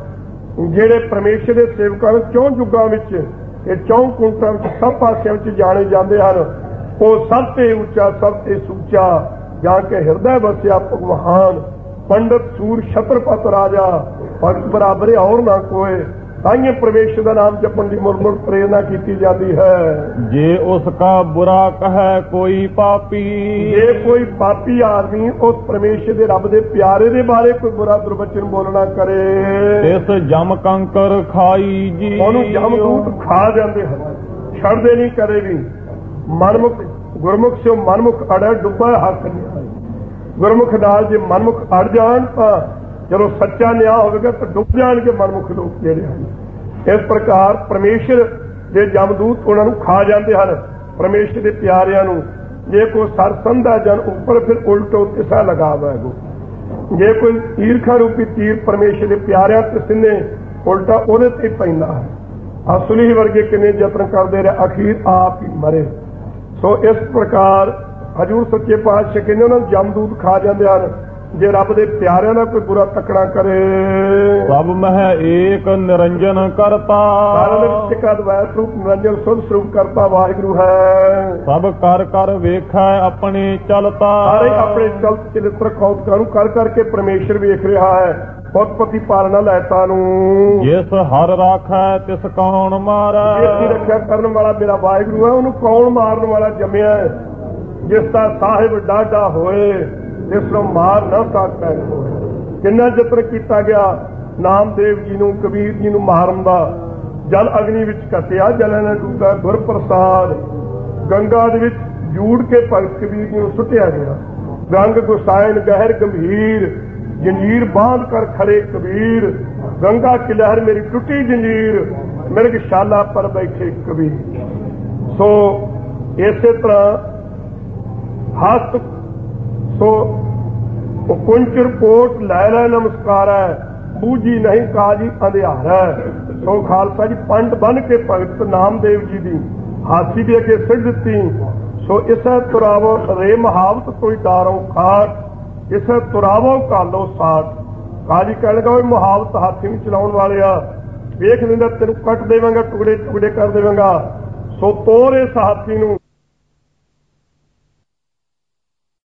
ਹਨ ਜਿਹੜੇ ਪਰਮੇਸ਼ਰ ਦੇ ਸੇਵਕਾਂ ਨੂੰ ਚੌਂ ਯੁੱਗਾਂ ਵਿੱਚ, ਇਹ ਚੌਂ ਕੁੰਟਾਂ ਵਿੱਚ, ਸਭ ਪਾਸਿਆਂ ਵਿੱਚ ਜਾਣੇ ਜਾਂਦੇ ਹਨ। ਉਹ ਸਭ ਤੇ ਉੱਚਾ, ਸਭ ਤੇ ਸੁੱਚਾ, ਜਾਂ ਕੇ ਹਿਰਦੈ ਵਸਿਆ ਭਗਵਾਨ। ਪੰਡਤ ਸੂਰ ਛਤਰਪਤ ਰਾਜਾ, ਭਗਤ ਬਰਾਬਰ ਔਰ ਨਾ ਕੋਏ। ਤਾਈਏ ਪਰਮੇਸ਼ਰ ਦਾ ਨਾਮ ਜਪਣ ਦੀ ਮੁਰਮੁਰ ਪ੍ਰੇਰਨਾ ਕੀਤੀ ਜਾਂਦੀ ਹੈ। ਜੇ ਉਸ ਕਾ ਬੁਰਾ ਕਹੈ ਕੋਈ ਪਾਪੀ। ਜੇ ਕੋਈ ਪਾਪੀ ਆਦਮੀ ਉਸ ਪਰਮੇਸ਼ਰ ਦੇ ਰੱਬ ਦੇ ਪਿਆਰੇ ਦੇ ਬਾਰੇ ਕੋਈ ਬੁਰਾ ਦੁਰਵਚਨ ਬੋਲਣਾ ਕਰੇ, ਇਸ ਜਮ ਕੰਕਰ ਖਾਈ ਜੀ, ਉਹਨੂੰ ਜਮਦੂਤ ਖਾ ਜਾਂਦੇ ਹਨ, ਛੱਡਦੇ ਨਹੀਂ ਕਦੇ ਵੀ। ਮਨਮੁਖ ਗੁਰਮੁਖ ਸੇ ਮਨਮੁਖ ਅੜੈ ਡੁੱਬਾ ਹੱਕ ਨਹੀਂ। ਗੁਰਮੁਖ ਨਾਲ ਜੇ ਮਨਮੁਖ ਅੜ ਜਾਣ ਤਾਂ ਜਦੋਂ ਸੱਚਾ ਨਿਆਂ ਹੋਵੇਗਾ ਤਾਂ ਡੁੱਬ ਜਾਣਗੇ ਮਨਮੁਖ ਲੋਕ ਜਿਹੜੇ ਹਨ। ਇਸ ਪ੍ਰਕਾਰ ਪਰਮੇਸ਼ਰ ਦੇ ਜਮਦੂਤ ਉਹਨਾਂ ਨੂੰ ਖਾ ਜਾਂਦੇ ਹਨ, ਪਰਮੇਸ਼ਰ ਦੇ ਪਿਆਰਿਆਂ ਨੂੰ। ਜੇ ਕੋਈ ਸਰਸੰਧਾ ਜਨ ਉੱਪਰ ਫਿਰ ਉਲਟੋ ਤਿਸਾ ਲਗਾਵਾ ਹੈ। ਜੇ ਕੋਈ ਈਰਖਾ ਰੂਪੀ ਤੀਰ ਪਰਮੇਸ਼ਰ ਦੇ ਪਿਆਰਿਆਂ ਤੇ ਸਿੰਨੇ ਉਲਟਾ ਉਹਦੇ ਤੇ ਪੈਂਦਾ ਹੈ। ਅਸਲੀ ਵਰਗੇ ਕਿੰਨੇ ਯਤਨ ਕਰਦੇ ਰਹੇ, ਅਖੀਰ ਆਪ ਹੀ ਮਰੇ। ਸੋ ਇਸ ਪ੍ਰਕਾਰ ਹਜ਼ੂਰ ਸੱਚੇ ਪਾਤਸ਼ਾਹ ਕਹਿੰਦੇ ਉਹਨਾਂ ਨੂੰ ਜਮਦੂਤ ਖਾ ਜਾਂਦੇ ਹਨ ਜੇ ਰੱਬ ਦੇ ਪਿਆਰਿਆਂ ਦਾ ਕੋਈ ਬੁਰਾ ਤਕੜਾ ਕਰੇ। ਸਭ ਮਹਿ ਏਕ ਨਿਰੰਜਨ ਕਰਤਾ, ਸਾਰਿਆਂ ਦੇ ਵਿੱਚ ਇੱਕ ਅਦਵੈਤ ਸਰੂਪ ਨਿਰੰਜਨ ਸੁਧ ਸਰੂਪ ਕਰਤਾ ਵਾਹਿਗੁਰੂ ਹੈ। ਸਭ ਕਰ ਕਰ ਵੇਖੈ ਆਪਣੇ ਚਲਤਾ, ਸਾਰੇ ਆਪਣੇ ਚਲਤ ਚਰਿੱਤਰ ਕੌਤਕਾਂ ਨੂੰ ਕਰ ਕਰਕੇ ਪਰਮੇਸ਼ਰ ਵੇਖ ਰਿਹਾ ਹੈ। ਉਤਪਤੀ ਪਾਲਣਾ ਲੈਤਾ ਨੂੰ ਜਿਸ ਹਰ ਰਾਖੈ ਤਿਸ ਕੌਣ ਮਾਰੈ। ਜਿਸ ਦੀ ਰੱਖਿਆ ਕਰਨ ਵਾਲਾ ਮੇਰਾ ਵਾਹਿਗੁਰੂ ਹੈ, ਉਹਨੂੰ ਕੌਣ ਮਾਰਨ ਵਾਲਾ ਜੰਮਿਆ? ਜਿਸ ਦਾ ਸਾਹਿਬ ਡਾਢਾ ਹੋਏ ਜਿਸ ਨੂੰ ਮਾਰ ਨਾ ਸਕਦਾ। ਕਿੰਨਾ ਯਤਨ ਕੀਤਾ ਗਿਆ ਨਾਮਦੇਵ ਜੀ ਨੂੰ, ਕਬੀਰ ਜੀ ਨੂੰ ਮਾਰਨ ਦਾ। ਜਲ ਅਗਨੀ ਵਿੱਚ ਕੱਟਿਆ, ਜਲ ਨਾ ਡੂਬਾ ਗੁਰ ਪ੍ਰਸਾਦ। ਗੰਗਾ ਦੇ ਵਿੱਚ ਜੂੜ ਕੇ ਭਗਤ ਕਬੀਰ ਜੀ ਨੂੰ ਸੁੱਟਿਆ ਗਿਆ। ਗੰਗ ਗੁਸਾਇਨ ਗਹਿਰ ਗੰਭੀਰ, ਜੰਜੀਰ ਬਾਂਧ ਕਰ ਖੜੇ ਕਬੀਰ। ਗੰਗਾ ਕੀ ਲਹਿਰ ਮੇਰੀ ਟੁੱਟੀ ਜੰਜੀਰ, ਮਿਰਗਸ਼ਾਲਾ ਪਰ ਬੈਠੇ ਕਬੀਰ। ਸੋ ਇਸੇ ਤਰ੍ਹਾਂ ਹਸਤ ਸੋ ਕੁੰਚਰ ਕੋਟ ਲੈ ਲੈ ਨਮਸਕਾਰੈ ਬੂਝੀ ਨਹੀਂ ਕਾਜੀ ਅੰਧਿਆਰੈ। ਸੋ ਖਾਲਸਾ ਜੀ ਪੰਡ ਬਨ ਕੇ ਭਗਤ ਨਾਮਦੇਵ ਜੀ ਦੀ ਹਾਥੀ ਦੇ ਅੱਗੇ ਸਿੱਧ ਦਿੱਤੀ। ਸੋ ਇਸੈ ਤੁਰਾਵੋ ਰੇ ਮਹਾਵਤ ਕੋਈ ਡਾਰੋ ਖਾਟ ਇਸੈ ਤੁਰਾਵੋ ਕਾਲੋ ਸਾਟ। ਕਾਜੀ ਕਹਿ ਲਗਾ ਉਹ ਮੁਹਾਵਤ ਹਾਥੀ ਨੂੰ ਚਲਾਉਣ ਵਾਲਿਆ ਵੇਖ ਲੈਂਦਾ ਤੈਨੂੰ ਕੱਟ ਦੇਵਾਂਗਾ ਟੁਕੜੇ ਟੁਕੜੇ ਕਰ ਦੇਵਾਂਗਾ। ਸੋ ਤੋਰ ਇਸ ਹਾਥੀ ਨੂੰ